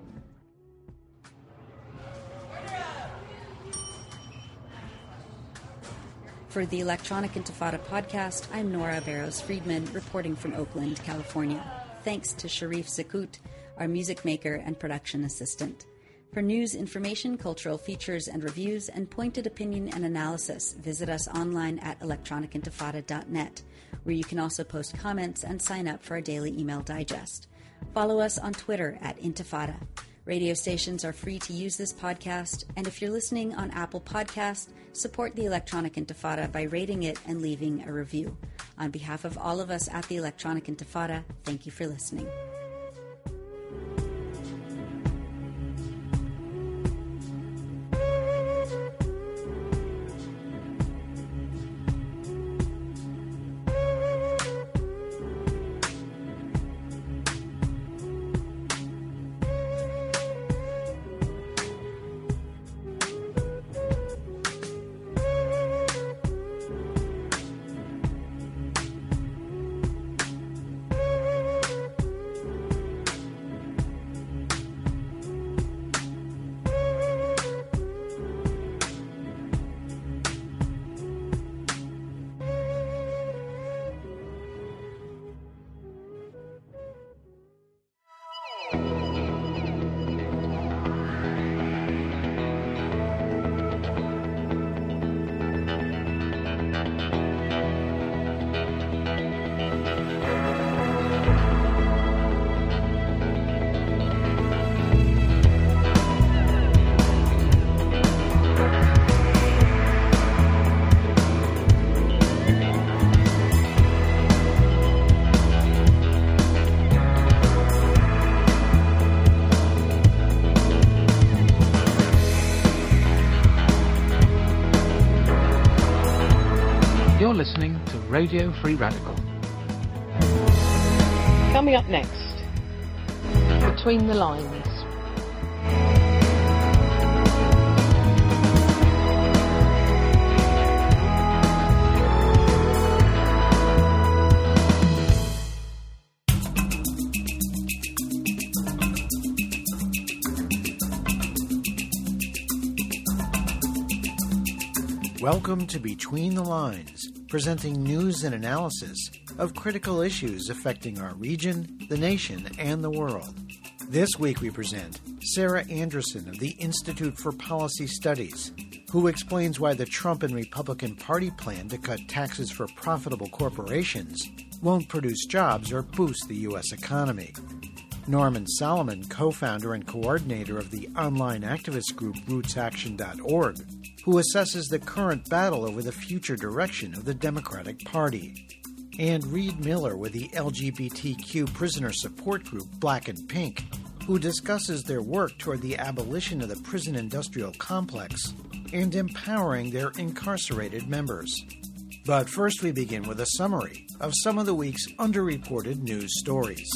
For the Electronic Intifada podcast, I'm Nora Barrows-Friedman, reporting from Oakland, California. Thanks to Sharif Zakut, our music maker and production assistant. For news, information, cultural features and reviews, and pointed opinion and analysis, visit us online at electronicintifada.net, where you can also post comments and sign up for our daily email digest. Follow us on Twitter at Intifada. Radio stations are free to use this podcast, and if you're listening on Apple Podcast, support the Electronic Intifada by rating it and leaving a review. On behalf of all of us at the Electronic Intifada, thank you for listening. Radio Free Radical. Coming up next, Between the Lines. Welcome to Between the Lines, presenting news and analysis of critical issues affecting our region, the nation, and the world. This week we present Sarah Anderson of the Institute for Policy Studies, who explains why the Trump and Republican Party plan to cut taxes for profitable corporations won't produce jobs or boost the U.S. economy. Norman Solomon, co-founder and coordinator of the online activist group RootsAction.org, who assesses the current battle over the future direction of the Democratic Party. And Reed Miller with the LGBTQ prisoner support group Black and Pink, who discusses their work toward the abolition of the prison industrial complex and empowering their incarcerated members. But first we begin with a summary of some of the week's underreported news stories.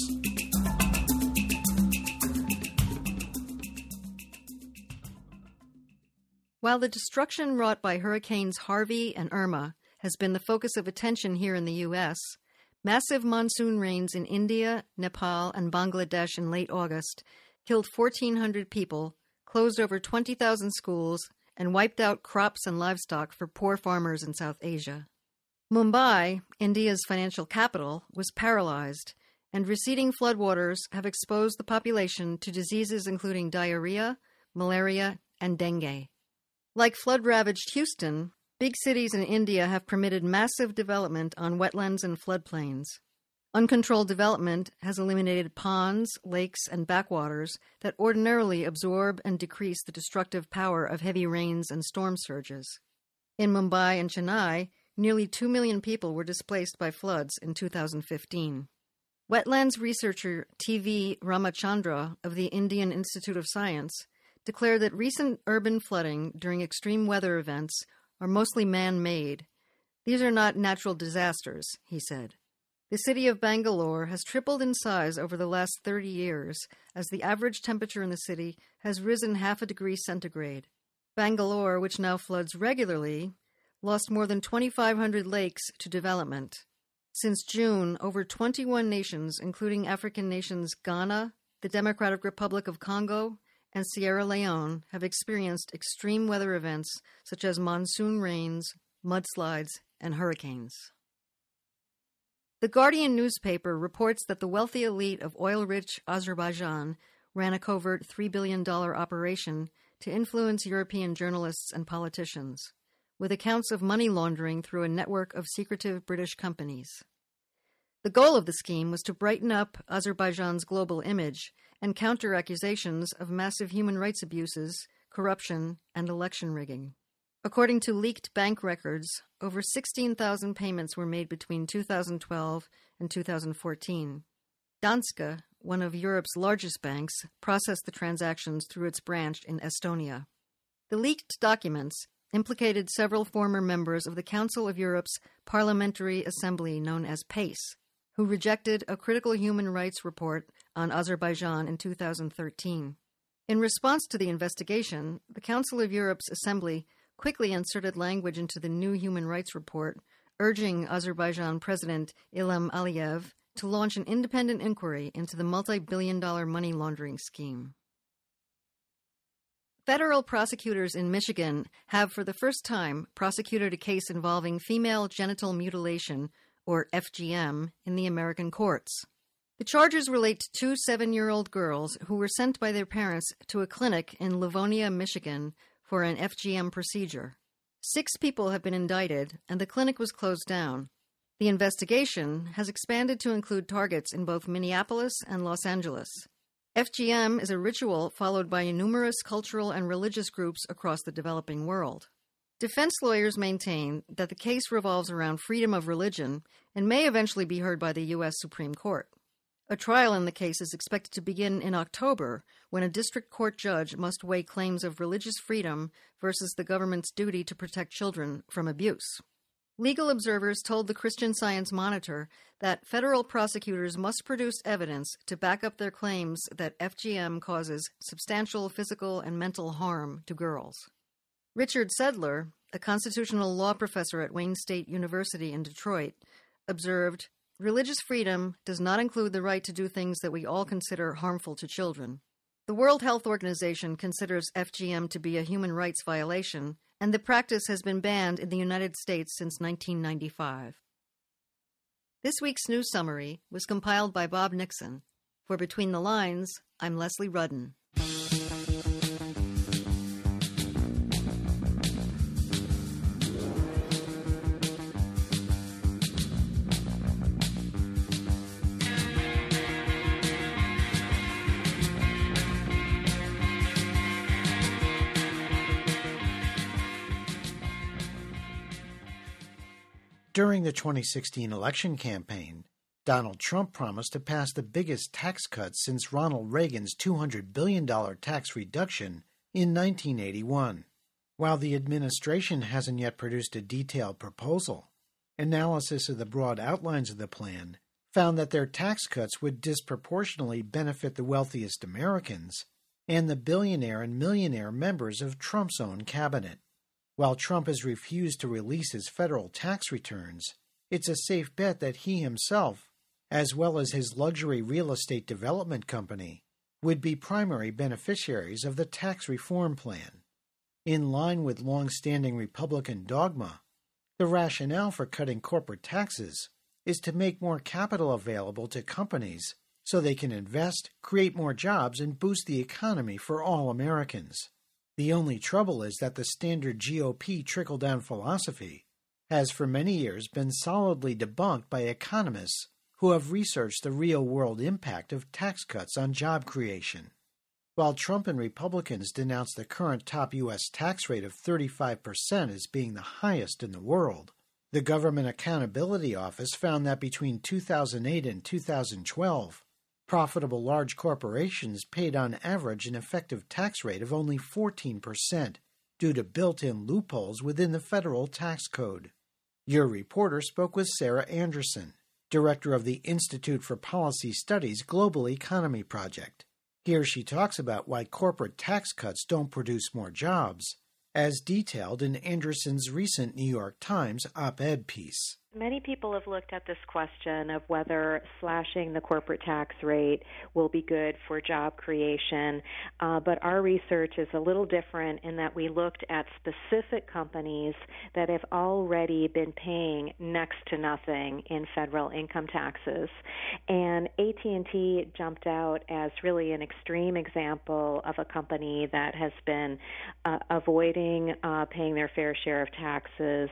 While the destruction wrought by Hurricanes Harvey and Irma has been the focus of attention here in the U.S., massive monsoon rains in India, Nepal, and Bangladesh in late August killed 1,400 people, closed over 20,000 schools, and wiped out crops and livestock for poor farmers in South Asia. Mumbai, India's financial capital, was paralyzed, and receding floodwaters have exposed the population to diseases including diarrhea, malaria, and dengue. Like flood-ravaged Houston, big cities in India have permitted massive development on wetlands and floodplains. Uncontrolled development has eliminated ponds, lakes, and backwaters that ordinarily absorb and decrease the destructive power of heavy rains and storm surges. In Mumbai and Chennai, nearly 2 million people were displaced by floods in 2015. Wetlands researcher T.V. Ramachandra of the Indian Institute of Science declared that recent urban flooding during extreme weather events are mostly man-made. These are not natural disasters, he said. The city of Bangalore has tripled in size over the last 30 years, as the average temperature in the city has risen 0.5 degrees centigrade. Bangalore, which now floods regularly, lost more than 2,500 lakes to development. Since June, over 21 nations, including African nations Ghana, the Democratic Republic of Congo, and Sierra Leone, have experienced extreme weather events such as monsoon rains, mudslides, and hurricanes. The Guardian newspaper reports that the wealthy elite of oil-rich Azerbaijan ran a covert $3 billion operation to influence European journalists and politicians, with accounts of money laundering through a network of secretive British companies. The goal of the scheme was to brighten up Azerbaijan's global image and counter accusations of massive human rights abuses, corruption, and election rigging. According to leaked bank records, over 16,000 payments were made between 2012 and 2014. Danske, one of Europe's largest banks, processed the transactions through its branch in Estonia. The leaked documents implicated several former members of the Council of Europe's Parliamentary Assembly known as PACE, who rejected a critical human rights report on Azerbaijan in 2013. In response to the investigation, the Council of Europe's Assembly quickly inserted language into the new human rights report, urging Azerbaijan President Ilham Aliyev to launch an independent inquiry into the multi-billion-dollar money laundering scheme. Federal prosecutors in Michigan have, for the first time, prosecuted a case involving female genital mutilation, or FGM, in the American courts. The charges relate to 2 7-year-old girls who were sent by their parents to a clinic in Livonia, Michigan, for an FGM procedure. 6 people have been indicted, and the clinic was closed down. The investigation has expanded to include targets in both Minneapolis and Los Angeles. FGM is a ritual followed by numerous cultural and religious groups across the developing world. Defense lawyers maintain that the case revolves around freedom of religion and may eventually be heard by the U.S. Supreme Court. A trial in the case is expected to begin in October, when a district court judge must weigh claims of religious freedom versus the government's duty to protect children from abuse. Legal observers told the Christian Science Monitor that federal prosecutors must produce evidence to back up their claims that FGM causes substantial physical and mental harm to girls. Richard Sedler, a constitutional law professor at Wayne State University in Detroit, observed, "Religious freedom does not include the right to do things that we all consider harmful to children. The World Health Organization considers FGM to be a human rights violation, and the practice has been banned in the United States since 1995. This week's news summary was compiled by Bob Nixon. For Between the Lines, I'm Leslie Rudden. During the 2016 election campaign, Donald Trump promised to pass the biggest tax cuts since Ronald Reagan's $200 billion tax reduction in 1981. While the administration hasn't yet produced a detailed proposal, analysis of the broad outlines of the plan found that their tax cuts would disproportionately benefit the wealthiest Americans and the billionaire and millionaire members of Trump's own cabinet. While Trump has refused to release his federal tax returns, it's a safe bet that he himself, as well as his luxury real estate development company, would be primary beneficiaries of the tax reform plan. In line with long-standing Republican dogma, the rationale for cutting corporate taxes is to make more capital available to companies so they can invest, create more jobs, and boost the economy for all Americans. The only trouble is that the standard GOP trickle-down philosophy has for many years been solidly debunked by economists who have researched the real-world impact of tax cuts on job creation. While Trump and Republicans denounce the current top U.S. tax rate of 35% as being the highest in the world, the Government Accountability Office found that between 2008 and 2012, profitable large corporations paid on average an effective tax rate of only 14% due to built-in loopholes within the federal tax code. Your reporter spoke with Sarah Anderson, director of the Institute for Policy Studies Global Economy Project. Here she talks about why corporate tax cuts don't produce more jobs, as detailed in Anderson's recent New York Times op-ed piece. Many people have looked at this question of whether slashing the corporate tax rate will be good for job creation, but our research is a little different in that we looked at specific companies that have already been paying next to nothing in federal income taxes. And AT&T jumped out as really an extreme example of a company that has been avoiding paying their fair share of taxes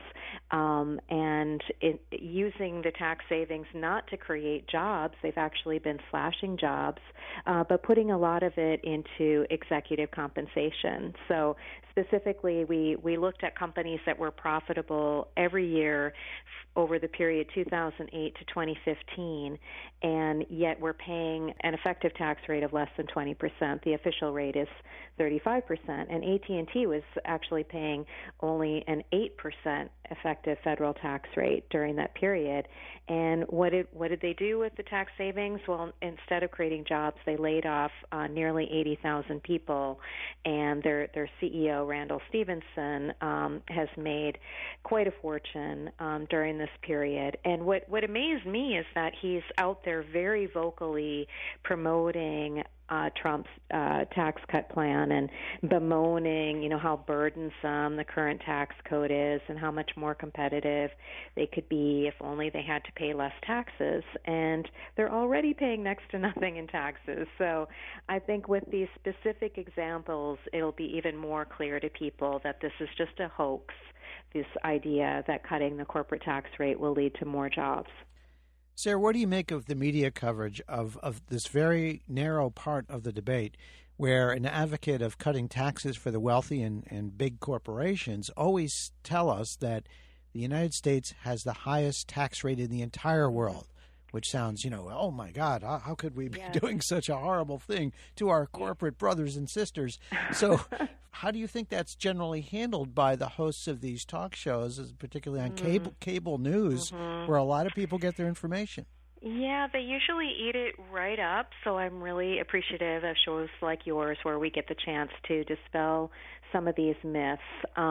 and using the tax savings not to create jobs. They've actually been slashing jobs, but putting a lot of it into executive compensation. So specifically, we looked at companies that were profitable every year over the period 2008 to 2015, and yet we're paying an effective tax rate of less than 20%. The official rate is 35%, and AT&T was actually paying only an 8% effective federal tax rate during that period. And what did they do with the tax savings? Well, instead of creating jobs, they laid off nearly 80,000 people, and their CEO, Randall Stephenson, has made quite a fortune during this period. And what amazed me is that he's out there very vocally promoting Trump's tax cut plan and bemoaning, how burdensome the current tax code is and how much more competitive they could be if only they had to pay less taxes. And they're already paying next to nothing in taxes. So I think with these specific examples, it'll be even more clear to people that this is just a hoax, this idea that cutting the corporate tax rate will lead to more jobs. Sarah, what do you make of the media coverage of this very narrow part of the debate where an advocate of cutting taxes for the wealthy and big corporations always tell us that the United States has the highest tax rate in the entire world, which sounds, oh my God, how could we be doing such a horrible thing to our corporate brothers and sisters? So How do you think that's generally handled by the hosts of these talk shows, particularly on cable news, where a lot of people get their information? Yeah, they usually eat it right up, so I'm really appreciative of shows like yours where we get the chance to dispel some of these myths.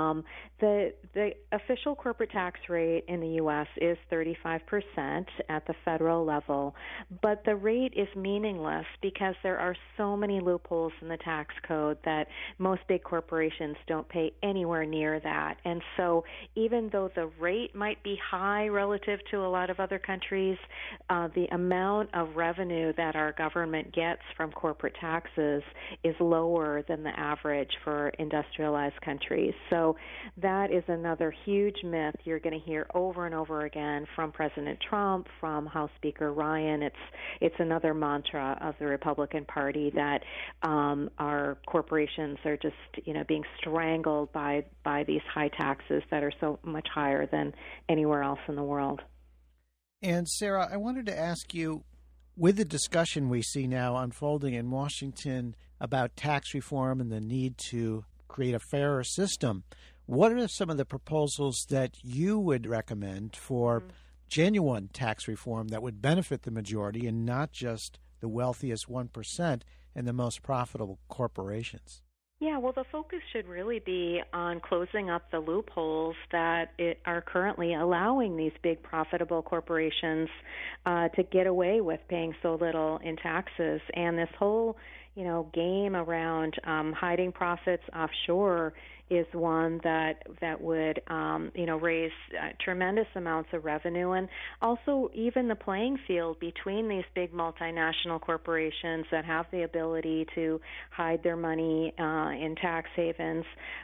The official corporate tax rate in the U.S. is 35% at the federal level, but the rate is meaningless because there are so many loopholes in the tax code that most big corporations don't pay anywhere near that. And so even though the rate might be high relative to a lot of other countries, the amount of revenue that our government gets from corporate taxes is lower than the average for industrialized countries. So that is another huge myth you're going to hear over and over again from President Trump, from House Speaker Ryan. It's another mantra of the Republican Party that our corporations are just, being strangled by these high taxes that are so much higher than anywhere else in the world. And Sarah, I wanted to ask you, with the discussion we see now unfolding in Washington about tax reform and the need to create a fairer system, what are some of the proposals that you would recommend for genuine tax reform that would benefit the majority and not just the wealthiest 1% and the most profitable corporations? Yeah, well, the focus should really be on closing up the loopholes that are currently allowing these big profitable corporations to get away with paying so little in taxes. And this whole, game around hiding profits offshore is one that would, raise tremendous amounts of revenue, and also even the playing field between these big multinational corporations that have the ability to hide their money in tax havens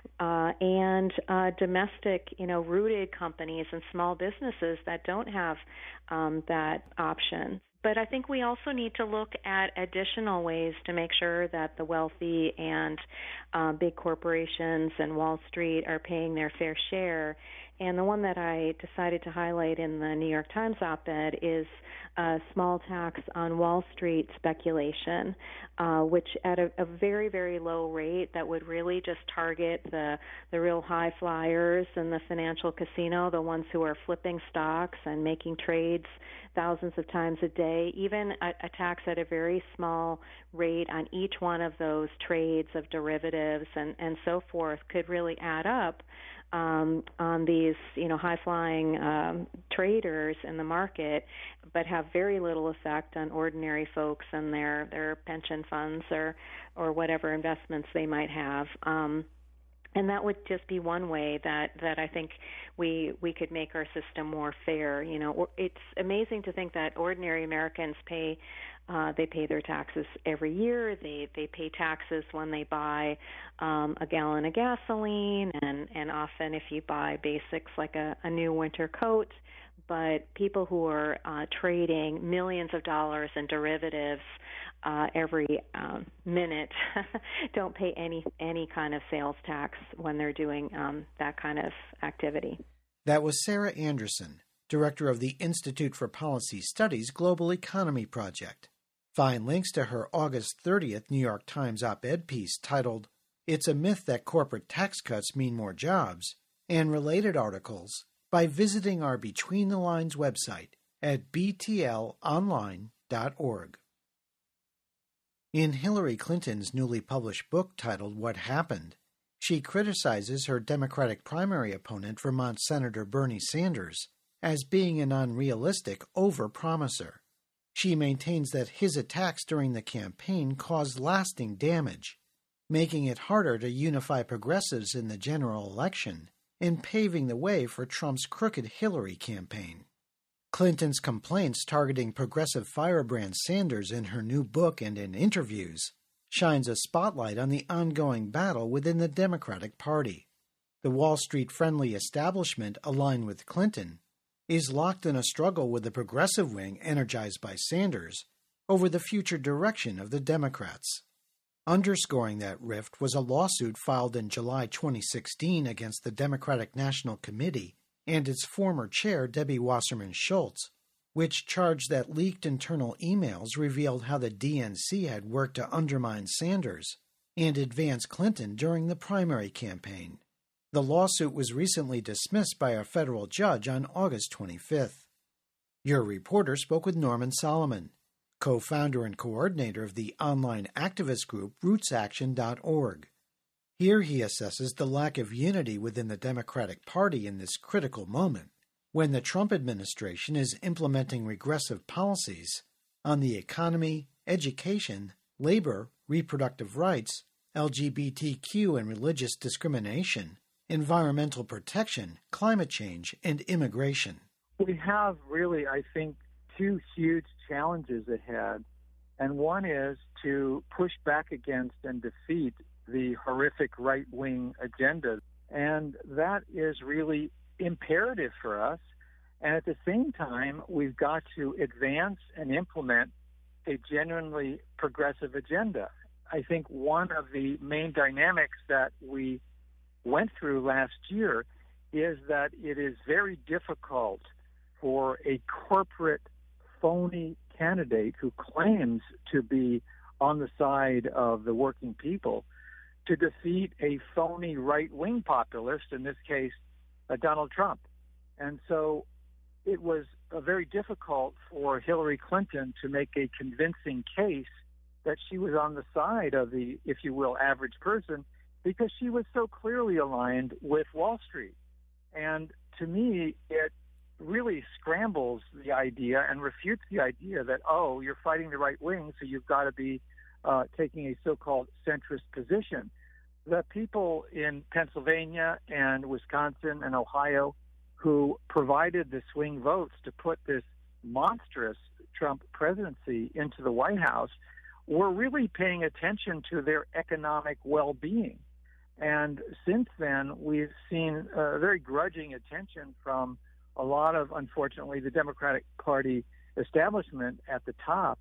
and domestic, rooted companies and small businesses that don't have that option. But I think we also need to look at additional ways to make sure that the wealthy and big corporations and Wall Street are paying their fair share. And the one that I decided to highlight in the New York Times op-ed is a small tax on Wall Street speculation, which at a very, very low rate that would really just target the real high flyers in the financial casino, the ones who are flipping stocks and making trades thousands of times a day. Even a tax at a very small rate on each one of those trades of derivatives and so forth could really add up on these, high-flying traders in the market, but have very little effect on ordinary folks and their pension funds or whatever investments they might have. And that would just be one way that I think we could make our system more fair. It's amazing to think that ordinary Americans pay their taxes every year. They pay taxes when they buy a gallon of gasoline, and often if you buy basics like a new winter coat. But people who are trading millions of dollars in derivatives every minute don't pay any kind of sales tax when they're doing that kind of activity. That was Sarah Anderson, director of the Institute for Policy Studies Global Economy Project. Find links to her August 30th New York Times op-ed piece titled, "It's a Myth That Corporate Tax Cuts Mean More Jobs," and related articles by visiting our Between the Lines website at btlonline.org. In Hillary Clinton's newly published book titled What Happened, she criticizes her Democratic primary opponent, Vermont Senator Bernie Sanders, as being an unrealistic overpromiser. She maintains that his attacks during the campaign caused lasting damage, making it harder to unify progressives in the general election and paving the way for Trump's crooked Hillary campaign. Clinton's complaints targeting progressive firebrand Sanders in her new book and in interviews shines a spotlight on the ongoing battle within the Democratic Party. The Wall Street-friendly establishment aligned with Clinton is locked in a struggle with the progressive wing energized by Sanders over the future direction of the Democrats. Underscoring that rift was a lawsuit filed in July 2016 against the Democratic National Committee and its former chair, Debbie Wasserman Schultz, which charged that leaked internal emails revealed how the DNC had worked to undermine Sanders and advance Clinton during the primary campaign. The lawsuit was recently dismissed by a federal judge on August 25th. Your reporter spoke with Norman Solomon, co-founder and coordinator of the online activist group RootsAction.org. Here he assesses the lack of unity within the Democratic Party in this critical moment, when the Trump administration is implementing regressive policies on the economy, education, labor, reproductive rights, LGBTQ and religious discrimination, environmental protection, climate change, and immigration. We have really, I think, two huge challenges ahead, and one is to push back against and defeat the horrific right-wing agenda, and that is really imperative for us. And at the same time, we've got to advance and implement a genuinely progressive agenda. I think one of the main dynamics that we went through last year is that it is very difficult for a corporate phony candidate who claims to be on the side of the working people to defeat a phony right-wing populist, in this case, Donald Trump. And so it was very difficult for Hillary Clinton to make a convincing case that she was on the side of the, if you will, average person, because she was so clearly aligned with Wall Street. And to me, it really scrambles the idea and refutes the idea that, oh, you're fighting the right wing, so you've got to be taking a so-called centrist position. The people in Pennsylvania and Wisconsin and Ohio who provided the swing votes to put this monstrous Trump presidency into the White House were really paying attention to their economic well-being. And since then, we've seen very grudging attention from a lot of, unfortunately, the Democratic Party establishment at the top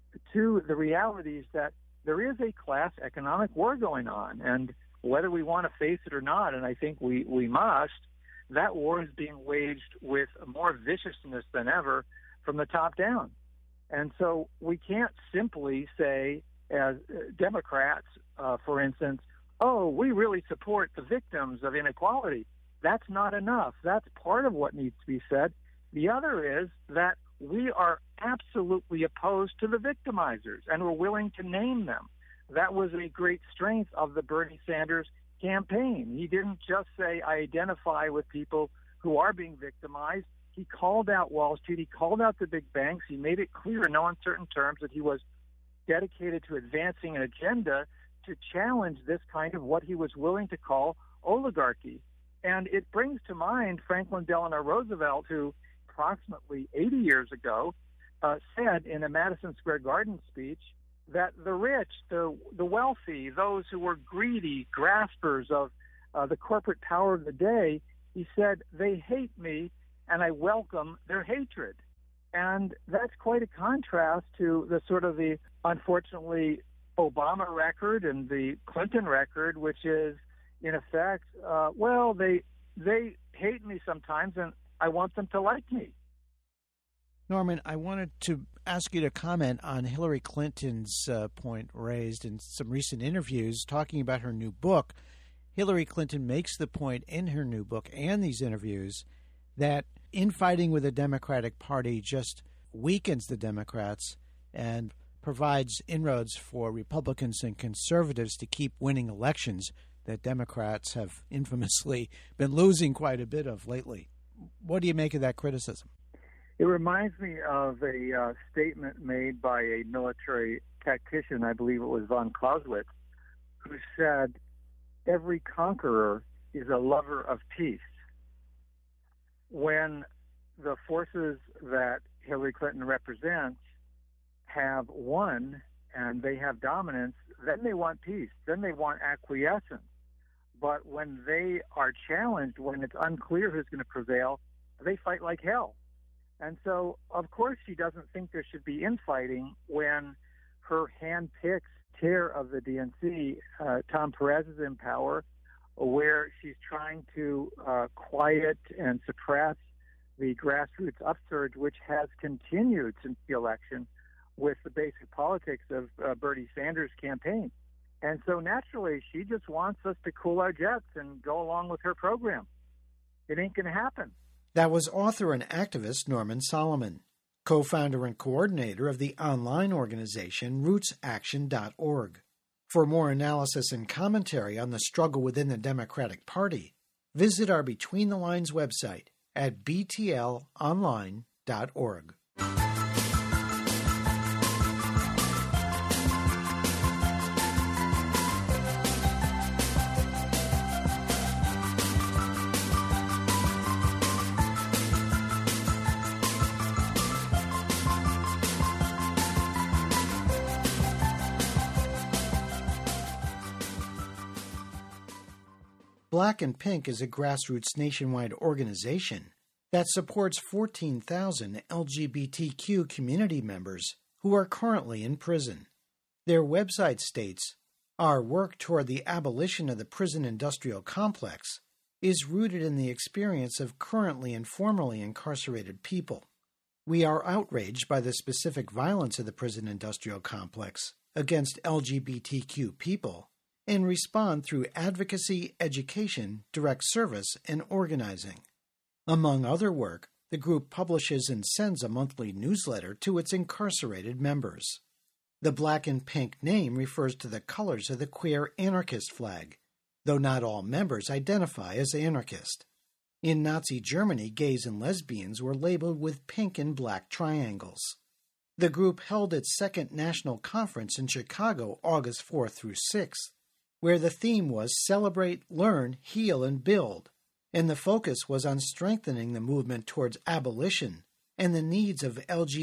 to the realities that there is a class economic war going on. And whether we want to face it or not, and I think we must, that war is being waged with more viciousness than ever from the top down. And so we can't simply say, as Democrats, for instance, oh, we really support the victims of inequality. That's not enough. That's part of what needs to be said. The other is that we are absolutely opposed to the victimizers, and we're willing to name them. That was a great strength of the Bernie Sanders campaign. He didn't just say, I identify with people who are being victimized. He called out Wall Street. He called out the big banks. He made it clear in no uncertain terms that he was dedicated to advancing an agenda to challenge this kind of what he was willing to call oligarchy. And it brings to mind Franklin Delano Roosevelt, who approximately 80 years ago said in a Madison Square Garden speech that the rich, the wealthy, those who were greedy, graspers of the corporate power of the day, he said, they hate me and I welcome their hatred. And that's quite a contrast to the sort of the, unfortunately, Obama record and the Clinton record, which is, in effect, well, they hate me sometimes and I want them to like me. Norman, I wanted to ask you to comment on Hillary Clinton's point raised in some recent interviews talking about her new book. Hillary Clinton makes the point in her new book and these interviews that infighting with the Democratic Party just weakens the Democrats and provides inroads for Republicans and conservatives to keep winning elections that Democrats have infamously been losing quite a bit of lately. What do you make of that criticism? It reminds me of a statement made by a military tactician, I believe it was von Clausewitz, who said, every conqueror is a lover of peace. When the forces that Hillary Clinton represents have won and they have dominance, then they want peace. Then they want acquiescence. But when they are challenged, when it's unclear who's going to prevail, they fight like hell. And so, of course, she doesn't think there should be infighting when her hand-picked chair of the DNC, Tom Perez, is in power, where she's trying to quiet and suppress the grassroots upsurge, which has continued since the election with the basic politics of Bernie Sanders' campaign. And so naturally, she just wants us to cool our jets and go along with her program. It ain't going to happen. That was author and activist Norman Solomon, co-founder and coordinator of the online organization rootsaction.org. For more analysis and commentary on the struggle within the Democratic Party, visit our Between the Lines website at btlonline.org. Black and Pink is a grassroots nationwide organization that supports 14,000 LGBTQ community members who are currently in prison. Their website states, "Our work toward the abolition of the prison industrial complex is rooted in the experience of currently and formerly incarcerated people. We are outraged by the specific violence of the prison industrial complex against LGBTQ people and respond through advocacy, education, direct service, and organizing." Among other work, the group publishes and sends a monthly newsletter to its incarcerated members. The Black and Pink name refers to the colors of the queer anarchist flag, though not all members identify as anarchist. In Nazi Germany, gays and lesbians were labeled with pink and black triangles. The group held its second national conference in Chicago August 4th through 6th, where the theme was Celebrate, Learn, Heal, and Build, and the focus was on strengthening the movement towards abolition and the needs of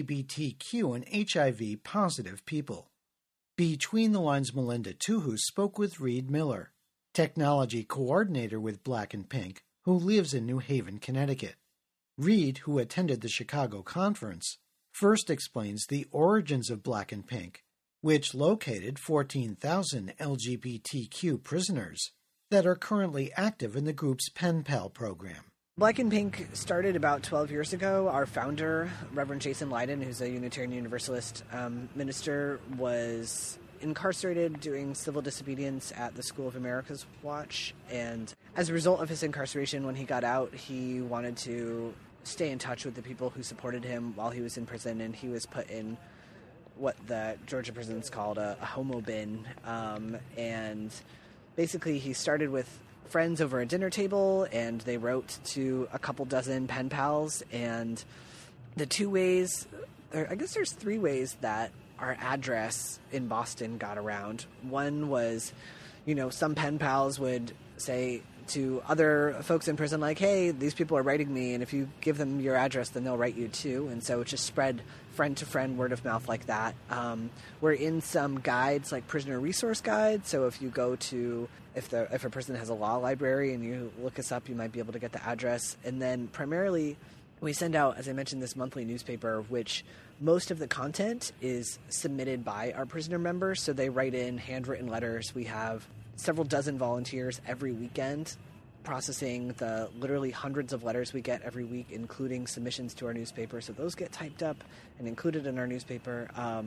LGBTQ and HIV-positive people. Between the Lines' Melinda Tuhu spoke with Reed Miller, technology coordinator with Black and Pink, who lives in New Haven, Connecticut. Reed, who attended the Chicago conference, first explains the origins of Black and Pink, which located 14,000 LGBTQ prisoners that are currently active in the group's Pen Pal program. Black and Pink started about 12 years ago. Our founder, Reverend Jason Leiden, who's a Unitarian Universalist minister, was incarcerated doing civil disobedience at the School of America's Watch. And as a result of his incarceration, when he got out, he wanted to stay in touch with the people who supported him while he was in prison, and he was put in what the Georgia prisons called a homo bin, and basically he started with friends over a dinner table, and they wrote to a couple dozen pen pals, and the two ways, I guess there's three ways that our address in Boston got around. One was, some pen pals would say to other folks in prison, like, hey, these people are writing me, and if you give them your address, then they'll write you too. And so it just spread friend to friend, word of mouth like that. We're in some guides, like prisoner resource guides. So if you go to, if a prison has a law library and you look us up, you might be able to get the address. And then primarily we send out, as I mentioned, this monthly newspaper, which most of the content is submitted by our prisoner members. So they write in handwritten letters. We have several dozen volunteers every weekend processing the literally hundreds of letters we get every week, including submissions to our newspaper. So those get typed up and included in our newspaper,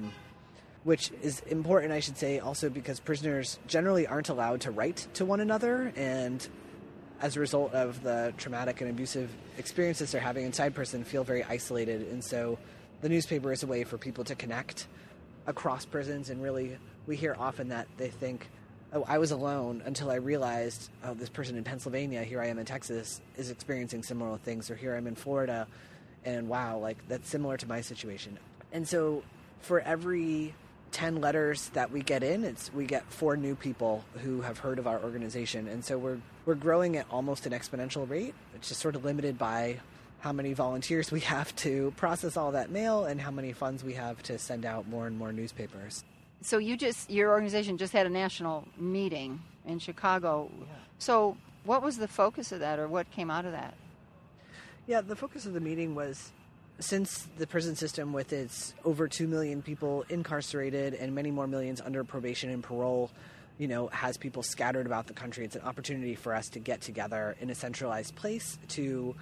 which is important, I should say, also because prisoners generally aren't allowed to write to one another, and as a result of the traumatic and abusive experiences they're having inside prison, feel very isolated. And so the newspaper is a way for people to connect across prisons, and really we hear often that they think, oh, I was alone until I realized, oh, this person in Pennsylvania, here I am in Texas, is experiencing similar things, or here I'm in Florida, and wow, like that's similar to my situation. And so for every 10 letters that we get in, we get 4 new people who have heard of our organization. And so we're growing at almost an exponential rate. It's just sort of limited by how many volunteers we have to process all that mail and how many funds we have to send out more and more newspapers. So your organization just had a national meeting in Chicago. Yeah. So what was the focus of that, or what came out of that? Yeah, the focus of the meeting was, since the prison system with its over 2 million people incarcerated and many more millions under probation and parole, has people scattered about the country, it's an opportunity for us to get together in a centralized place to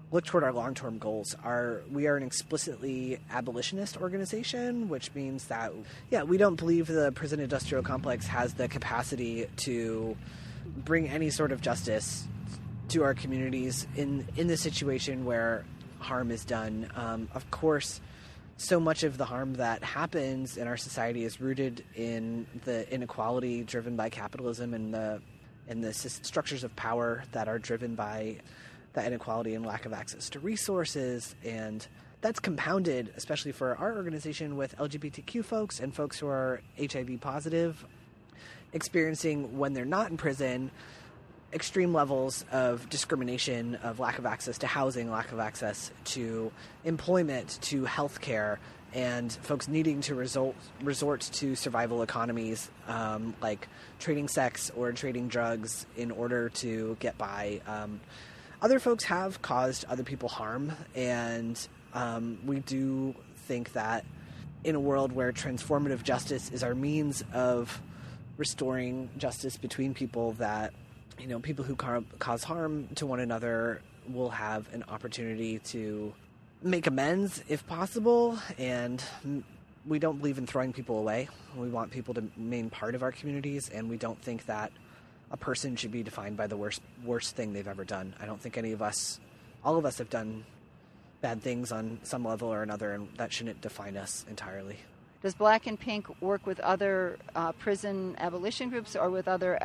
look toward our long-term goals. We are an explicitly abolitionist organization, which means that, we don't believe the prison industrial complex has the capacity to bring any sort of justice to our communities in the situation where harm is done. Of course, so much of the harm that happens in our society is rooted in the inequality driven by capitalism and the structures of power that are driven by that inequality and lack of access to resources. And that's compounded, especially for our organization, with LGBTQ folks and folks who are HIV positive, experiencing, when they're not in prison, extreme levels of discrimination, of lack of access to housing, lack of access to employment, to health care, and folks needing to resort to survival economies like trading sex or trading drugs in order to get by. Other folks have caused other people harm, and we do think that in a world where transformative justice is our means of restoring justice between people, that people who cause harm to one another will have an opportunity to make amends if possible. And we don't believe in throwing people away. We want people to remain part of our communities, and we don't think that a person should be defined by the worst thing they've ever done. I don't think all of us have done bad things on some level or another, and that shouldn't define us entirely. Does Black and Pink work with other prison abolition groups or with other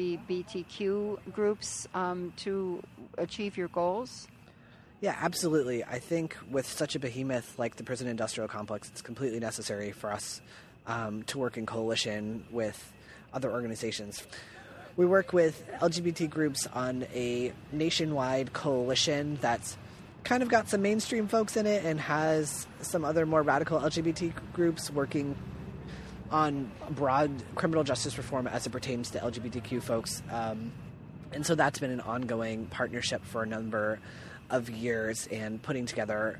LGBTQ groups to achieve your goals? Yeah, absolutely. I think with such a behemoth like the prison industrial complex, it's completely necessary for us to work in coalition with other organizations. We work with LGBT groups on a nationwide coalition that's kind of got some mainstream folks in it and has some other more radical LGBT groups working on broad criminal justice reform as it pertains to LGBTQ folks. And so that's been an ongoing partnership for a number of years, and putting together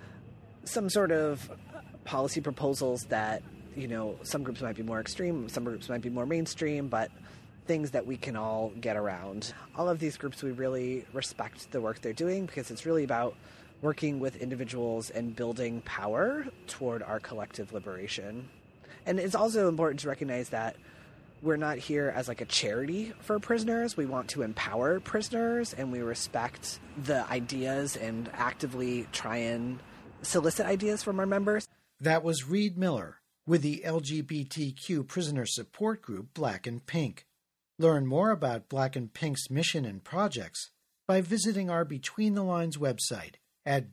some sort of policy proposals that, some groups might be more extreme, some groups might be more mainstream, but things that we can all get around. All of these groups, we really respect the work they're doing, because it's really about working with individuals and building power toward our collective liberation. And it's also important to recognize that we're not here as like a charity for prisoners. We want to empower prisoners, and we respect the ideas and actively try and solicit ideas from our members. That was Reed Miller with the LGBTQ prisoner support group Black and Pink. Learn more about Black and Pink's mission and projects by visiting our Between the Lines website at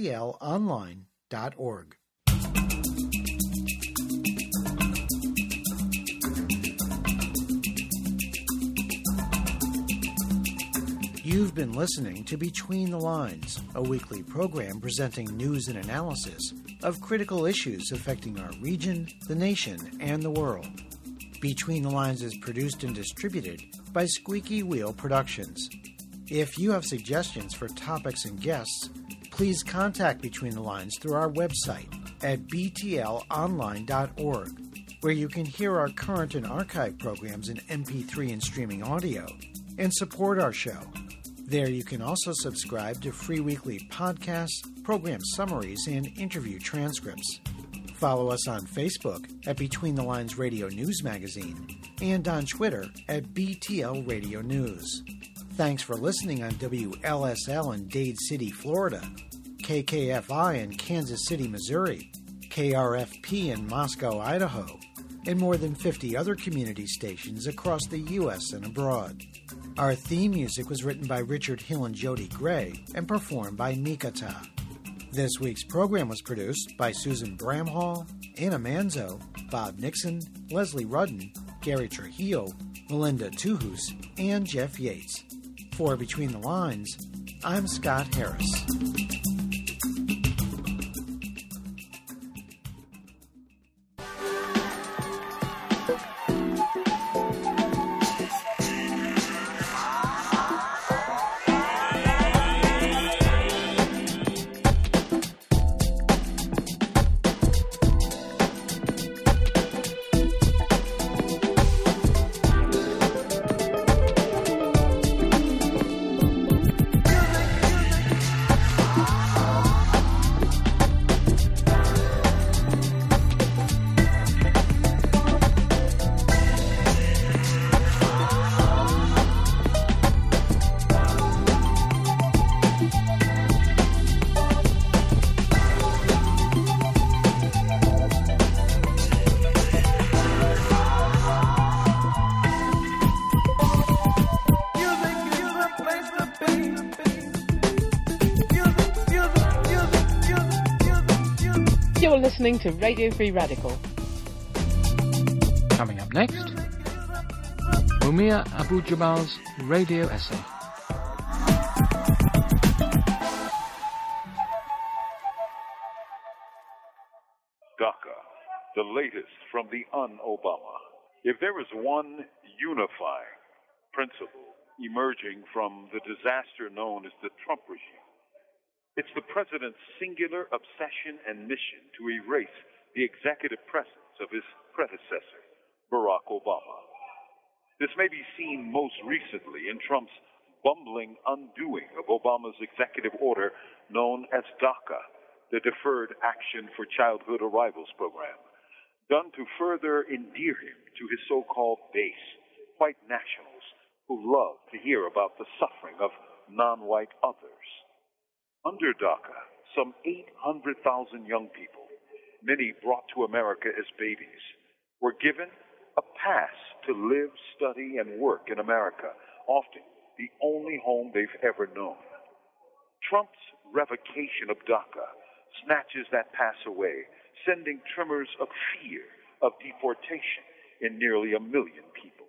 btlonline.org. You've been listening to Between the Lines, a weekly program presenting news and analysis of critical issues affecting our region, the nation, and the world. Between the Lines is produced and distributed by Squeaky Wheel Productions. If you have suggestions for topics and guests, please contact Between the Lines through our website at btlonline.org, where you can hear our current and archive programs in MP3 and streaming audio, and support our show. There you can also subscribe to free weekly podcasts, program summaries, and interview transcripts. Follow us on Facebook at Between the Lines Radio News Magazine and on Twitter at BTL Radio News. Thanks for listening on WLSL in Dade City, Florida, KKFI in Kansas City, Missouri, KRFP in Moscow, Idaho, and more than 50 other community stations across the U.S. and abroad. Our theme music was written by Richard Hill and Jody Gray and performed by Nikata. This week's program was produced by Susan Bramhall, Anna Manzo, Bob Nixon, Leslie Rudden, Gary Trujillo, Melinda Tuhus, and Jeff Yates. For Between the Lines, I'm Scott Harris. listening to Radio Free Radical. Coming up next, Mumia Abu-Jamal's radio essay. DACA, the latest from the un-Obama. If there is one unifying principle emerging from the disaster known as the Trump regime, it's the president's singular obsession and mission to erase the executive presence of his predecessor, Barack Obama. This may be seen most recently in Trump's bumbling undoing of Obama's executive order known as DACA, the Deferred Action for Childhood Arrivals program, done to further endear him to his so-called base, white nationals who love to hear about the suffering of non-white others. Under DACA, some 800,000 young people, many brought to America as babies, were given a pass to live, study, and work in America, often the only home they've ever known. Trump's revocation of DACA snatches that pass away, sending tremors of fear of deportation in nearly 1 million people.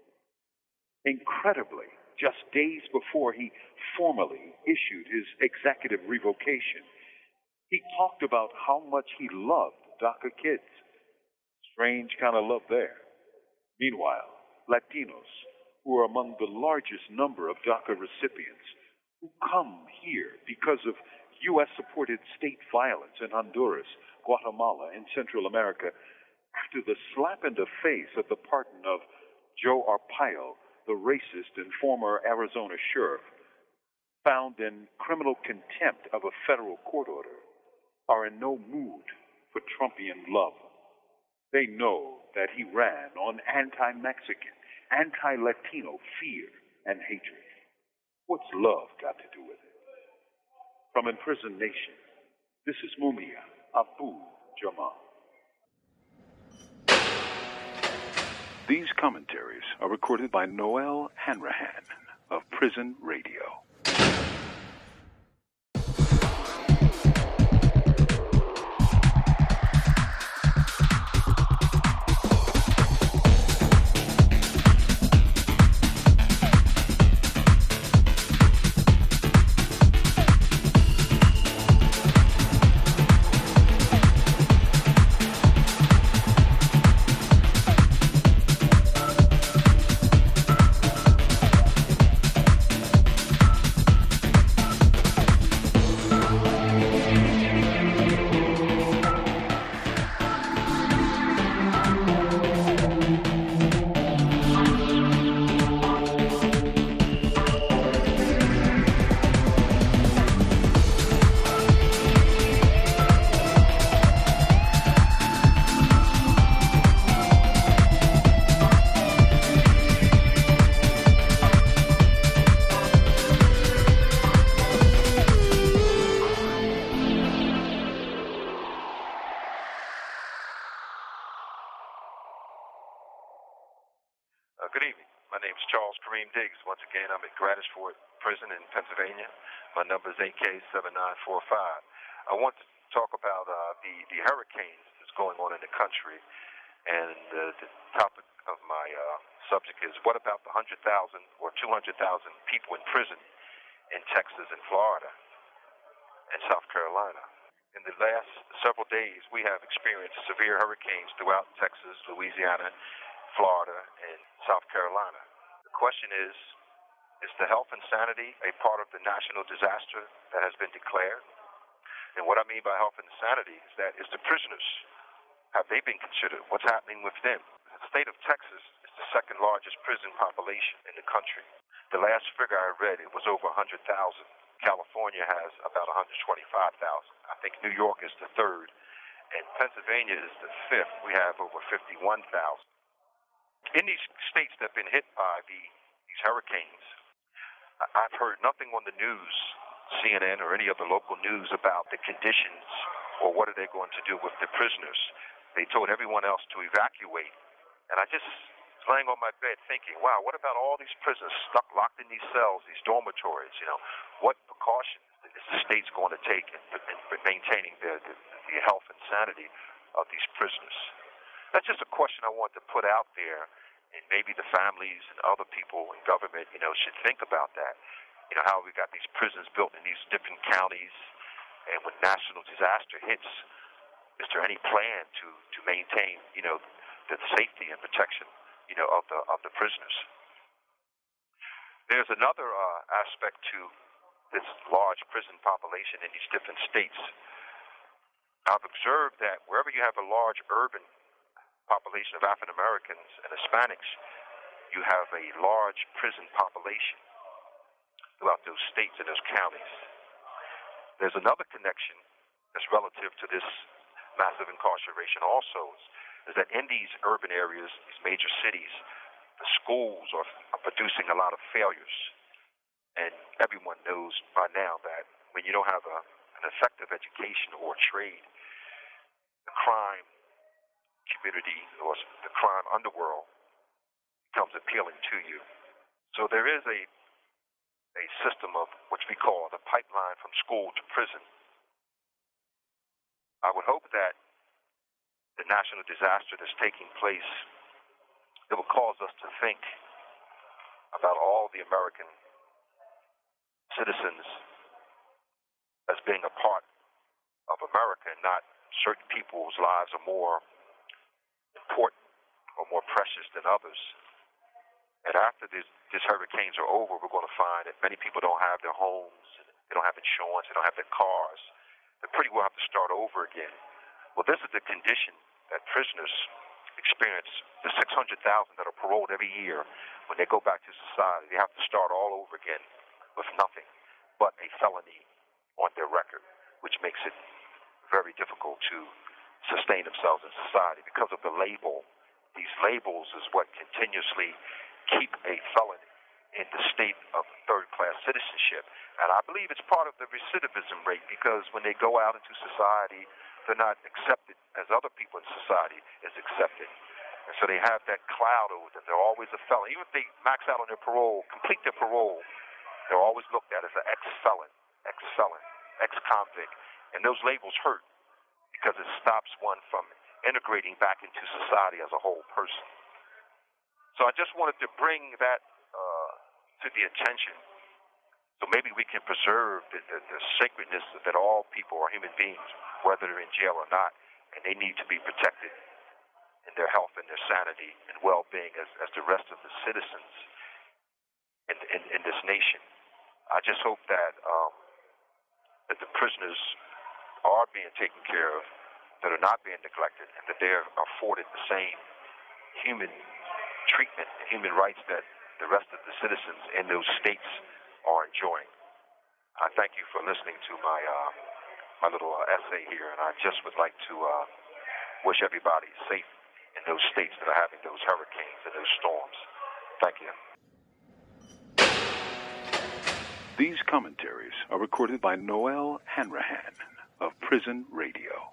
Incredibly, just days before he formally issued his executive revocation, he talked about how much he loved DACA kids. Strange kind of love there. Meanwhile, Latinos, who are among the largest number of DACA recipients, who come here because of U.S.-supported state violence in Honduras, Guatemala, and Central America, after the slap in the face of the pardon of Joe Arpaio, the racist and former Arizona sheriff, found in criminal contempt of a federal court order, are in no mood for Trumpian love. They know that he ran on anti-Mexican, anti-Latino fear and hatred. What's love got to do with it? From Imprisoned Nation, this is Mumia Abu-Jamal. These commentaries are recorded by Noel Hanrahan of Prison Radio. Good evening. My name is Charles Kareem Diggs. Once again, I'm at Gratish Ford Prison in Pennsylvania. My number is AK7945. I want to talk about the hurricanes that's going on in the country, and the topic of my subject is, what about the 100,000 or 200,000 people in prison in Texas and Florida and South Carolina? In the last several days, we have experienced severe hurricanes throughout Texas, Louisiana, Florida, and South Carolina. The question is the health and sanity a part of the national disaster that has been declared? And what I mean by health and sanity is that the prisoners, have they been considered? What's happening with them? The state of Texas is the second largest prison population in the country. The last figure I read, it was over 100,000. California has about 125,000. I think New York is the third, and Pennsylvania is the fifth. We have over 51,000. In these states that have been hit by these hurricanes, I've heard nothing on the news, CNN or any other local news, about the conditions or what are they going to do with the prisoners. They told everyone else to evacuate. And I just was laying on my bed thinking, wow, what about all these prisoners locked in these cells, these dormitories? What precautions is the state's going to take in maintaining their health and sanity of these prisoners? That's just a question I want to put out there, and maybe the families and other people in government, should think about that. How we got these prisons built in these different counties, and when national disaster hits, is there any plan to maintain, the safety and protection, of the prisoners? There's another aspect to this large prison population in these different states. I've observed that wherever you have a large urban population of African Americans and Hispanics, you have a large prison population throughout those states and those counties. There's another connection that's relative to this massive incarceration also, is that in these urban areas, these major cities, the schools are producing a lot of failures. And everyone knows by now that when you don't have an effective education or trade, the crime community or the crime underworld becomes appealing to you. So there is a system of what we call the pipeline from school to prison. I would hope that the national disaster that's taking place, it will cause us to think about all the American citizens as being a part of America, and not certain people's lives are more important or more precious than others. And after these hurricanes are over, we're going to find that many people don't have their homes, they don't have insurance, they don't have their cars. They pretty well have to start over again. Well, this is the condition that prisoners experience. The 600,000 that are paroled every year, when they go back to society, they have to start all over again with nothing but a felony on their record, which makes it very difficult to sustain themselves in society because of the label. These labels is what continuously keep a felon in the state of third-class citizenship. And I believe it's part of the recidivism rate, because when they go out into society, they're not accepted as other people in society is accepted. And so they have that cloud over them. They're always a felon. Even if they max out on their parole, complete their parole, they're always looked at as an ex-felon, ex-convict. And those labels hurt because it stops one from integrating back into society as a whole person. So I just wanted to bring that to the attention, so maybe we can preserve the sacredness that all people are human beings, whether they're in jail or not, and they need to be protected in their health and their sanity and well-being as the rest of the citizens in this nation. I just hope that the prisoners are being taken care of, that are not being neglected, and that they are afforded the same human treatment and human rights that the rest of the citizens in those states are enjoying. I thank you for listening to my little essay here, and I just would like to wish everybody safe in those states that are having those hurricanes and those storms. Thank you. These commentaries are recorded by Noel Hanrahan of Prison Radio.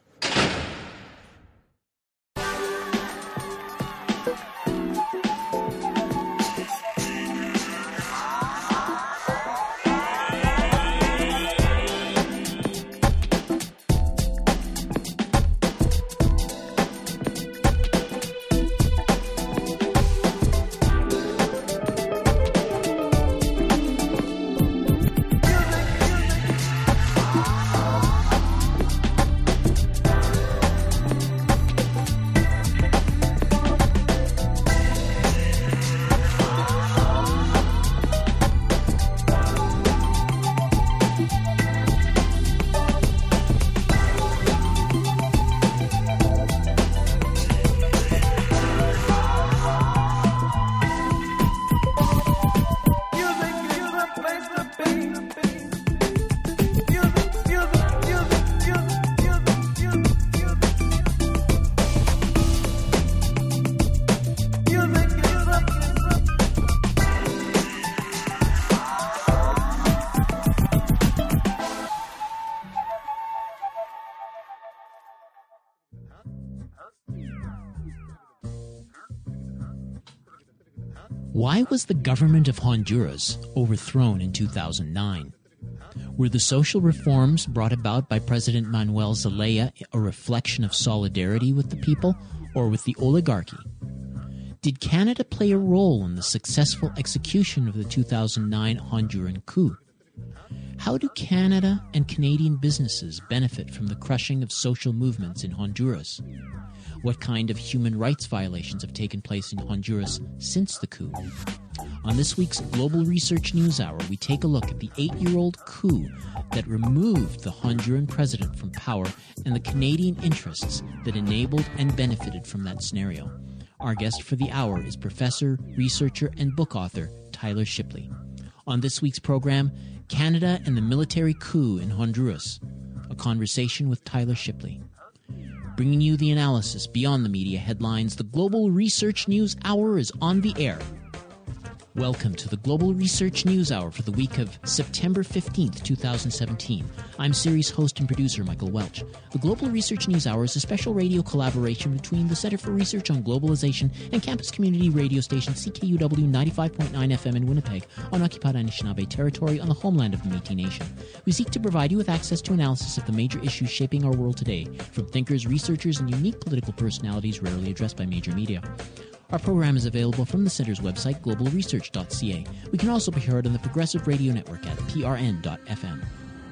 Why was the government of Honduras overthrown in 2009? Were the social reforms brought about by President Manuel Zelaya a reflection of solidarity with the people or with the oligarchy? Did Canada play a role in the successful execution of the 2009 Honduran coup? How do Canada and Canadian businesses benefit from the crushing of social movements in Honduras? What kind of human rights violations have taken place in Honduras since the coup? On this week's Global Research News Hour, we take a look at the 8-year-old coup that removed the Honduran president from power and the Canadian interests that enabled and benefited from that scenario. Our guest for the hour is professor, researcher, and book author Tyler Shipley. On this week's program, Canada and the military coup in Honduras, a conversation with Tyler Shipley. Bringing you the analysis beyond the media headlines, the Global Research News Hour is on the air. Welcome to the Global Research News Hour for the week of September 15th, 2017. I'm series host and producer Michael Welch. The Global Research News Hour is a special radio collaboration between the Center for Research on Globalization and campus community radio station CKUW 95.9 FM in Winnipeg on occupied Anishinaabe territory on the homeland of the Métis Nation. We seek to provide you with access to analysis of the major issues shaping our world today, from thinkers, researchers, and unique political personalities rarely addressed by major media. Our program is available from the Center's website, globalresearch.ca. We can also be heard on the Progressive Radio Network at prn.fm.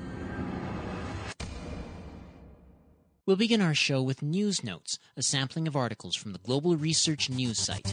We'll begin our show with News Notes, a sampling of articles from the Global Research News site.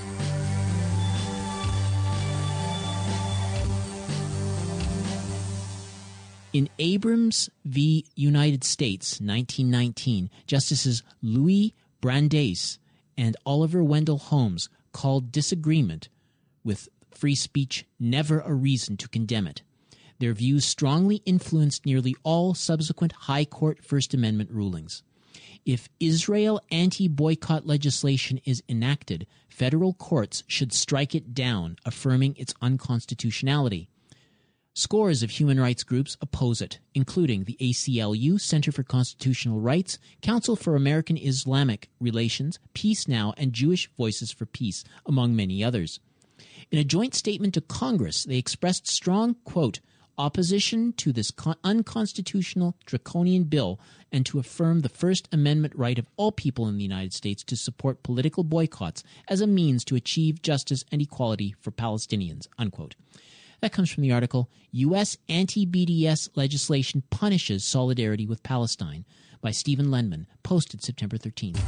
In Abrams v. United States, 1919, Justices Louis Brandeis and Oliver Wendell Holmes called disagreement with free speech never a reason to condemn it. Their views strongly influenced nearly all subsequent High Court First Amendment rulings. If Israel anti-boycott legislation is enacted, federal courts should strike it down, affirming its unconstitutionality. Scores of human rights groups oppose it, including the ACLU, Center for Constitutional Rights, Council for American Islamic Relations, Peace Now, and Jewish Voices for Peace, among many others. In a joint statement to Congress, they expressed strong, quote, opposition to this unconstitutional draconian bill and to affirm the First Amendment right of all people in the United States to support political boycotts as a means to achieve justice and equality for Palestinians, unquote. That comes from the article, U.S. Anti-BDS Legislation Punishes Solidarity with Palestine by Stephen Lenman, posted September 13th.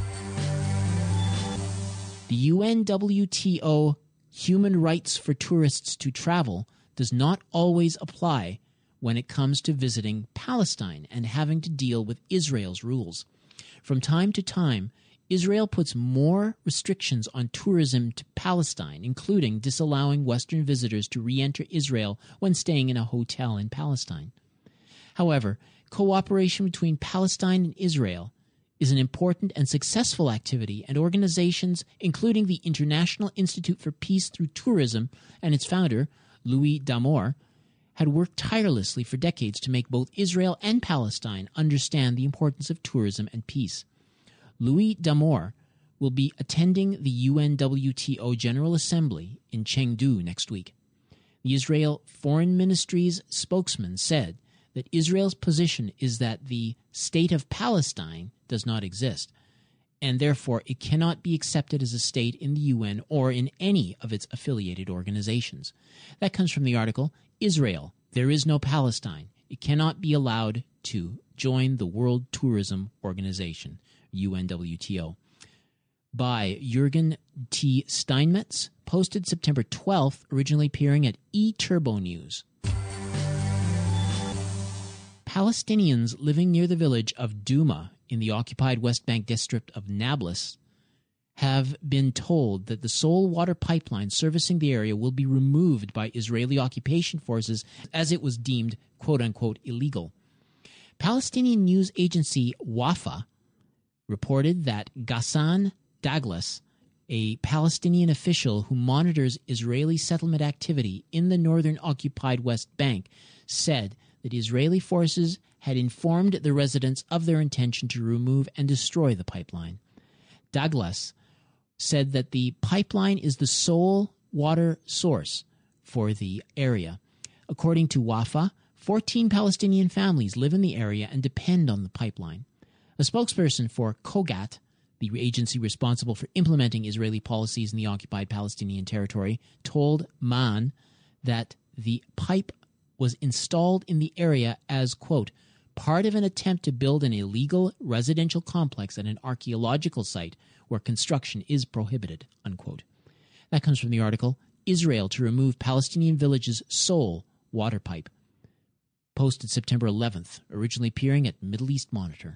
The UNWTO Human Rights for Tourists to Travel does not always apply when it comes to visiting Palestine and having to deal with Israel's rules. From time to time, Israel puts more restrictions on tourism to Palestine, including disallowing Western visitors to re-enter Israel when staying in a hotel in Palestine. However, cooperation between Palestine and Israel is an important and successful activity, and organizations, including the International Institute for Peace Through Tourism and its founder, Louis Damour, had worked tirelessly for decades to make both Israel and Palestine understand the importance of tourism and peace. Louis Damour will be attending the UNWTO General Assembly in Chengdu next week. The Israel Foreign Ministry's spokesman said that Israel's position is that the state of Palestine does not exist, and therefore it cannot be accepted as a state in the UN or in any of its affiliated organizations. That comes from the article, Israel, There is No Palestine. It cannot be allowed to join the World Tourism Organization, UNWTO, by Jürgen T. Steinmetz, posted September 12th, originally appearing at eTurbo News. Palestinians living near the village of Douma in the occupied West Bank district of Nablus have been told that the sole water pipeline servicing the area will be removed by Israeli occupation forces as it was deemed, quote-unquote, illegal. Palestinian news agency Wafa reported that Ghassan Douglas, a Palestinian official who monitors Israeli settlement activity in the northern occupied West Bank, said that Israeli forces had informed the residents of their intention to remove and destroy the pipeline. Douglas said that the pipeline is the sole water source for the area. According to Wafa, 14 Palestinian families live in the area and depend on the pipeline. A spokesperson for COGAT, the agency responsible for implementing Israeli policies in the occupied Palestinian territory, told MAN that the pipe was installed in the area as, quote, part of an attempt to build an illegal residential complex at an archaeological site where construction is prohibited, unquote. That comes from the article, Israel to Remove Palestinian Village's Sole Water Pipe, posted September 11th, originally appearing at Middle East Monitor.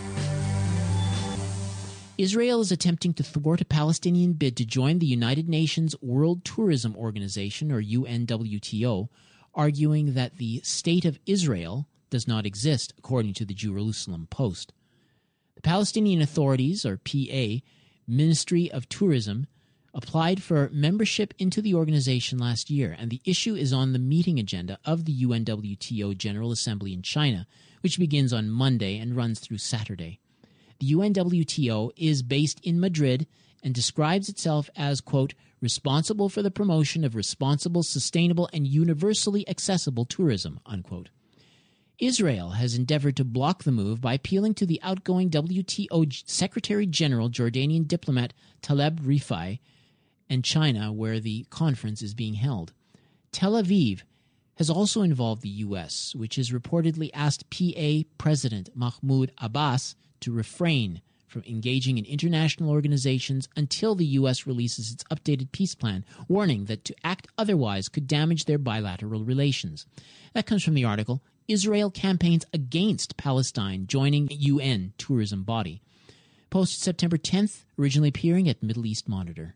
Israel is attempting to thwart a Palestinian bid to join the United Nations World Tourism Organization, or UNWTO, arguing that the State of Israel does not exist, according to the Jerusalem Post. The Palestinian Authorities, or PA, Ministry of Tourism, applied for membership into the organization last year, and the issue is on the meeting agenda of the UNWTO General Assembly in China, which begins on Monday and runs through Saturday. The UNWTO is based in Madrid and describes itself as, quote, responsible for the promotion of responsible, sustainable, and universally accessible tourism, unquote. Israel has endeavored to block the move by appealing to the outgoing WTO Secretary-General Jordanian diplomat Taleb Rifai and China, where the conference is being held. Tel Aviv has also involved the U.S., which has reportedly asked PA President Mahmoud Abbas to refrain from engaging in international organizations until the U.S. releases its updated peace plan, warning that to act otherwise could damage their bilateral relations. That comes from the article, Israel campaigns against Palestine joining UN tourism body. Posted September 10th, originally appearing at Middle East Monitor.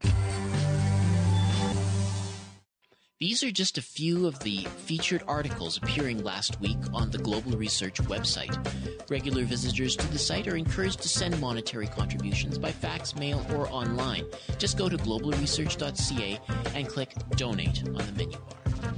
These are just a few of the featured articles appearing last week on the Global Research website. Regular visitors to the site are encouraged to send monetary contributions by fax, mail, or online. Just go to globalresearch.ca and click Donate on the menu bar.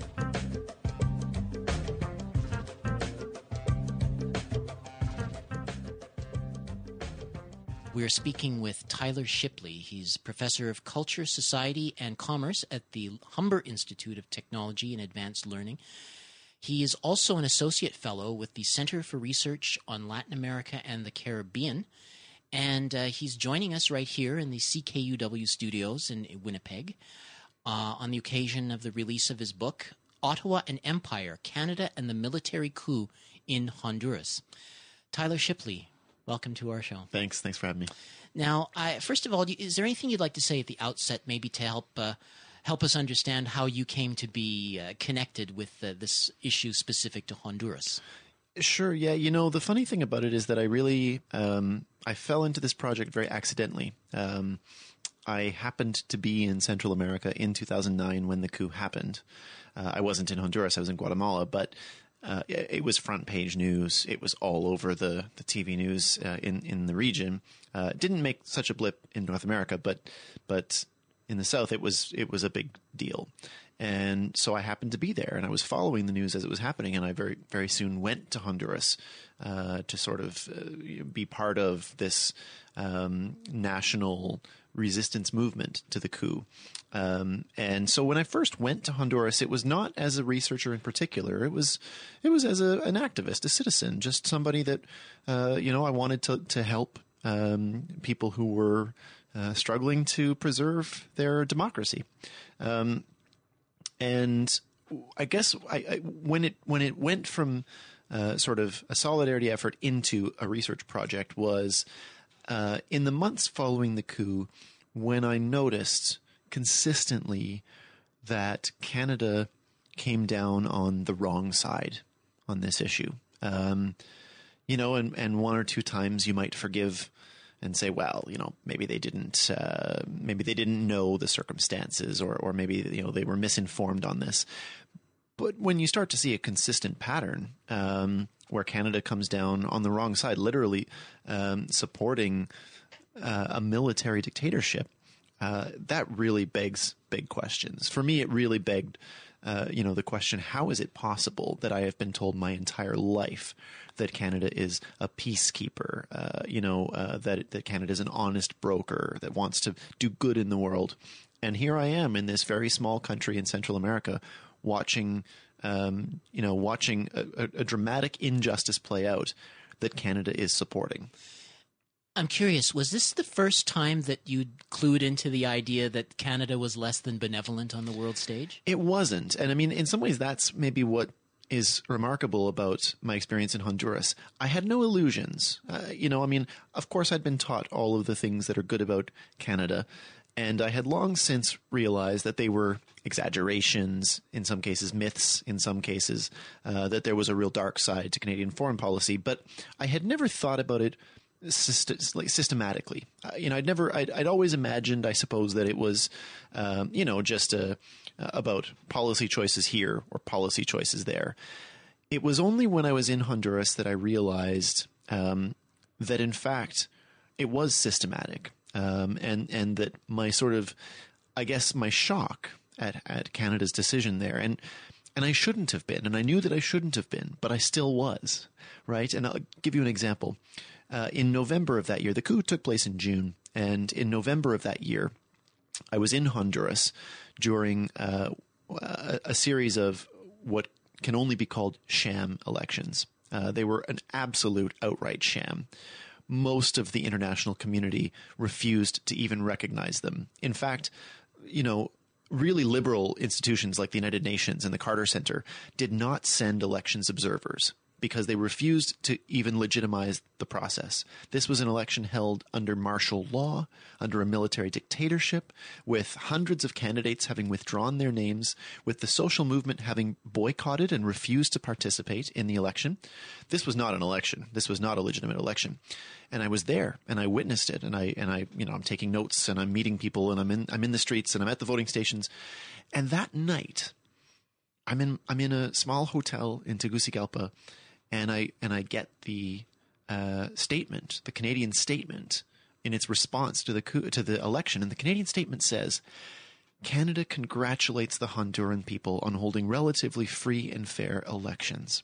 We are speaking with Tyler Shipley. He's professor of culture, society, and commerce at the Humber Institute of Technology and Advanced Learning. He is also an associate fellow with the Center for Research on Latin America and the Caribbean. And he's joining us right here in the CKUW studios in Winnipeg on the occasion of the release of his book, Ottawa and Empire, Canada and the Military Coup in Honduras. Tyler Shipley, welcome to our show. Thanks for having me. Now, first of all, is there anything you'd like to say at the outset, maybe to help us understand how you came to be connected with this issue specific to Honduras? Sure. Yeah. You know, the funny thing about it is that I really I fell into this project very accidentally. I happened to be in Central America in 2009 when the coup happened. I wasn't in Honduras. I was in Guatemala, but it was front page news. It was all over the TV news in the region. It didn't make such a blip in North America, but in the South it was a big deal. And so I happened to be there, and I was following the news as it was happening. And I very, very soon went to Honduras to sort of be part of this national resistance movement to the coup. And so when I first went to Honduras, it was not as a researcher in particular. It was as an activist, a citizen, just somebody that I wanted to help people who were struggling to preserve their democracy. And I guess when it went from sort of a solidarity effort into a research project was in the months following the coup, when I noticed consistently that Canada came down on the wrong side on this issue. And one or two times you might forgive and say, well, maybe they didn't know the circumstances, or maybe, they were misinformed on this. But when you start to see a consistent pattern, where Canada comes down on the wrong side, literally, supporting, a military dictatorship, that really begs big questions. For me, it really begged, the question, how is it possible that I have been told my entire life that Canada is a peacekeeper, that Canada is an honest broker that wants to do good in the world. And here I am in this very small country in Central America watching watching a dramatic injustice play out that Canada is supporting. I'm curious, was this the first time that you clued into the idea that Canada was less than benevolent on the world stage? It wasn't. And I mean, in some ways, that's maybe what is remarkable about my experience in Honduras. I had no illusions. Of course, I'd been taught all of the things that are good about Canada, and I had long since realized that they were exaggerations, in some cases myths, in some cases that there was a real dark side to Canadian foreign policy. But I had never thought about it systematically. I'd always imagined, I suppose, that it was, just about policy choices here or policy choices there. It was only when I was in Honduras that I realized that, in fact, it was systematic, and that my sort of, I guess, my shock at Canada's decision there, and I shouldn't have been, and I knew that I shouldn't have been, but I still was, right? And I'll give you an example. In November of that year, the coup took place in June, and in November of that year, I was in Honduras during a series of what can only be called sham elections. They were an absolute outright sham. Most of the international community refused to even recognize them. In fact, really liberal institutions like the United Nations and the Carter Center did not send elections observers because they refused to even legitimize the process. This was an election held under martial law, under a military dictatorship, with hundreds of candidates having withdrawn their names, with the social movement having boycotted and refused to participate in the election. This was not an election. This was not a legitimate election. And I was there, and I witnessed it, and I'm taking notes, and I'm meeting people, and I'm in the streets, and I'm at the voting stations. And that night, I'm in a small hotel in Tegucigalpa, and I get the statement, the Canadian statement, in its response to the election, and the Canadian statement says, "Canada congratulates the Honduran people on holding relatively free and fair elections."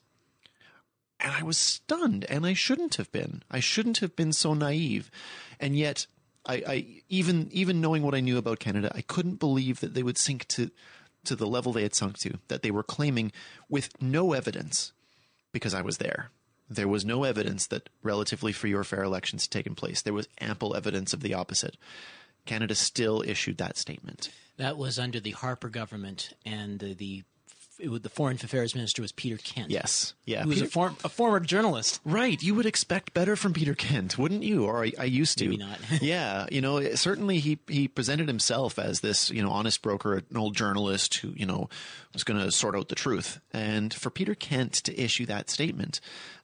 And I was stunned, and I shouldn't have been. I shouldn't have been so naive, and yet, I even knowing what I knew about Canada, I couldn't believe that they would sink to the level they had sunk to, that they were claiming with no evidence. Because I was there. There was no evidence that relatively free or fair elections had taken place. There was ample evidence of the opposite. Canada still issued that statement. That was under the Harper government, and the foreign affairs minister was Peter Kent. Yes. Yeah. Who was a former journalist. Right. You would expect better from Peter Kent, wouldn't you? Or I used to. Maybe not. Yeah. Certainly he presented himself as this, honest broker, an old journalist who, was going to sort out the truth. And for Peter Kent to issue that statement,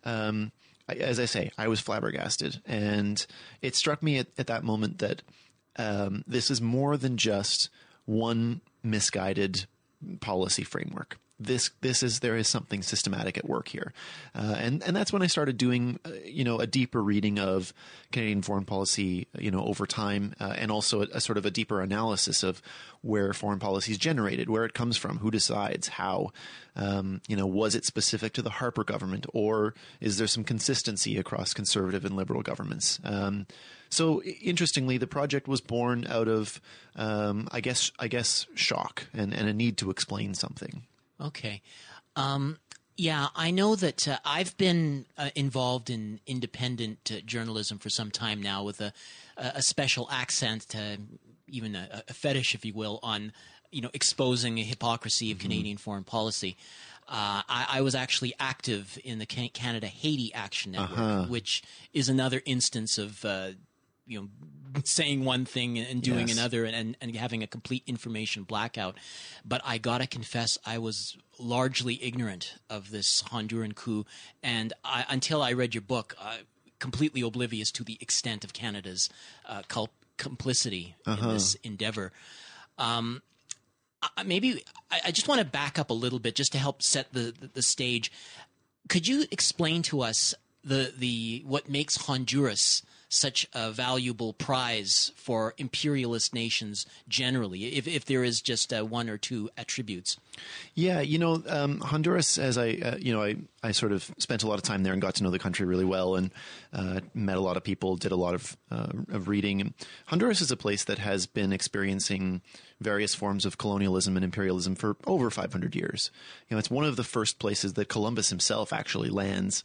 as I say, I was flabbergasted. And it struck me at that moment that this is more than just one misguided policy framework. There is something systematic at work here, and that's when I started doing a deeper reading of Canadian foreign policy over time, and also a sort of a deeper analysis of where foreign policy is generated, where it comes from, who decides, how, was it specific to the Harper government, or is there some consistency across conservative and liberal governments? So interestingly, the project was born out of, I guess, shock and a need to explain something. Okay. Yeah, I know that I've been involved in independent journalism for some time now, with a special accent, even a fetish, if you will, on exposing a hypocrisy of Canadian foreign policy. I was actually active in the Canada-Haiti Action Network, which is another instance of saying one thing and doing another, and having a complete information blackout. But I gotta confess, I was largely ignorant of this Honduran coup, and until I read your book, completely oblivious to the extent of Canada's complicity in this endeavor. Maybe I just want to back up a little bit just to help set the stage. Could you explain to us what makes Honduras such a valuable prize for imperialist nations generally, if there is just one or two attributes? Yeah, Honduras, as I sort of spent a lot of time there and got to know the country really well, and met a lot of people, did a lot of reading. Honduras is a place that has been experiencing various forms of colonialism and imperialism for over 500 years. It's one of the first places that Columbus himself actually lands.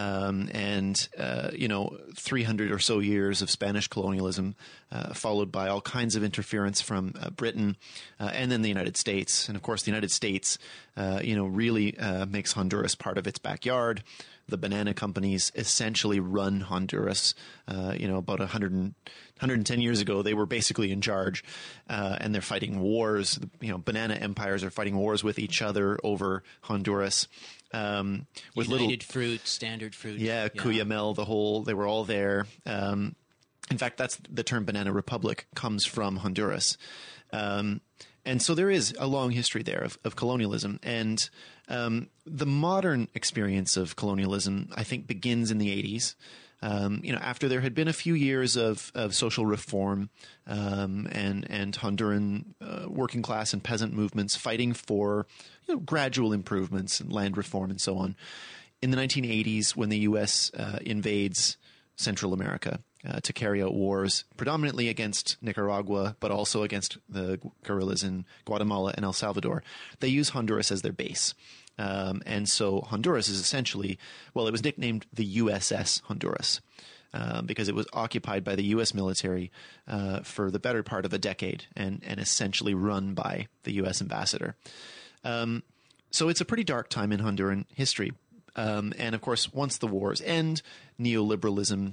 300 or so years of Spanish colonialism, followed by all kinds of interference from Britain, and then the United States. And of course, the United States, really makes Honduras part of its backyard. The banana companies essentially run Honduras. About 110 years ago, they were basically in charge, and they're fighting wars. Banana empires are fighting wars with each other over Honduras. With United Fruit, Standard Fruit. Yeah, Cuyamel, they were all there. In fact, that's the term Banana Republic comes from Honduras. And so there is a long history there of colonialism. And the modern experience of colonialism, I think, begins in the 80s. After there had been a few years of social reform and Honduran working class and peasant movements fighting for gradual improvements and land reform and so on. In the 1980s, when the U.S. invades Central America to carry out wars predominantly against Nicaragua, but also against the guerrillas in Guatemala and El Salvador, they use Honduras as their base. And so Honduras is essentially, it was nicknamed the USS Honduras because it was occupied by the U.S. military for the better part of a decade and essentially run by the U.S. ambassador. So it's a pretty dark time in Honduran history. And of course, once the wars end, neoliberalism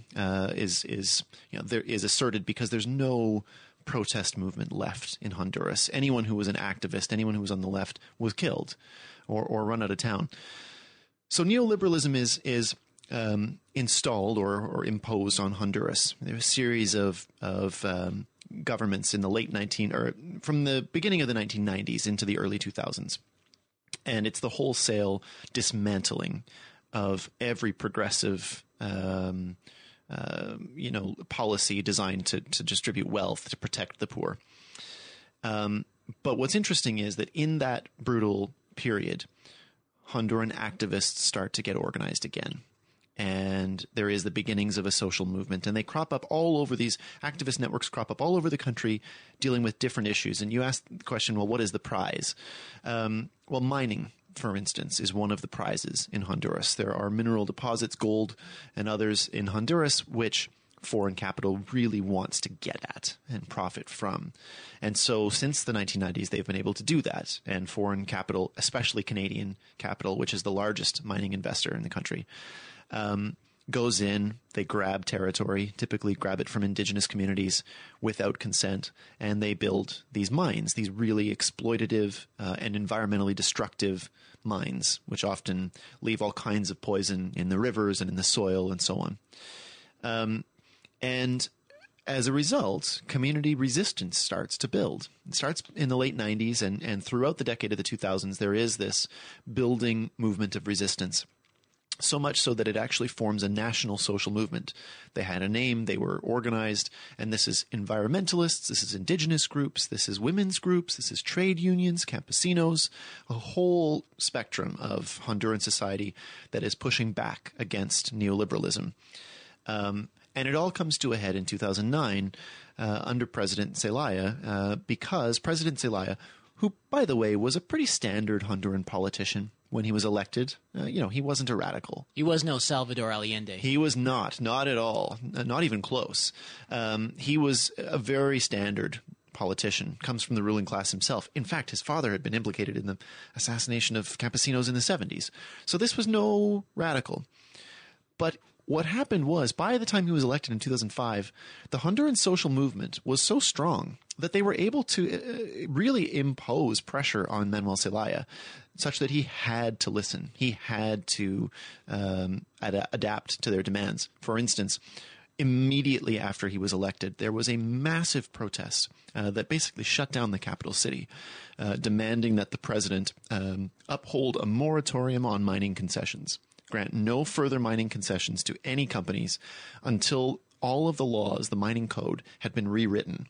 is asserted because there's no protest movement left in Honduras. Anyone who was an activist, anyone who was on the left, was killed or run out of town. So neoliberalism is installed or imposed on Honduras. There are a series of governments in the from the beginning of the 1990s into the early 2000s. And it's the wholesale dismantling of every progressive, policy designed to distribute wealth, to protect the poor. But what's interesting is that in that brutal period, Honduran activists start to get organized again. And there is the beginnings of a social movement, and they crop up all over. These activist networks crop up all over the country dealing with different issues. And you ask the question, what is the prize? Mining, for instance, is one of the prizes in Honduras. There are mineral deposits, gold and others in Honduras, which foreign capital really wants to get at and profit from. And so since the 1990s, they've been able to do that. And foreign capital, especially Canadian capital, which is the largest mining investor in the country, goes in, they grab territory, typically grab it from indigenous communities without consent, and they build these mines, these really exploitative and environmentally destructive mines, which often leave all kinds of poison in the rivers and in the soil and so on. And as a result, community resistance starts to build. It starts in the late 90s, and throughout the decade of the 2000s, there is this building movement of resistance. So much so that it actually forms a national social movement. They had a name, they were organized, and this is environmentalists, this is indigenous groups, this is women's groups, this is trade unions, campesinos, a whole spectrum of Honduran society that is pushing back against neoliberalism. And it all comes to a head in 2009 under President Zelaya, because President Zelaya, who, by the way, was a pretty standard Honduran politician when he was elected, he wasn't a radical. He was no Salvador Allende. He was not at all, not even close. He was a very standard politician, comes from the ruling class himself. In fact, his father had been implicated in the assassination of campesinos in the 70s. So this was no radical. But what happened was, by the time he was elected in 2005, the Honduran social movement was so strong that they were able to really impose pressure on Manuel Zelaya, such that he had to listen. He had to adapt to their demands. For instance, immediately after he was elected, there was a massive protest that basically shut down the capital city, demanding that the president uphold a moratorium on mining concessions, grant no further mining concessions to any companies until all of the laws, the mining code, had been rewritten.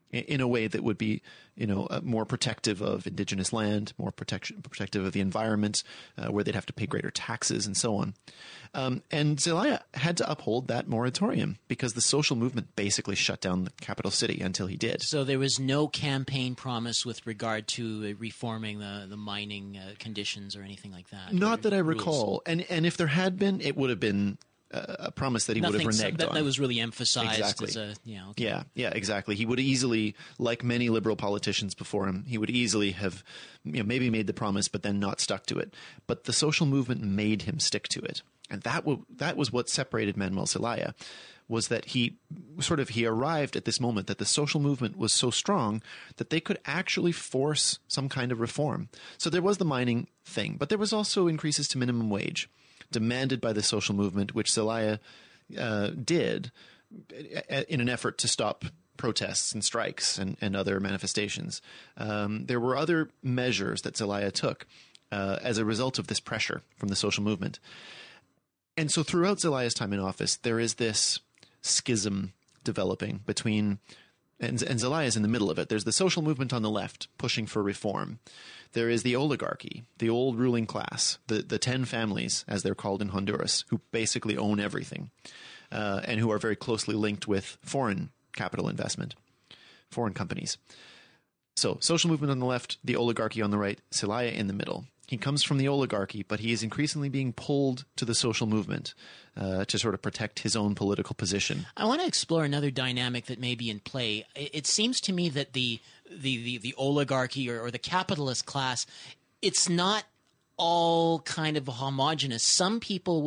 in a way that would be, more protective of indigenous land, more protective of the environment, where they'd have to pay greater taxes and so on. And Zelaya had to uphold that moratorium because the social movement basically shut down the capital city until he did. So there was no campaign promise with regard to reforming the mining conditions or anything like that? Not that I recall. And if there had been, it would have been a promise that he would have reneged on. That was really emphasized exactly. as a, okay. Yeah, exactly. He would easily, like many liberal politicians before him, he would easily have maybe made the promise but then not stuck to it. But the social movement made him stick to it. And that was what separated Manuel Zelaya, was that he arrived at this moment that the social movement was so strong that they could actually force some kind of reform. So there was the mining thing, but there was also increases to minimum wage demanded by the social movement, which Zelaya did in an effort to stop protests and strikes and other manifestations. There were other measures that Zelaya took as a result of this pressure from the social movement. And so throughout Zelaya's time in office, there is this schism developing between, and Zelaya is in the middle of it. There's the social movement on the left pushing for reform. There is the oligarchy, the old ruling class, the 10 families, as they're called in Honduras, who basically own everything, and who are very closely linked with foreign capital investment, foreign companies. So social movement on the left, the oligarchy on the right, Zelaya in the middle. He comes from the oligarchy, but he is increasingly being pulled to the social movement to sort of protect his own political position. I want to explore another dynamic that may be in play. It seems to me that the oligarchy or the capitalist class, it's not all kind of homogenous. Some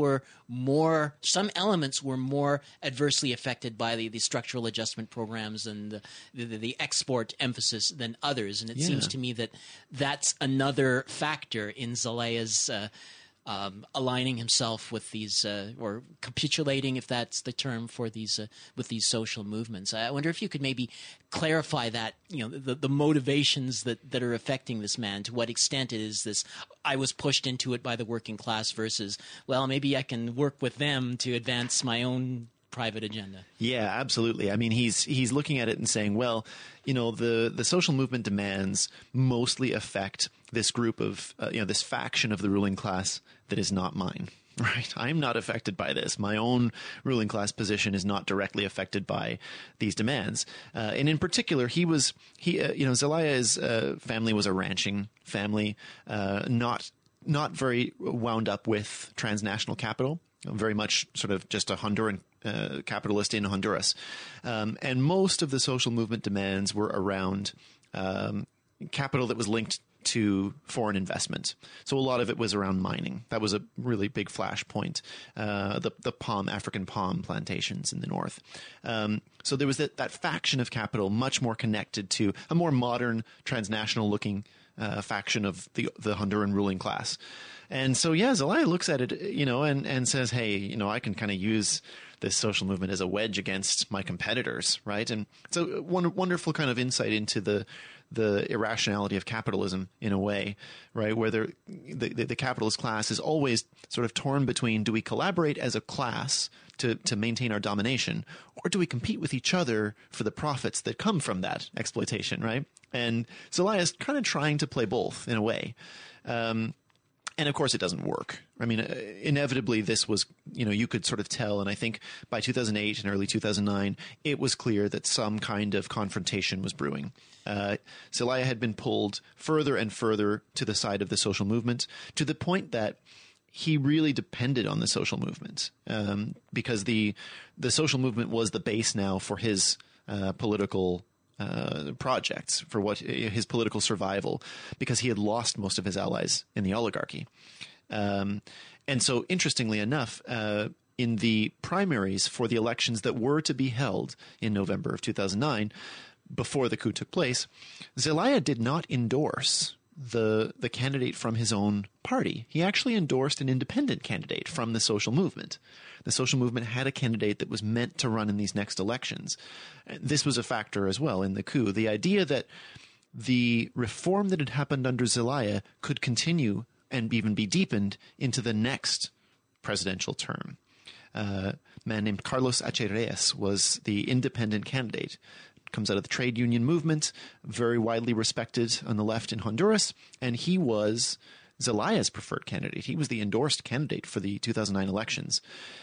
elements were more adversely affected by the structural adjustment programs and the export emphasis than others. And it seems to me that that's another factor in Zelaya's aligning himself with these, or capitulating, if that's the term, for these with these social movements. I wonder if you could maybe clarify that, the motivations that are affecting this man. To what extent it is this, I was pushed into it by the working class, versus, well, maybe I can work with them to advance my own private agenda. Yeah, absolutely. I mean, he's looking at it and saying, well, the social movement demands mostly affect this group of, this faction of the ruling class that is not mine. Right. I'm not affected by this. My own ruling class position is not directly affected by these demands. And in particular, Zelaya's family was a ranching family, not very wound up with transnational capital, very much sort of just a Honduran capitalist in Honduras. And most of the social movement demands were around capital that was linked to foreign investment. So a lot of it was around mining. That was a really big flashpoint. The African palm plantations in the north. So there was that faction of capital much more connected to a more modern, transnational looking faction of the Honduran ruling class. And so, Zelaya looks at it, and says, hey, I can kind of use this social movement as a wedge against my competitors, right? And so one wonderful kind of insight into the irrationality of capitalism in a way, right? Where the capitalist class is always sort of torn between, do we collaborate as a class to maintain our domination, or do we compete with each other for the profits that come from that exploitation, right? And Zelaya is kind of trying to play both in a way. And of course, it doesn't work. I mean, inevitably, this was, you could sort of tell. And I think by 2008 and early 2009, it was clear that some kind of confrontation was brewing. Zelaya had been pulled further and further to the side of the social movement, to the point that he really depended on the social movement, because the social movement was the base now for his political projects, for what his political survival, because he had lost most of his allies in the oligarchy. And so, interestingly enough, in the primaries for the elections that were to be held in November of 2009, before the coup took place, Zelaya did not endorse the candidate from his own party. He actually endorsed an independent candidate from the social movement. The social movement had a candidate that was meant to run in these next elections. This was a factor as well in the coup. The idea that the reform that had happened under Zelaya could continue and even be deepened into the next presidential term. A man named Carlos H. Reyes was the independent candidate. comes out of the trade union movement, very widely respected on the left in Honduras, and he was Zelaya's preferred candidate. He was the endorsed candidate for the 2009 elections.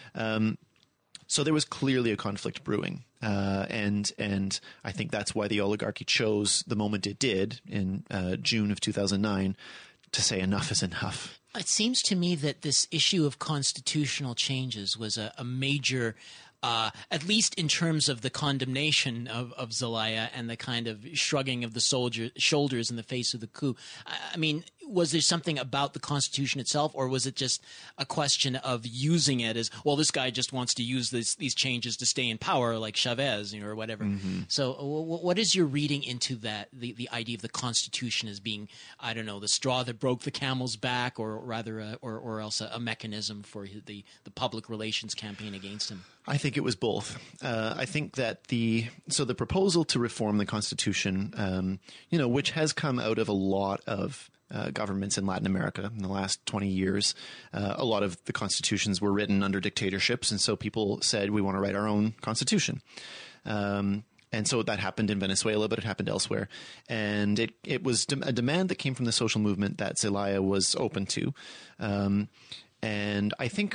So there was clearly a conflict brewing, and I think that's why the oligarchy chose the moment it did in June of 2009 to say zelaya is enough. It seems to me that this issue of constitutional changes was a major, at least in terms of the condemnation of Zelaya and the kind of shrugging of the shoulders in the face of the coup. I mean, was there something about the Constitution itself, or was it just a question of using it as, well, this guy just wants to use these changes to stay in power, like Chavez, or whatever? Mm-hmm. So what is your reading into that, the idea of the Constitution as being, I don't know, the straw that broke the camel's back, or rather, or else a mechanism for the public relations campaign against him? I think it was both. I think that the proposal to reform the Constitution, which has come out of a lot of governments in Latin America in the last 20 years. A lot of the constitutions were written under dictatorships, and so people said, we want to write our own constitution. And so that happened in Venezuela, but it happened elsewhere. And it was a demand that came from the social movement that Zelaya was open to. And I think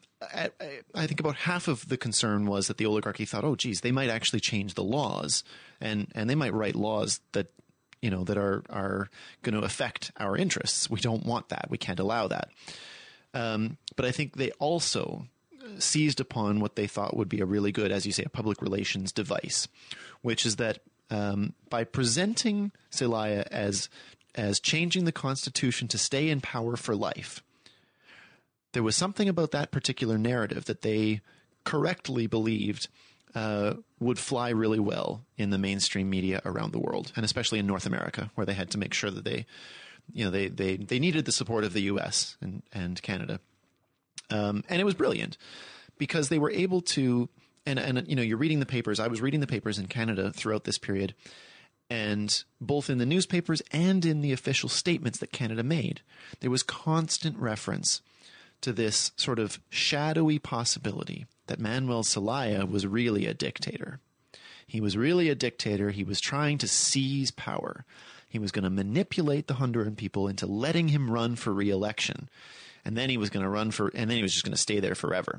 about half of the concern was that the oligarchy thought, oh, geez, they might actually change the laws, and they might write laws that that are going to affect our interests. We don't want that. We can't allow that. But I think they also seized upon what they thought would be a really good, as you say, a public relations device, which is that by presenting Zelaya as changing the Constitution to stay in power for life, there was something about that particular narrative that they correctly believed would fly really well in the mainstream media around the world, and especially in North America, where they had to make sure that they needed the support of the U.S. and Canada. And it was brilliant because they were able to, and you're reading the papers. I was reading the papers in Canada throughout this period, and both in the newspapers and in the official statements that Canada made, there was constant reference to this sort of shadowy possibility that Manuel Zelaya was really a dictator. He was really a dictator. He was trying to seize power. He was going to manipulate the Honduran people into letting him run for re-election. And then he was going to and then he was just going to stay there forever.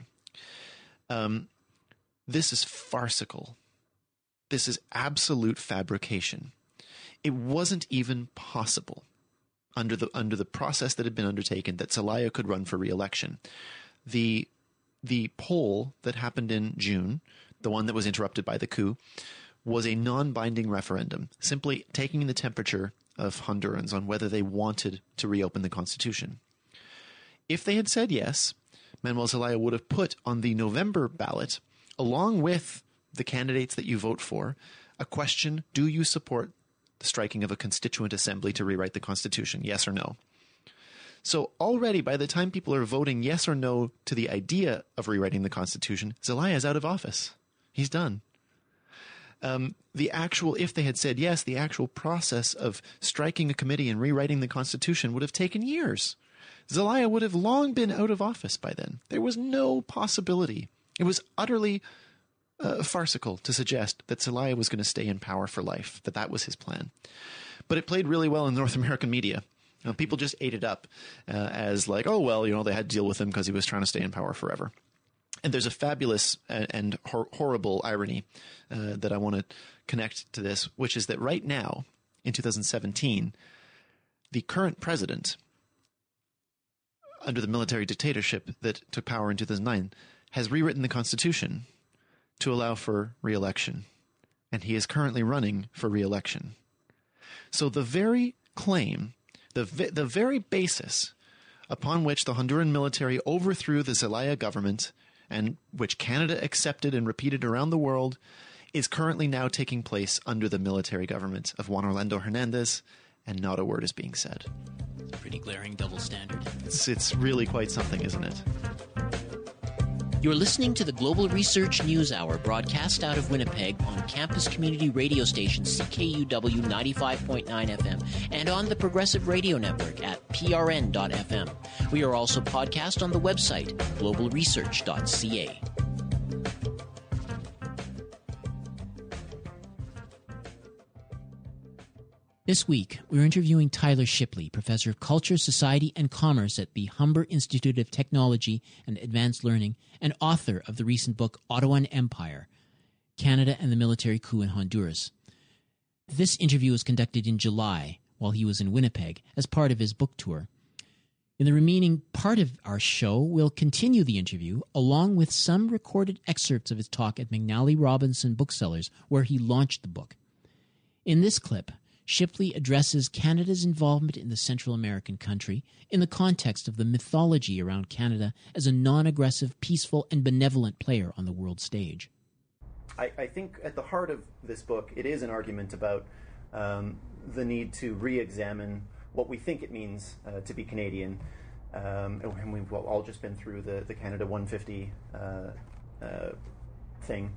This is farcical. This is absolute fabrication. It wasn't even possible under the process that had been undertaken that Zelaya could run for re-election. The poll that happened in June, the one that was interrupted by the coup, was a non-binding referendum, simply taking the temperature of Hondurans on whether they wanted to reopen the Constitution. If they had said yes, Manuel Zelaya would have put on the November ballot, along with the candidates that you vote for, a question: do you support the striking of a constituent assembly to rewrite the Constitution, yes or no? So already, by the time people are voting yes or no to the idea of rewriting the Constitution, Zelaya is out of office. He's done. If they had said yes, the actual process of striking a committee and rewriting the Constitution would have taken years. Zelaya would have long been out of office by then. There was no possibility. It was utterly farcical to suggest that Zelaya was going to stay in power for life, that was his plan. But it played really well in North American media. People just ate it up as like, oh, well, they had to deal with him because he was trying to stay in power forever. And there's a fabulous and horrible irony that I want to connect to this, which is that right now, in 2017, the current president, under the military dictatorship that took power in 2009, has rewritten the Constitution to allow for re-election. And he is currently running for re-election. So the very claim, the very basis upon which the Honduran military overthrew the Zelaya government and which Canada accepted and repeated around the world is currently now taking place under the military government of Juan Orlando Hernandez, and not a word is being said. Pretty glaring double standard. It's really quite something, isn't it? You're listening to the Global Research News Hour, broadcast out of Winnipeg on campus community radio station CKUW 95.9 FM and on the Progressive Radio Network at prn.fm. We are also podcast on the website globalresearch.ca. This week, we're interviewing Tyler Shipley, Professor of Culture, Society, and Commerce at the Humber Institute of Technology and Advanced Learning and author of the recent book Ottawan Empire, Canada and the Military Coup in Honduras. This interview was conducted in July while he was in Winnipeg as part of his book tour. In the remaining part of our show, we'll continue the interview along with some recorded excerpts of his talk at McNally Robinson Booksellers, where he launched the book. In this clip, Shipley addresses Canada's involvement in the Central American country in the context of the mythology around Canada as a non-aggressive, peaceful, and benevolent player on the world stage. I think at the heart of this book, it is an argument about the need to re-examine what we think it means to be Canadian. And we've all just been through the Canada 150 thing.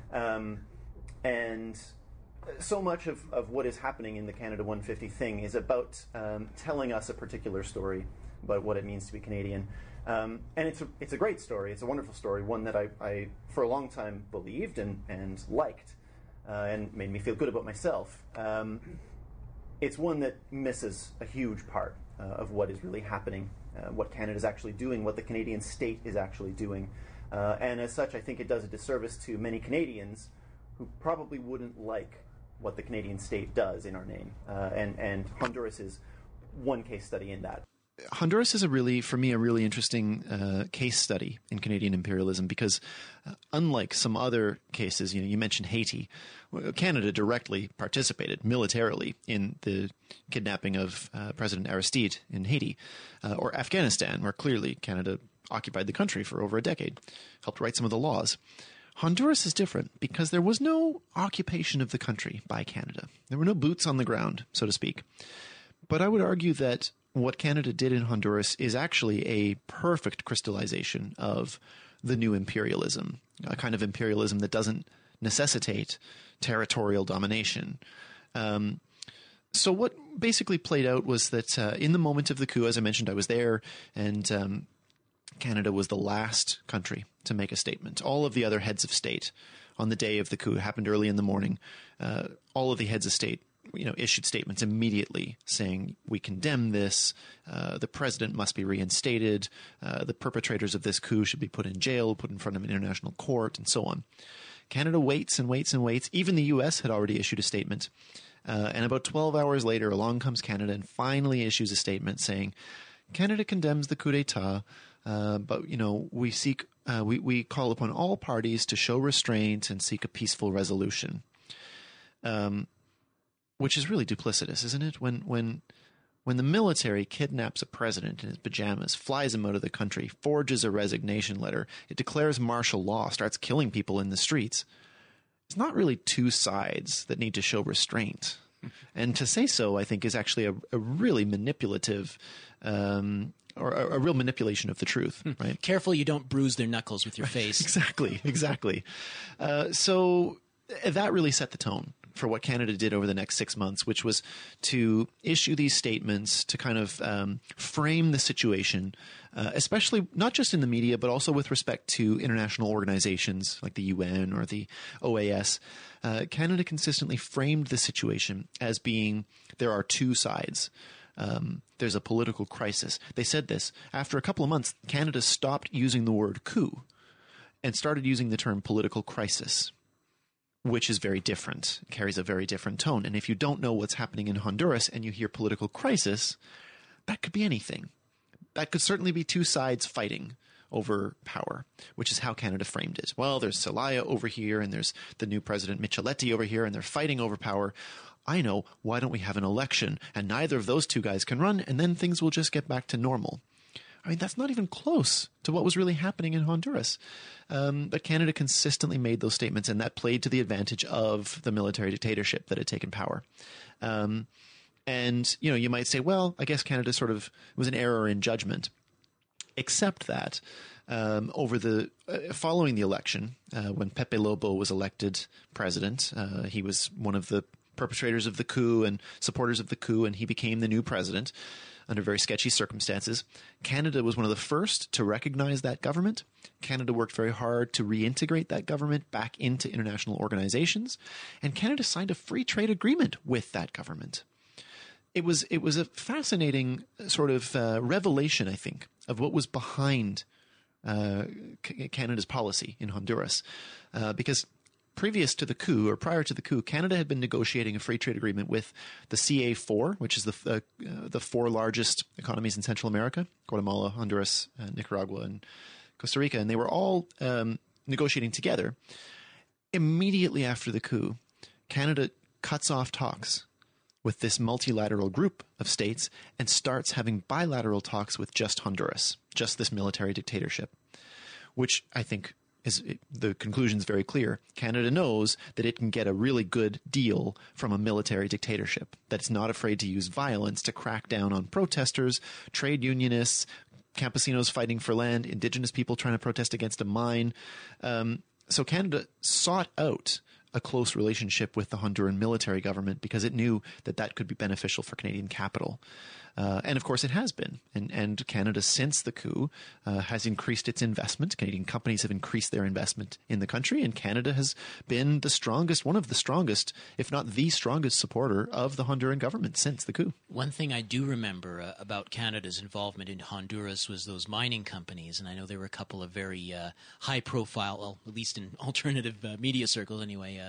And so much of what is happening in the Canada 150 thing is about telling us a particular story about what it means to be Canadian. And it's a great story. It's a wonderful story, one that I for a long time believed and liked and made me feel good about myself. It's one that misses a huge part of what is really happening, what Canada's actually doing, what the Canadian state is actually doing. And as such, I think it does a disservice to many Canadians who probably wouldn't like what the Canadian state does in our name. And Honduras is one case study in that. Honduras is for me, a really interesting case study in Canadian imperialism because unlike some other cases, you mentioned Haiti, Canada directly participated militarily in the kidnapping of President Aristide in Haiti, or Afghanistan, where clearly Canada occupied the country for over a decade, helped write some of the laws. Honduras is different because there was no occupation of the country by Canada. There were no boots on the ground, so to speak. But I would argue that what Canada did in Honduras is actually a perfect crystallization of the new imperialism, a kind of imperialism that doesn't necessitate territorial domination. So what basically played out was that in the moment of the coup, as I mentioned, I was there, and Canada was the last country to make a statement. All of the other heads of state on the day of the coup, it happened early in the morning, all of the heads of state issued statements immediately saying, we condemn this, the president must be reinstated, the perpetrators of this coup should be put in jail, put in front of an international court, and so on. Canada waits and waits and waits. Even the U.S. had already issued a statement. And about 12 hours later, along comes Canada and finally issues a statement saying, Canada condemns the coup d'etat, but, we call upon all parties to show restraint and seek a peaceful resolution. Which is really duplicitous, isn't it? When the military kidnaps a president in his pajamas, flies him out of the country, forges a resignation letter, it declares martial law, starts killing people in the streets, it's not really two sides that need to show restraint. And to say so, I think, is actually a really manipulative or a real manipulation of the truth, right? Careful you don't bruise their knuckles with your face. Exactly. So that really set the tone for what Canada did over the next 6 months, which was to issue these statements to kind of frame the situation, especially not just in the media, but also with respect to international organizations like the UN or the OAS. Canada consistently framed the situation as being there are two sides. There's a political crisis. They said this. After a couple of months, Canada stopped using the word coup and started using the term political crisis, which is very different, carries a very different tone. And if you don't know what's happening in Honduras and you hear political crisis, that could be anything. That could certainly be two sides fighting over power, which is how Canada framed it. Well, there's Zelaya over here and there's the new president Micheletti over here and they're fighting over power. I know, why don't we have an election and neither of those two guys can run and then things will just get back to normal. I mean, that's not even close to what was really happening in Honduras. But Canada consistently made those statements, and that played to the advantage of the military dictatorship that had taken power. And, you might say, well, I guess Canada sort of was an error in judgment. Except that following the election, when Pepe Lobo was elected president, he was one of the perpetrators of the coup and supporters of the coup, and he became the new president under very sketchy circumstances. Canada was one of the first to recognize that government. Canada worked very hard to reintegrate that government back into international organizations. And Canada signed a free trade agreement with that government. it was a fascinating sort of revelation, I think, of what was behind Canada's policy in Honduras, because previous to the coup, or prior to the coup, Canada had been negotiating a free trade agreement with the CA4, which is the four largest economies in Central America: Guatemala, Honduras, Nicaragua, and Costa Rica, and they were all negotiating together. Immediately after the coup, Canada cuts off talks with this multilateral group of states and starts having bilateral talks with just Honduras, just this military dictatorship, which I think the conclusion is very clear. Canada knows that it can get a really good deal from a military dictatorship, that it's not afraid to use violence to crack down on protesters, trade unionists, campesinos fighting for land, indigenous people trying to protest against a mine. So Canada sought out a close relationship with the Honduran military government because it knew that could be beneficial for Canadian capital. And of course it has been. And Canada, since the coup, has increased its investment. Canadian companies have increased their investment in the country, and Canada has been one of the strongest, if not the strongest supporter of the Honduran government since the coup. One thing I do remember about Canada's involvement in Honduras was those mining companies, and I know there were a couple of very high-profile, well, at least in alternative media circles anyway,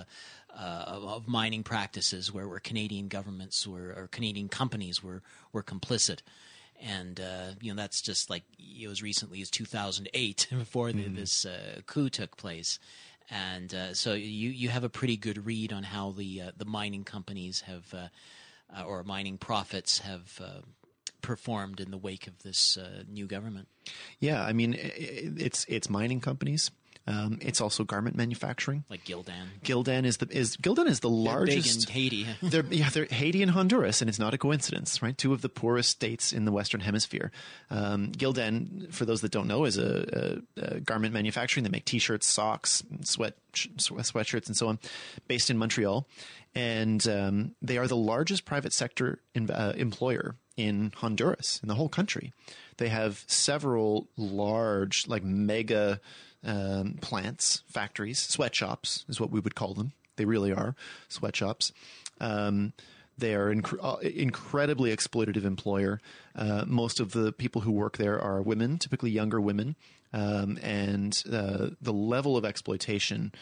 of mining practices where Canadian governments or Canadian companies were complicit. And, that's just like as recently as 2008 before this coup took place. And so you have a pretty good read on how the mining companies have or mining profits have performed in the wake of this new government. Yeah, I mean, it's mining companies. It's also garment manufacturing, like Gildan. Gildan is the largest. They're big in Haiti. they're Haiti and Honduras, and it's not a coincidence, right? Two of the poorest states in the Western Hemisphere. Gildan, for those that don't know, is a garment manufacturing. They make T-shirts, socks, sweatshirts, and so on, based in Montreal, and they are the largest private sector employer in Honduras, in the whole country. They have several large, like mega plants, factories, sweatshops is what we would call them. They really are sweatshops. They are incredibly exploitative employer. Most of the people who work there are women, typically younger women. And the level of exploitation,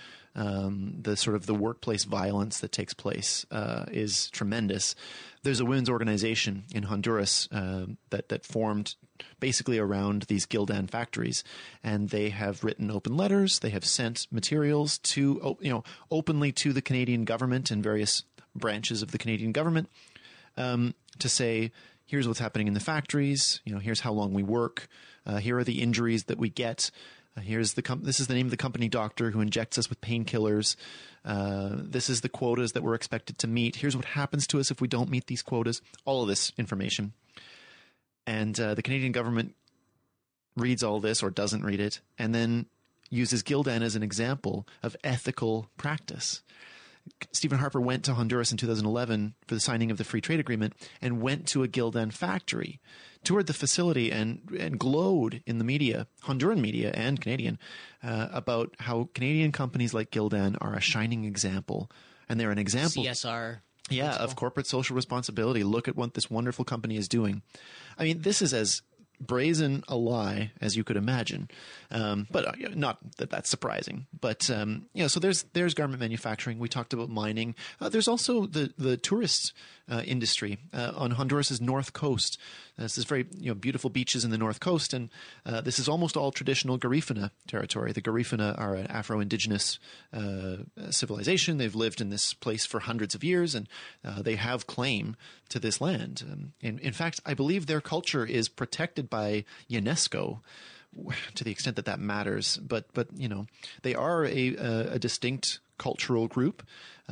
the workplace violence that takes place is tremendous. There's a women's organization in Honduras that formed basically around these Gildan factories, and they have written open letters. They have sent materials openly to the Canadian government and various branches of the Canadian government to say, here's what's happening in the factories. Here's how long we work. Here are the injuries that we get. This is the name of the company doctor who injects us with painkillers. This is the quotas that we're expected to meet. Here's what happens to us if we don't meet these quotas. All of this information. And the Canadian government reads all this or doesn't read it, and then uses Gildan as an example of ethical practice. Stephen Harper went to Honduras in 2011 for the signing of the free trade agreement and went to a Gildan factory, toured the facility, and glowed in the media, Honduran media and Canadian, about how Canadian companies like Gildan are a shining example. And they're an example. CSR. Yeah, of corporate social responsibility. Look at what this wonderful company is doing. I mean, this is as brazen a lie as you could imagine, but not that that's surprising. But so there's garment manufacturing. We talked about mining. There's also the tourist industry on Honduras's north coast. This is very beautiful beaches in the north coast, and this is almost all traditional Garifuna territory. The Garifuna are an Afro-Indigenous civilization. They've lived in this place for hundreds of years, and they have claim to this land. In fact, I believe their culture is protected by UNESCO, to the extent that matters. But they are a distinct cultural group,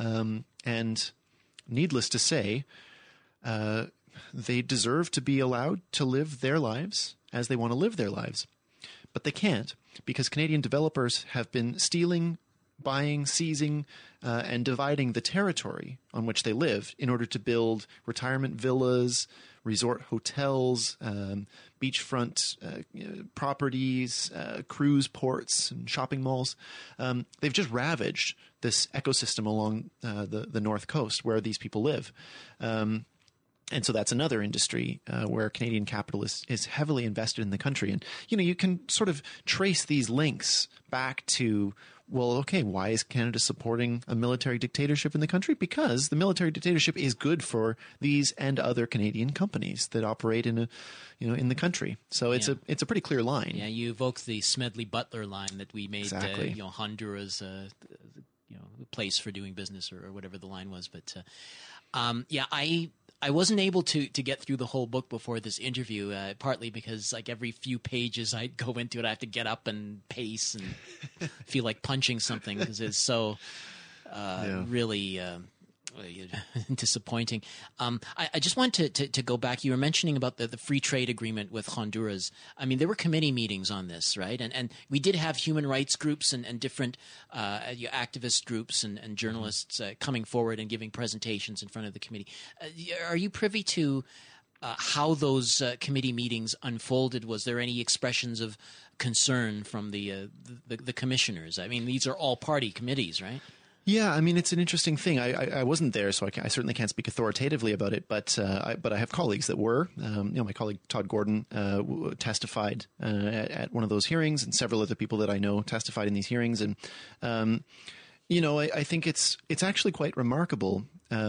and needless to say, they deserve to be allowed to live their lives as they want to live their lives. But they can't, because Canadian developers have been stealing, buying, seizing, and dividing the territory on which they live in order to build retirement villas, resort hotels, beachfront properties, cruise ports, and shopping malls. They've just ravaged this ecosystem along the north coast where these people live. And so that's another industry where Canadian capital is heavily invested in the country. And, you can sort of trace these links back to, well, okay, why is Canada supporting a military dictatorship in the country? Because the military dictatorship is good for these and other Canadian companies that operate in the country. So it's a pretty clear line. Yeah, you evoked the Smedley-Butler line that we made, exactly. Honduras, a place for doing business or whatever the line was. But, I wasn't able to get through the whole book before this interview, partly because like every few pages I go into it, I have to get up and pace and feel like punching something because it's so really disappointing. I just want to go back. You were mentioning about the free trade agreement with Honduras. I mean, there were committee meetings on this, right? And we did have human rights groups and different activist groups and journalists coming forward and giving presentations in front of the committee. Are you privy to how those committee meetings unfolded? Was there any expressions of concern from the commissioners? I mean, these are all party committees, right? Yeah, I mean, it's an interesting thing. I wasn't there, so I certainly can't speak authoritatively about it. But I have colleagues that were. My colleague Todd Gordon testified at one of those hearings, and several other people that I know testified in these hearings. And I think it's actually quite remarkable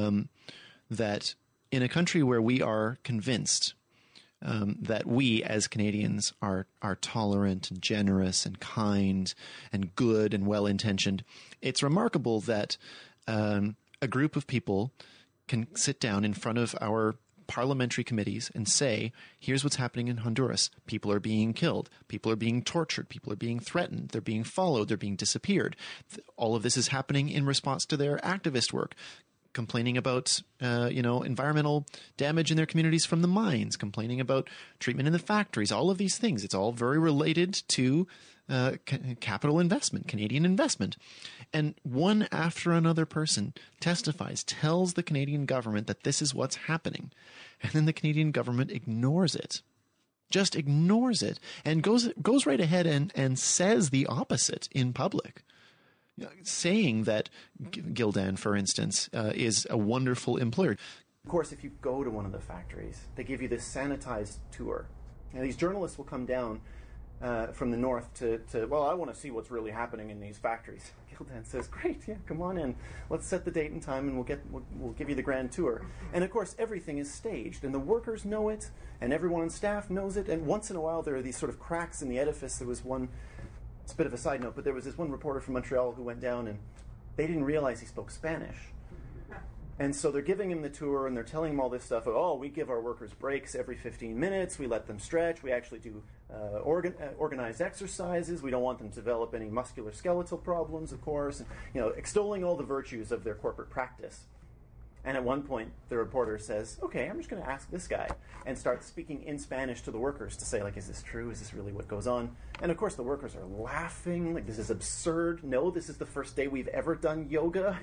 that in a country where we are convinced that we as Canadians are tolerant and generous and kind and good and well-intentioned. It's remarkable that a group of people can sit down in front of our parliamentary committees and say, here's what's happening in Honduras. People are being killed. People are being tortured. People are being threatened. They're being followed. They're being disappeared. All of this is happening in response to their activist work. Complaining about, environmental damage in their communities from the mines, complaining about treatment in the factories, all of these things. It's all very related to capital investment, Canadian investment. And one after another person testifies, tells the Canadian government that this is what's happening. And then the Canadian government ignores it. Just ignores it and goes right ahead and says the opposite in public. Saying that Gildan, for instance, is a wonderful employer. Of course, if you go to one of the factories, they give you this sanitized tour. Now, these journalists will come down from the north to I want to see what's really happening in these factories. Gildan says, great, yeah, come on in. Let's set the date and time and we'll give you the grand tour. And of course, everything is staged and the workers know it and everyone on staff knows it. And once in a while, there are these sort of cracks in the edifice. There was one... It's a bit of a side note, but there was this one reporter from Montreal who went down and they didn't realize he spoke Spanish. And so they're giving him the tour and they're telling him all this stuff. We give our workers breaks every 15 minutes. We let them stretch. We actually do organized exercises. We don't want them to develop any musculoskeletal problems, of course. And, extolling all the virtues of their corporate practice. And at one point, the reporter says, okay, I'm just going to ask this guy, and starts speaking in Spanish to the workers to say, is this true? Is this really what goes on? And of course, the workers are laughing, this is absurd. No, this is the first day we've ever done yoga.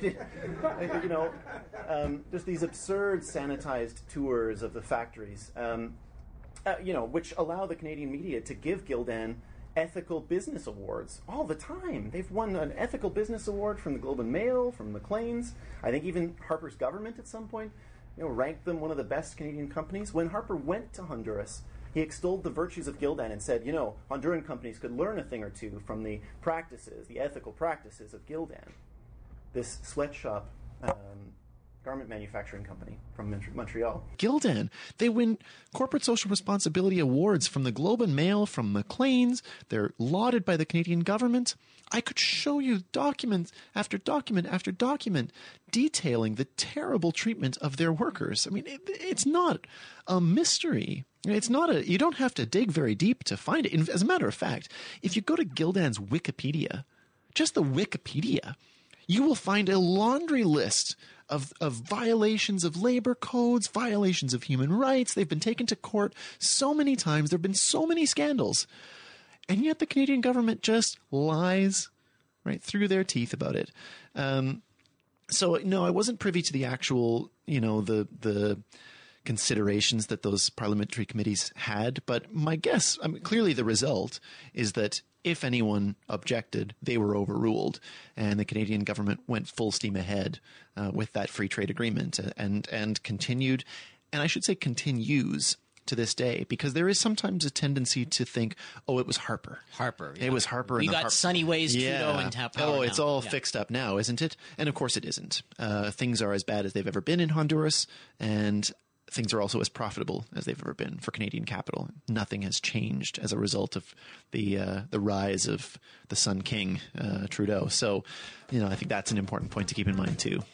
There's these absurd sanitized tours of the factories, which allow the Canadian media to give Gildan ethical business awards all the time. They've won an ethical business award from the Globe and Mail, from Maclean's. I think even Harper's government at some point, ranked them one of the best Canadian companies. When Harper went to Honduras, he extolled the virtues of Gildan and said, Honduran companies could learn a thing or two from the ethical practices of Gildan. This sweatshop garment manufacturing company from Montreal. Gildan. They win corporate social responsibility awards from the Globe and Mail, from Maclean's. They're lauded by the Canadian government. I could show you document after document after document detailing the terrible treatment of their workers. I mean, it's not a mystery. It's not you don't have to dig very deep to find it. As a matter of fact, if you go to Gildan's Wikipedia, just the Wikipedia, you will find a laundry list of violations of labor codes, violations of human rights. They've been taken to court so many times. There have been so many scandals. And yet the Canadian government just lies right through their teeth about it. So, no, I wasn't privy to the actual, the considerations that those parliamentary committees had. But my guess, clearly the result is that if anyone objected, they were overruled, and the Canadian government went full steam ahead with that free trade agreement and continued. and I should say continues to this day, because there is sometimes a tendency to think, oh, it was Harper. It was Harper. We and got Sunny Ways, Trudeau, and Power oh, it's now. all fixed up now, isn't it? And of course it isn't. Things are as bad as they've ever been in Honduras, and things are also as profitable as they've ever been for Canadian capital. Nothing has changed as a result of the rise of the Sun King, Trudeau. So, I think that's an important point to keep in mind too.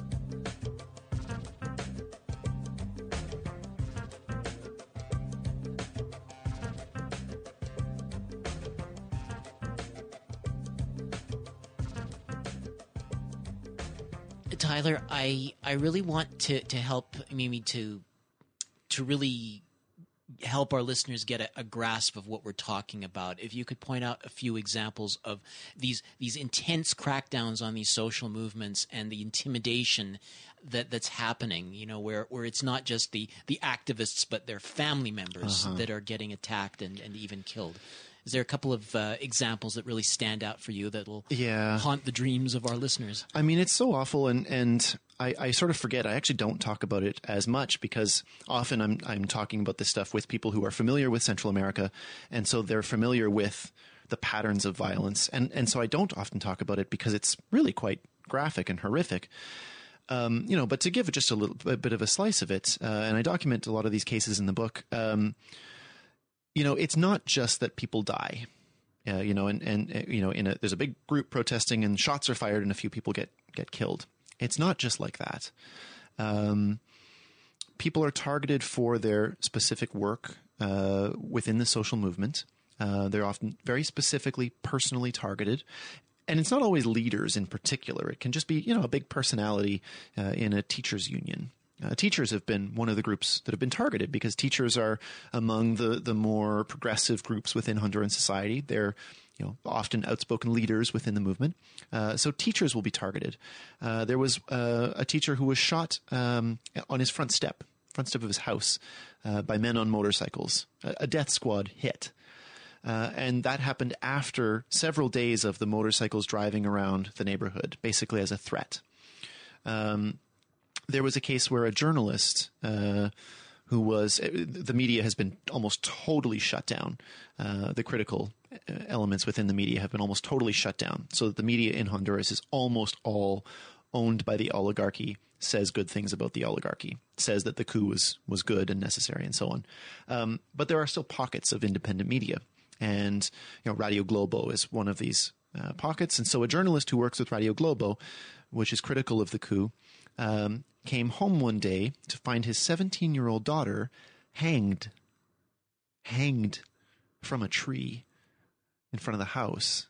Tyler, I really want to help Mimi to really help our listeners get a grasp of what we're talking about. If you could point out a few examples of these intense crackdowns on these social movements and the intimidation that's happening, where it's not just the activists but their family members that are getting attacked and even killed. Is there a couple of examples that really stand out for you that will haunt the dreams of our listeners? I mean, it's so awful, and I sort of forget. I actually don't talk about it as much because often I'm talking about this stuff with people who are familiar with Central America, and so they're familiar with the patterns of violence, and so I don't often talk about it because it's really quite graphic and horrific. But to give just a bit of a slice of it, and I document a lot of these cases in the book. It's not just that people die, there's a big group protesting and shots are fired and a few people get killed. It's not just like that. People are targeted for their specific work within the social movement. They're often very specifically, personally targeted. And it's not always leaders in particular. It can just be, a big personality in a teachers' union. Teachers have been one of the groups that have been targeted because teachers are among the more progressive groups within Honduran society. They're often outspoken leaders within the movement. So teachers will be targeted. There was a teacher who was shot on his front step of his house by men on motorcycles. A death squad hit. And that happened after several days of the motorcycles driving around the neighborhood, basically as a threat. There was a case where a journalist the media has been almost totally shut down. The critical elements within the media have been almost totally shut down. So that the media in Honduras is almost all owned by the oligarchy, says good things about the oligarchy, says that the coup was good and necessary and so on. But there are still pockets of independent media. And Radio Globo is one of these pockets. And so a journalist who works with Radio Globo, which is critical of the coup, came home one day to find his 17-year-old daughter hanged from a tree in front of the house.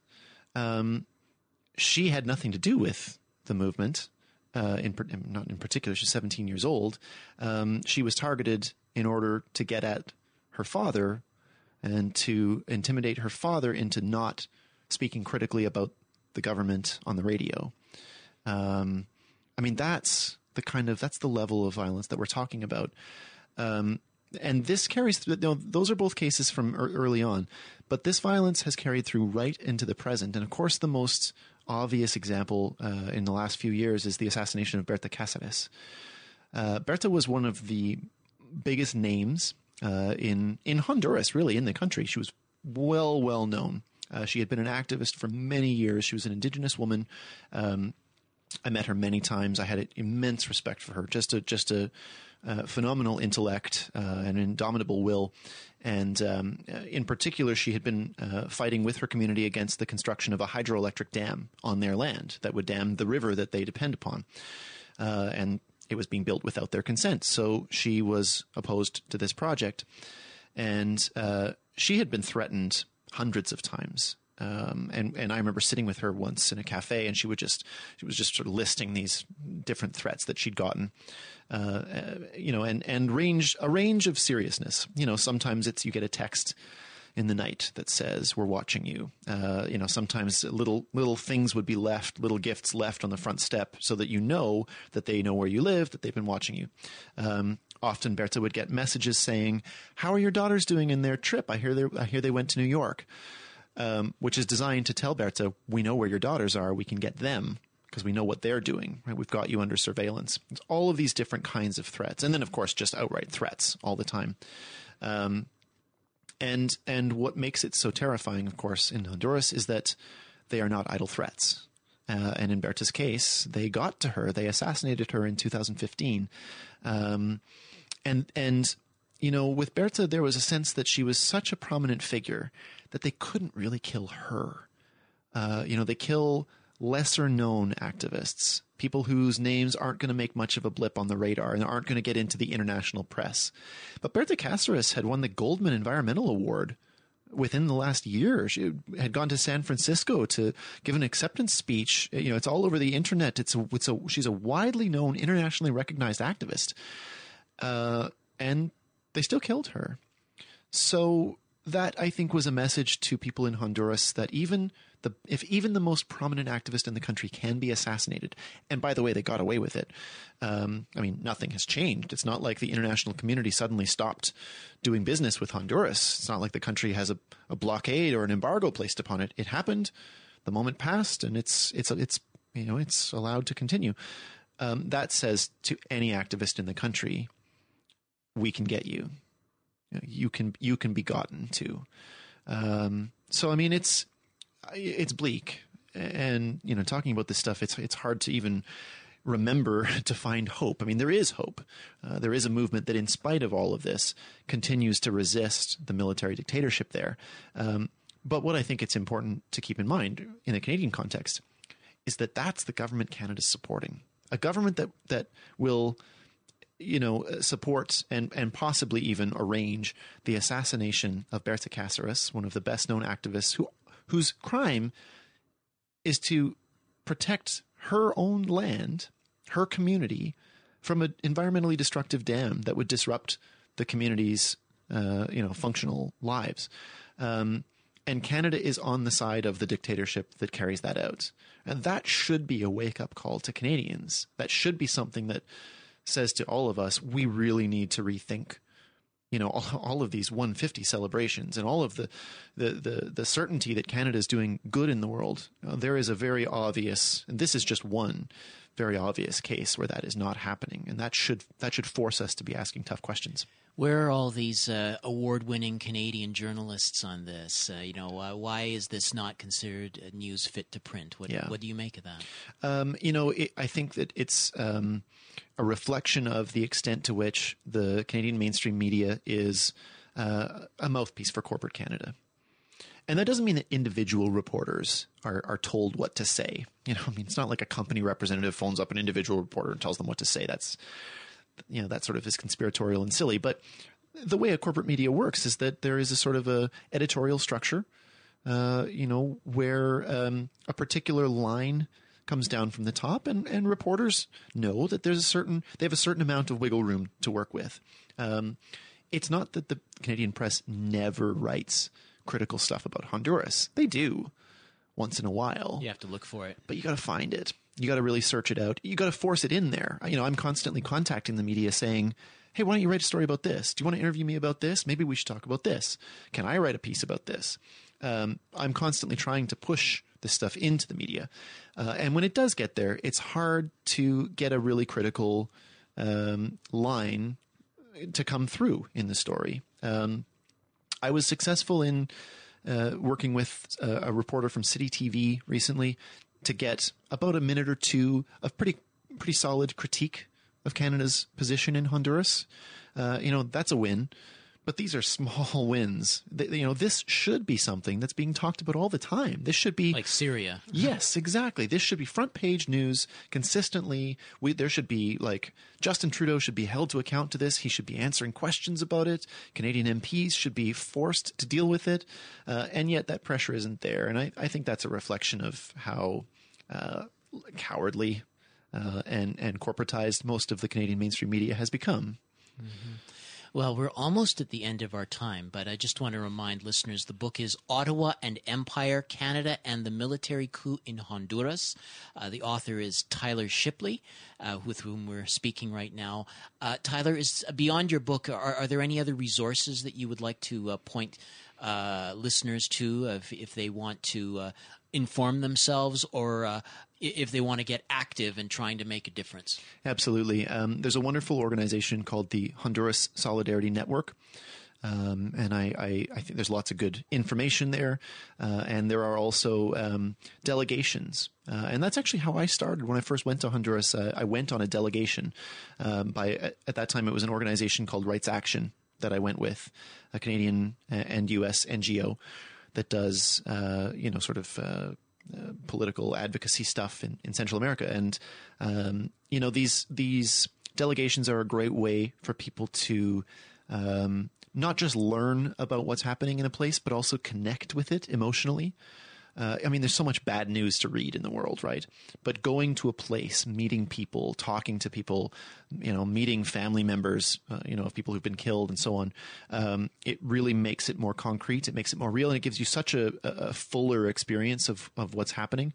She had nothing to do with the movement, not in particular. She's 17 years old. She was targeted in order to get at her father and to intimidate her father into not speaking critically about the government on the radio. That's the level of violence that we're talking about. And this carries through, those are both cases from early on, but this violence has carried through right into the present. And of course, the most obvious example in the last few years is the assassination of Berta Cáceres. Berta was one of the biggest names in Honduras, really, in the country. She was well known. She had been an activist for many years. She was an indigenous woman. I met her many times. I had immense respect for her. Just a phenomenal intellect, an indomitable will, and in particular, she had been fighting with her community against the construction of a hydroelectric dam on their land that would dam the river that they depend upon, and it was being built without their consent. So she was opposed to this project, and she had been threatened hundreds of times. And I remember sitting with her once in a cafe, and she was just sort of listing these different threats that she'd gotten, and a range of seriousness. Sometimes you get a text in the night that says, "We're watching you." Sometimes little things would be left, little gifts left on the front step, so that that they know where you live, that they've been watching you. Often Berta would get messages saying, "How are your daughters doing in their trip? I hear they went to New York." Which is designed to tell Berta, we know where your daughters are, we can get them because we know what they're doing, right? We've got you under surveillance. It's all of these different kinds of threats. And then, of course, just outright threats all the time. And what makes it so terrifying, of course, in Honduras is that they are not idle threats. And in Berta's case, they got to her. They assassinated her in 2015. And you know, with Berta, there was a sense that she was such a prominent figure that they couldn't really kill her. You know, they kill lesser-known activists, people whose names aren't going to make much of a blip on the radar and aren't going to get into the international press. But Berta Cáceres had won the Goldman Environmental Award within the last year. She had gone to San Francisco to give an acceptance speech. You know, it's all over the internet. She's a widely known, internationally recognized activist. And they still killed her. So that, I think, was a message to people in Honduras that if even the most prominent activist in the country can be assassinated, and by the way, they got away with it. I mean, nothing has changed. It's not like the international community suddenly stopped doing business with Honduras. It's not like the country has a blockade or an embargo placed upon it. It happened, the moment passed, and it's allowed to continue. That says to any activist in the country, we can get you. You can be gotten to. So I mean, it's bleak, and you know, talking about this stuff, it's hard to even remember to find hope. I mean, there is hope. There is a movement that, in spite of all of this, continues to resist the military dictatorship there. But what I think it's important to keep in mind in a Canadian context is that that's the government Canada's supporting. A government that will, you know, support and possibly even arrange the assassination of Berta Cáceres, one of the best-known activists whose crime is to protect her own land, her community, from an environmentally destructive dam that would disrupt the community's, functional lives. And Canada is on the side of the dictatorship that carries that out. And that should be a wake-up call to Canadians. That should be something that says to all of us, we really need to rethink, you know, all of these 150 celebrations and all of the certainty that Canada is doing good in the world. There is a very obvious, and this is just one very obvious case where that is not happening, and that should force us to be asking tough questions. Where are all these award-winning Canadian journalists on this? Why is this not considered news fit to print? What do you make of that? I think that it's a reflection of the extent to which the Canadian mainstream media is a mouthpiece for corporate Canada. And that doesn't mean that individual reporters are told what to say. You know, I mean, it's not like a company representative phones up an individual reporter and tells them what to say. That sort of is conspiratorial and silly. But the way a corporate media works is that there is a sort of a editorial structure, where a particular line comes down from the top, and reporters know that they have a certain amount of wiggle room to work with. It's not that the Canadian press never writes critical stuff about Honduras. They do once in a while. You have to look for it. But you got to find it. You got to really search it out. You got to force it in there. You know, I'm constantly contacting the media saying, hey, why don't you write a story about this? Do you want to interview me about this? Maybe we should talk about this. Can I write a piece about this? I'm constantly trying to push this stuff into the media. And when it does get there, it's hard to get a really critical line to come through in the story. I was successful in working with a reporter from City TV recently to get about a minute or two of pretty solid critique of Canada's position in Honduras. That's a win. But these are small wins. This should be something that's being talked about all the time. This should be like Syria. Yes, exactly. This should be front page news consistently. There should be Justin Trudeau should be held to account to this. He should be answering questions about it. Canadian MPs should be forced to deal with it. And yet that pressure isn't there. And I think that's a reflection of how cowardly and corporatized most of the Canadian mainstream media has become. Mm-hmm. Well, we're almost at the end of our time, but I just want to remind listeners the book is Ottawa and Empire, Canada and the Military Coup in Honduras. The author is Tyler Shipley, with whom we're speaking right now. Tyler, is beyond your book, are there any other resources that you would like to point listeners to if they want to inform themselves or if they want to get active and trying to make a difference? Absolutely. There's a wonderful organization called the Honduras Solidarity Network. And I think there's lots of good information there. And there are also delegations. And that's actually how I started. When I first went to Honduras, I went on a delegation at that time, it was an organization called Rights Action that I went with, a Canadian and U.S. NGO that does, political advocacy stuff in Central America. And, these delegations are a great way for people to not just learn about what's happening in a place, but also connect with it emotionally. There's so much bad news to read in the world, right? But going to a place, meeting people, talking to people, meeting family members, of people who've been killed and so on, it really makes it more concrete. It makes it more real, and it gives you such a fuller experience of what's happening.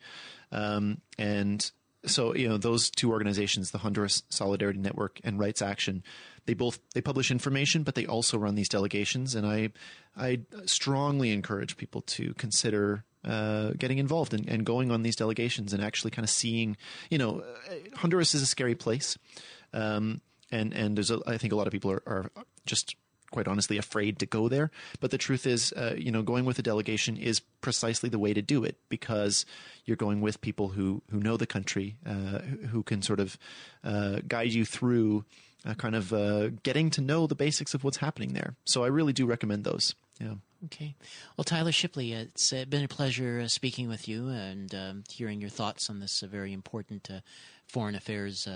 And so, those two organizations, the Honduras Solidarity Network and Rights Action, they publish information, but they also run these delegations. And I strongly encourage people to consider getting involved and going on these delegations and actually kind of seeing, Honduras is a scary place. And there's I think a lot of people are just quite honestly afraid to go there. But the truth is, going with a delegation is precisely the way to do it, because you're going with people who know the country, who can sort of guide you through kind of getting to know the basics of what's happening there. So I really do recommend those. Yeah. Okay. Well, Tyler Shipley, it's been a pleasure speaking with you and hearing your thoughts on this very important foreign affairs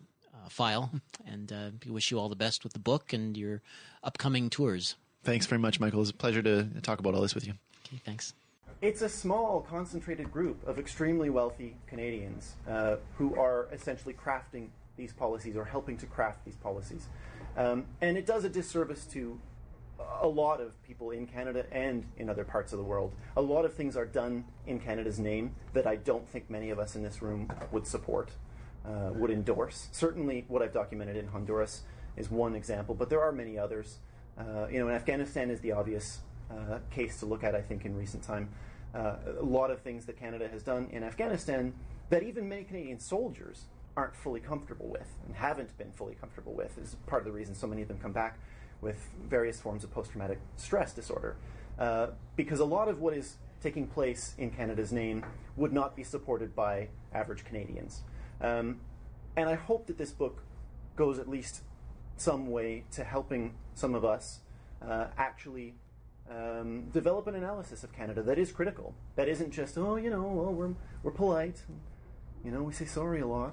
file. And we wish you all the best with the book and your upcoming tours. Thanks very much, Michael. It's a pleasure to talk about all this with you. Okay, thanks. It's a small, concentrated group of extremely wealthy Canadians who are essentially crafting these policies or helping to craft these policies. And it does a disservice to a lot of people in Canada and in other parts of the world. A lot of things are done in Canada's name that I don't think many of us in this room would support, would endorse. Certainly what I've documented in Honduras is one example, but there are many others. And Afghanistan is the obvious case to look at, I think, in recent time. A lot of things that Canada has done in Afghanistan that even many Canadian soldiers aren't fully comfortable with and haven't been fully comfortable with is part of the reason so many of them come back with various forms of post-traumatic stress disorder. Because a lot of what is taking place in Canada's name would not be supported by average Canadians. And I hope that this book goes at least some way to helping some of us actually develop an analysis of Canada that is critical. That isn't just, we're polite, we say sorry a lot.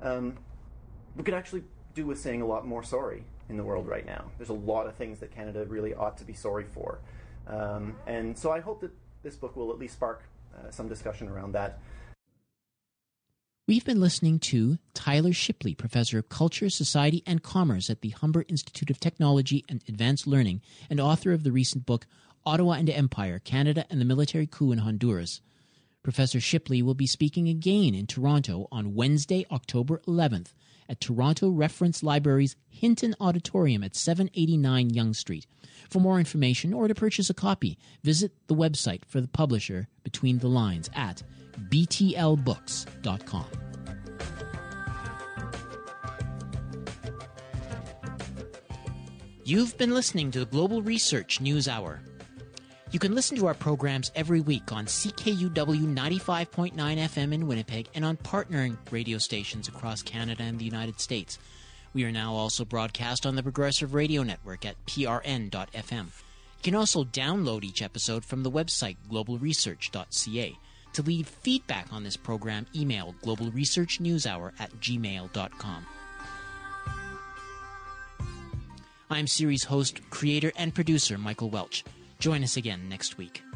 We could actually do with saying a lot more sorry in the world right now. There's a lot of things that Canada really ought to be sorry for. And so I hope that this book will at least spark some discussion around that. We've been listening to Tyler Shipley, Professor of Culture, Society, and Commerce at the Humber Institute of Technology and Advanced Learning, and author of the recent book, Ottawa and Empire, Canada and the Military Coup in Honduras. Professor Shipley will be speaking again in Toronto on Wednesday, October 11th at Toronto Reference Library's Hinton Auditorium at 789 Yonge Street. For more information or to purchase a copy, visit the website for the publisher Between the Lines at btlbooks.com. You've been listening to the Global Research News Hour. You can listen to our programs every week on CKUW 95.9 FM in Winnipeg and on partnering radio stations across Canada and the United States. We are now also broadcast on the Progressive Radio Network at prn.fm. You can also download each episode from the website globalresearch.ca. To leave feedback on this program, email globalresearchnewshour@gmail.com. I'm series host, creator, and producer Michael Welch. Join us again next week.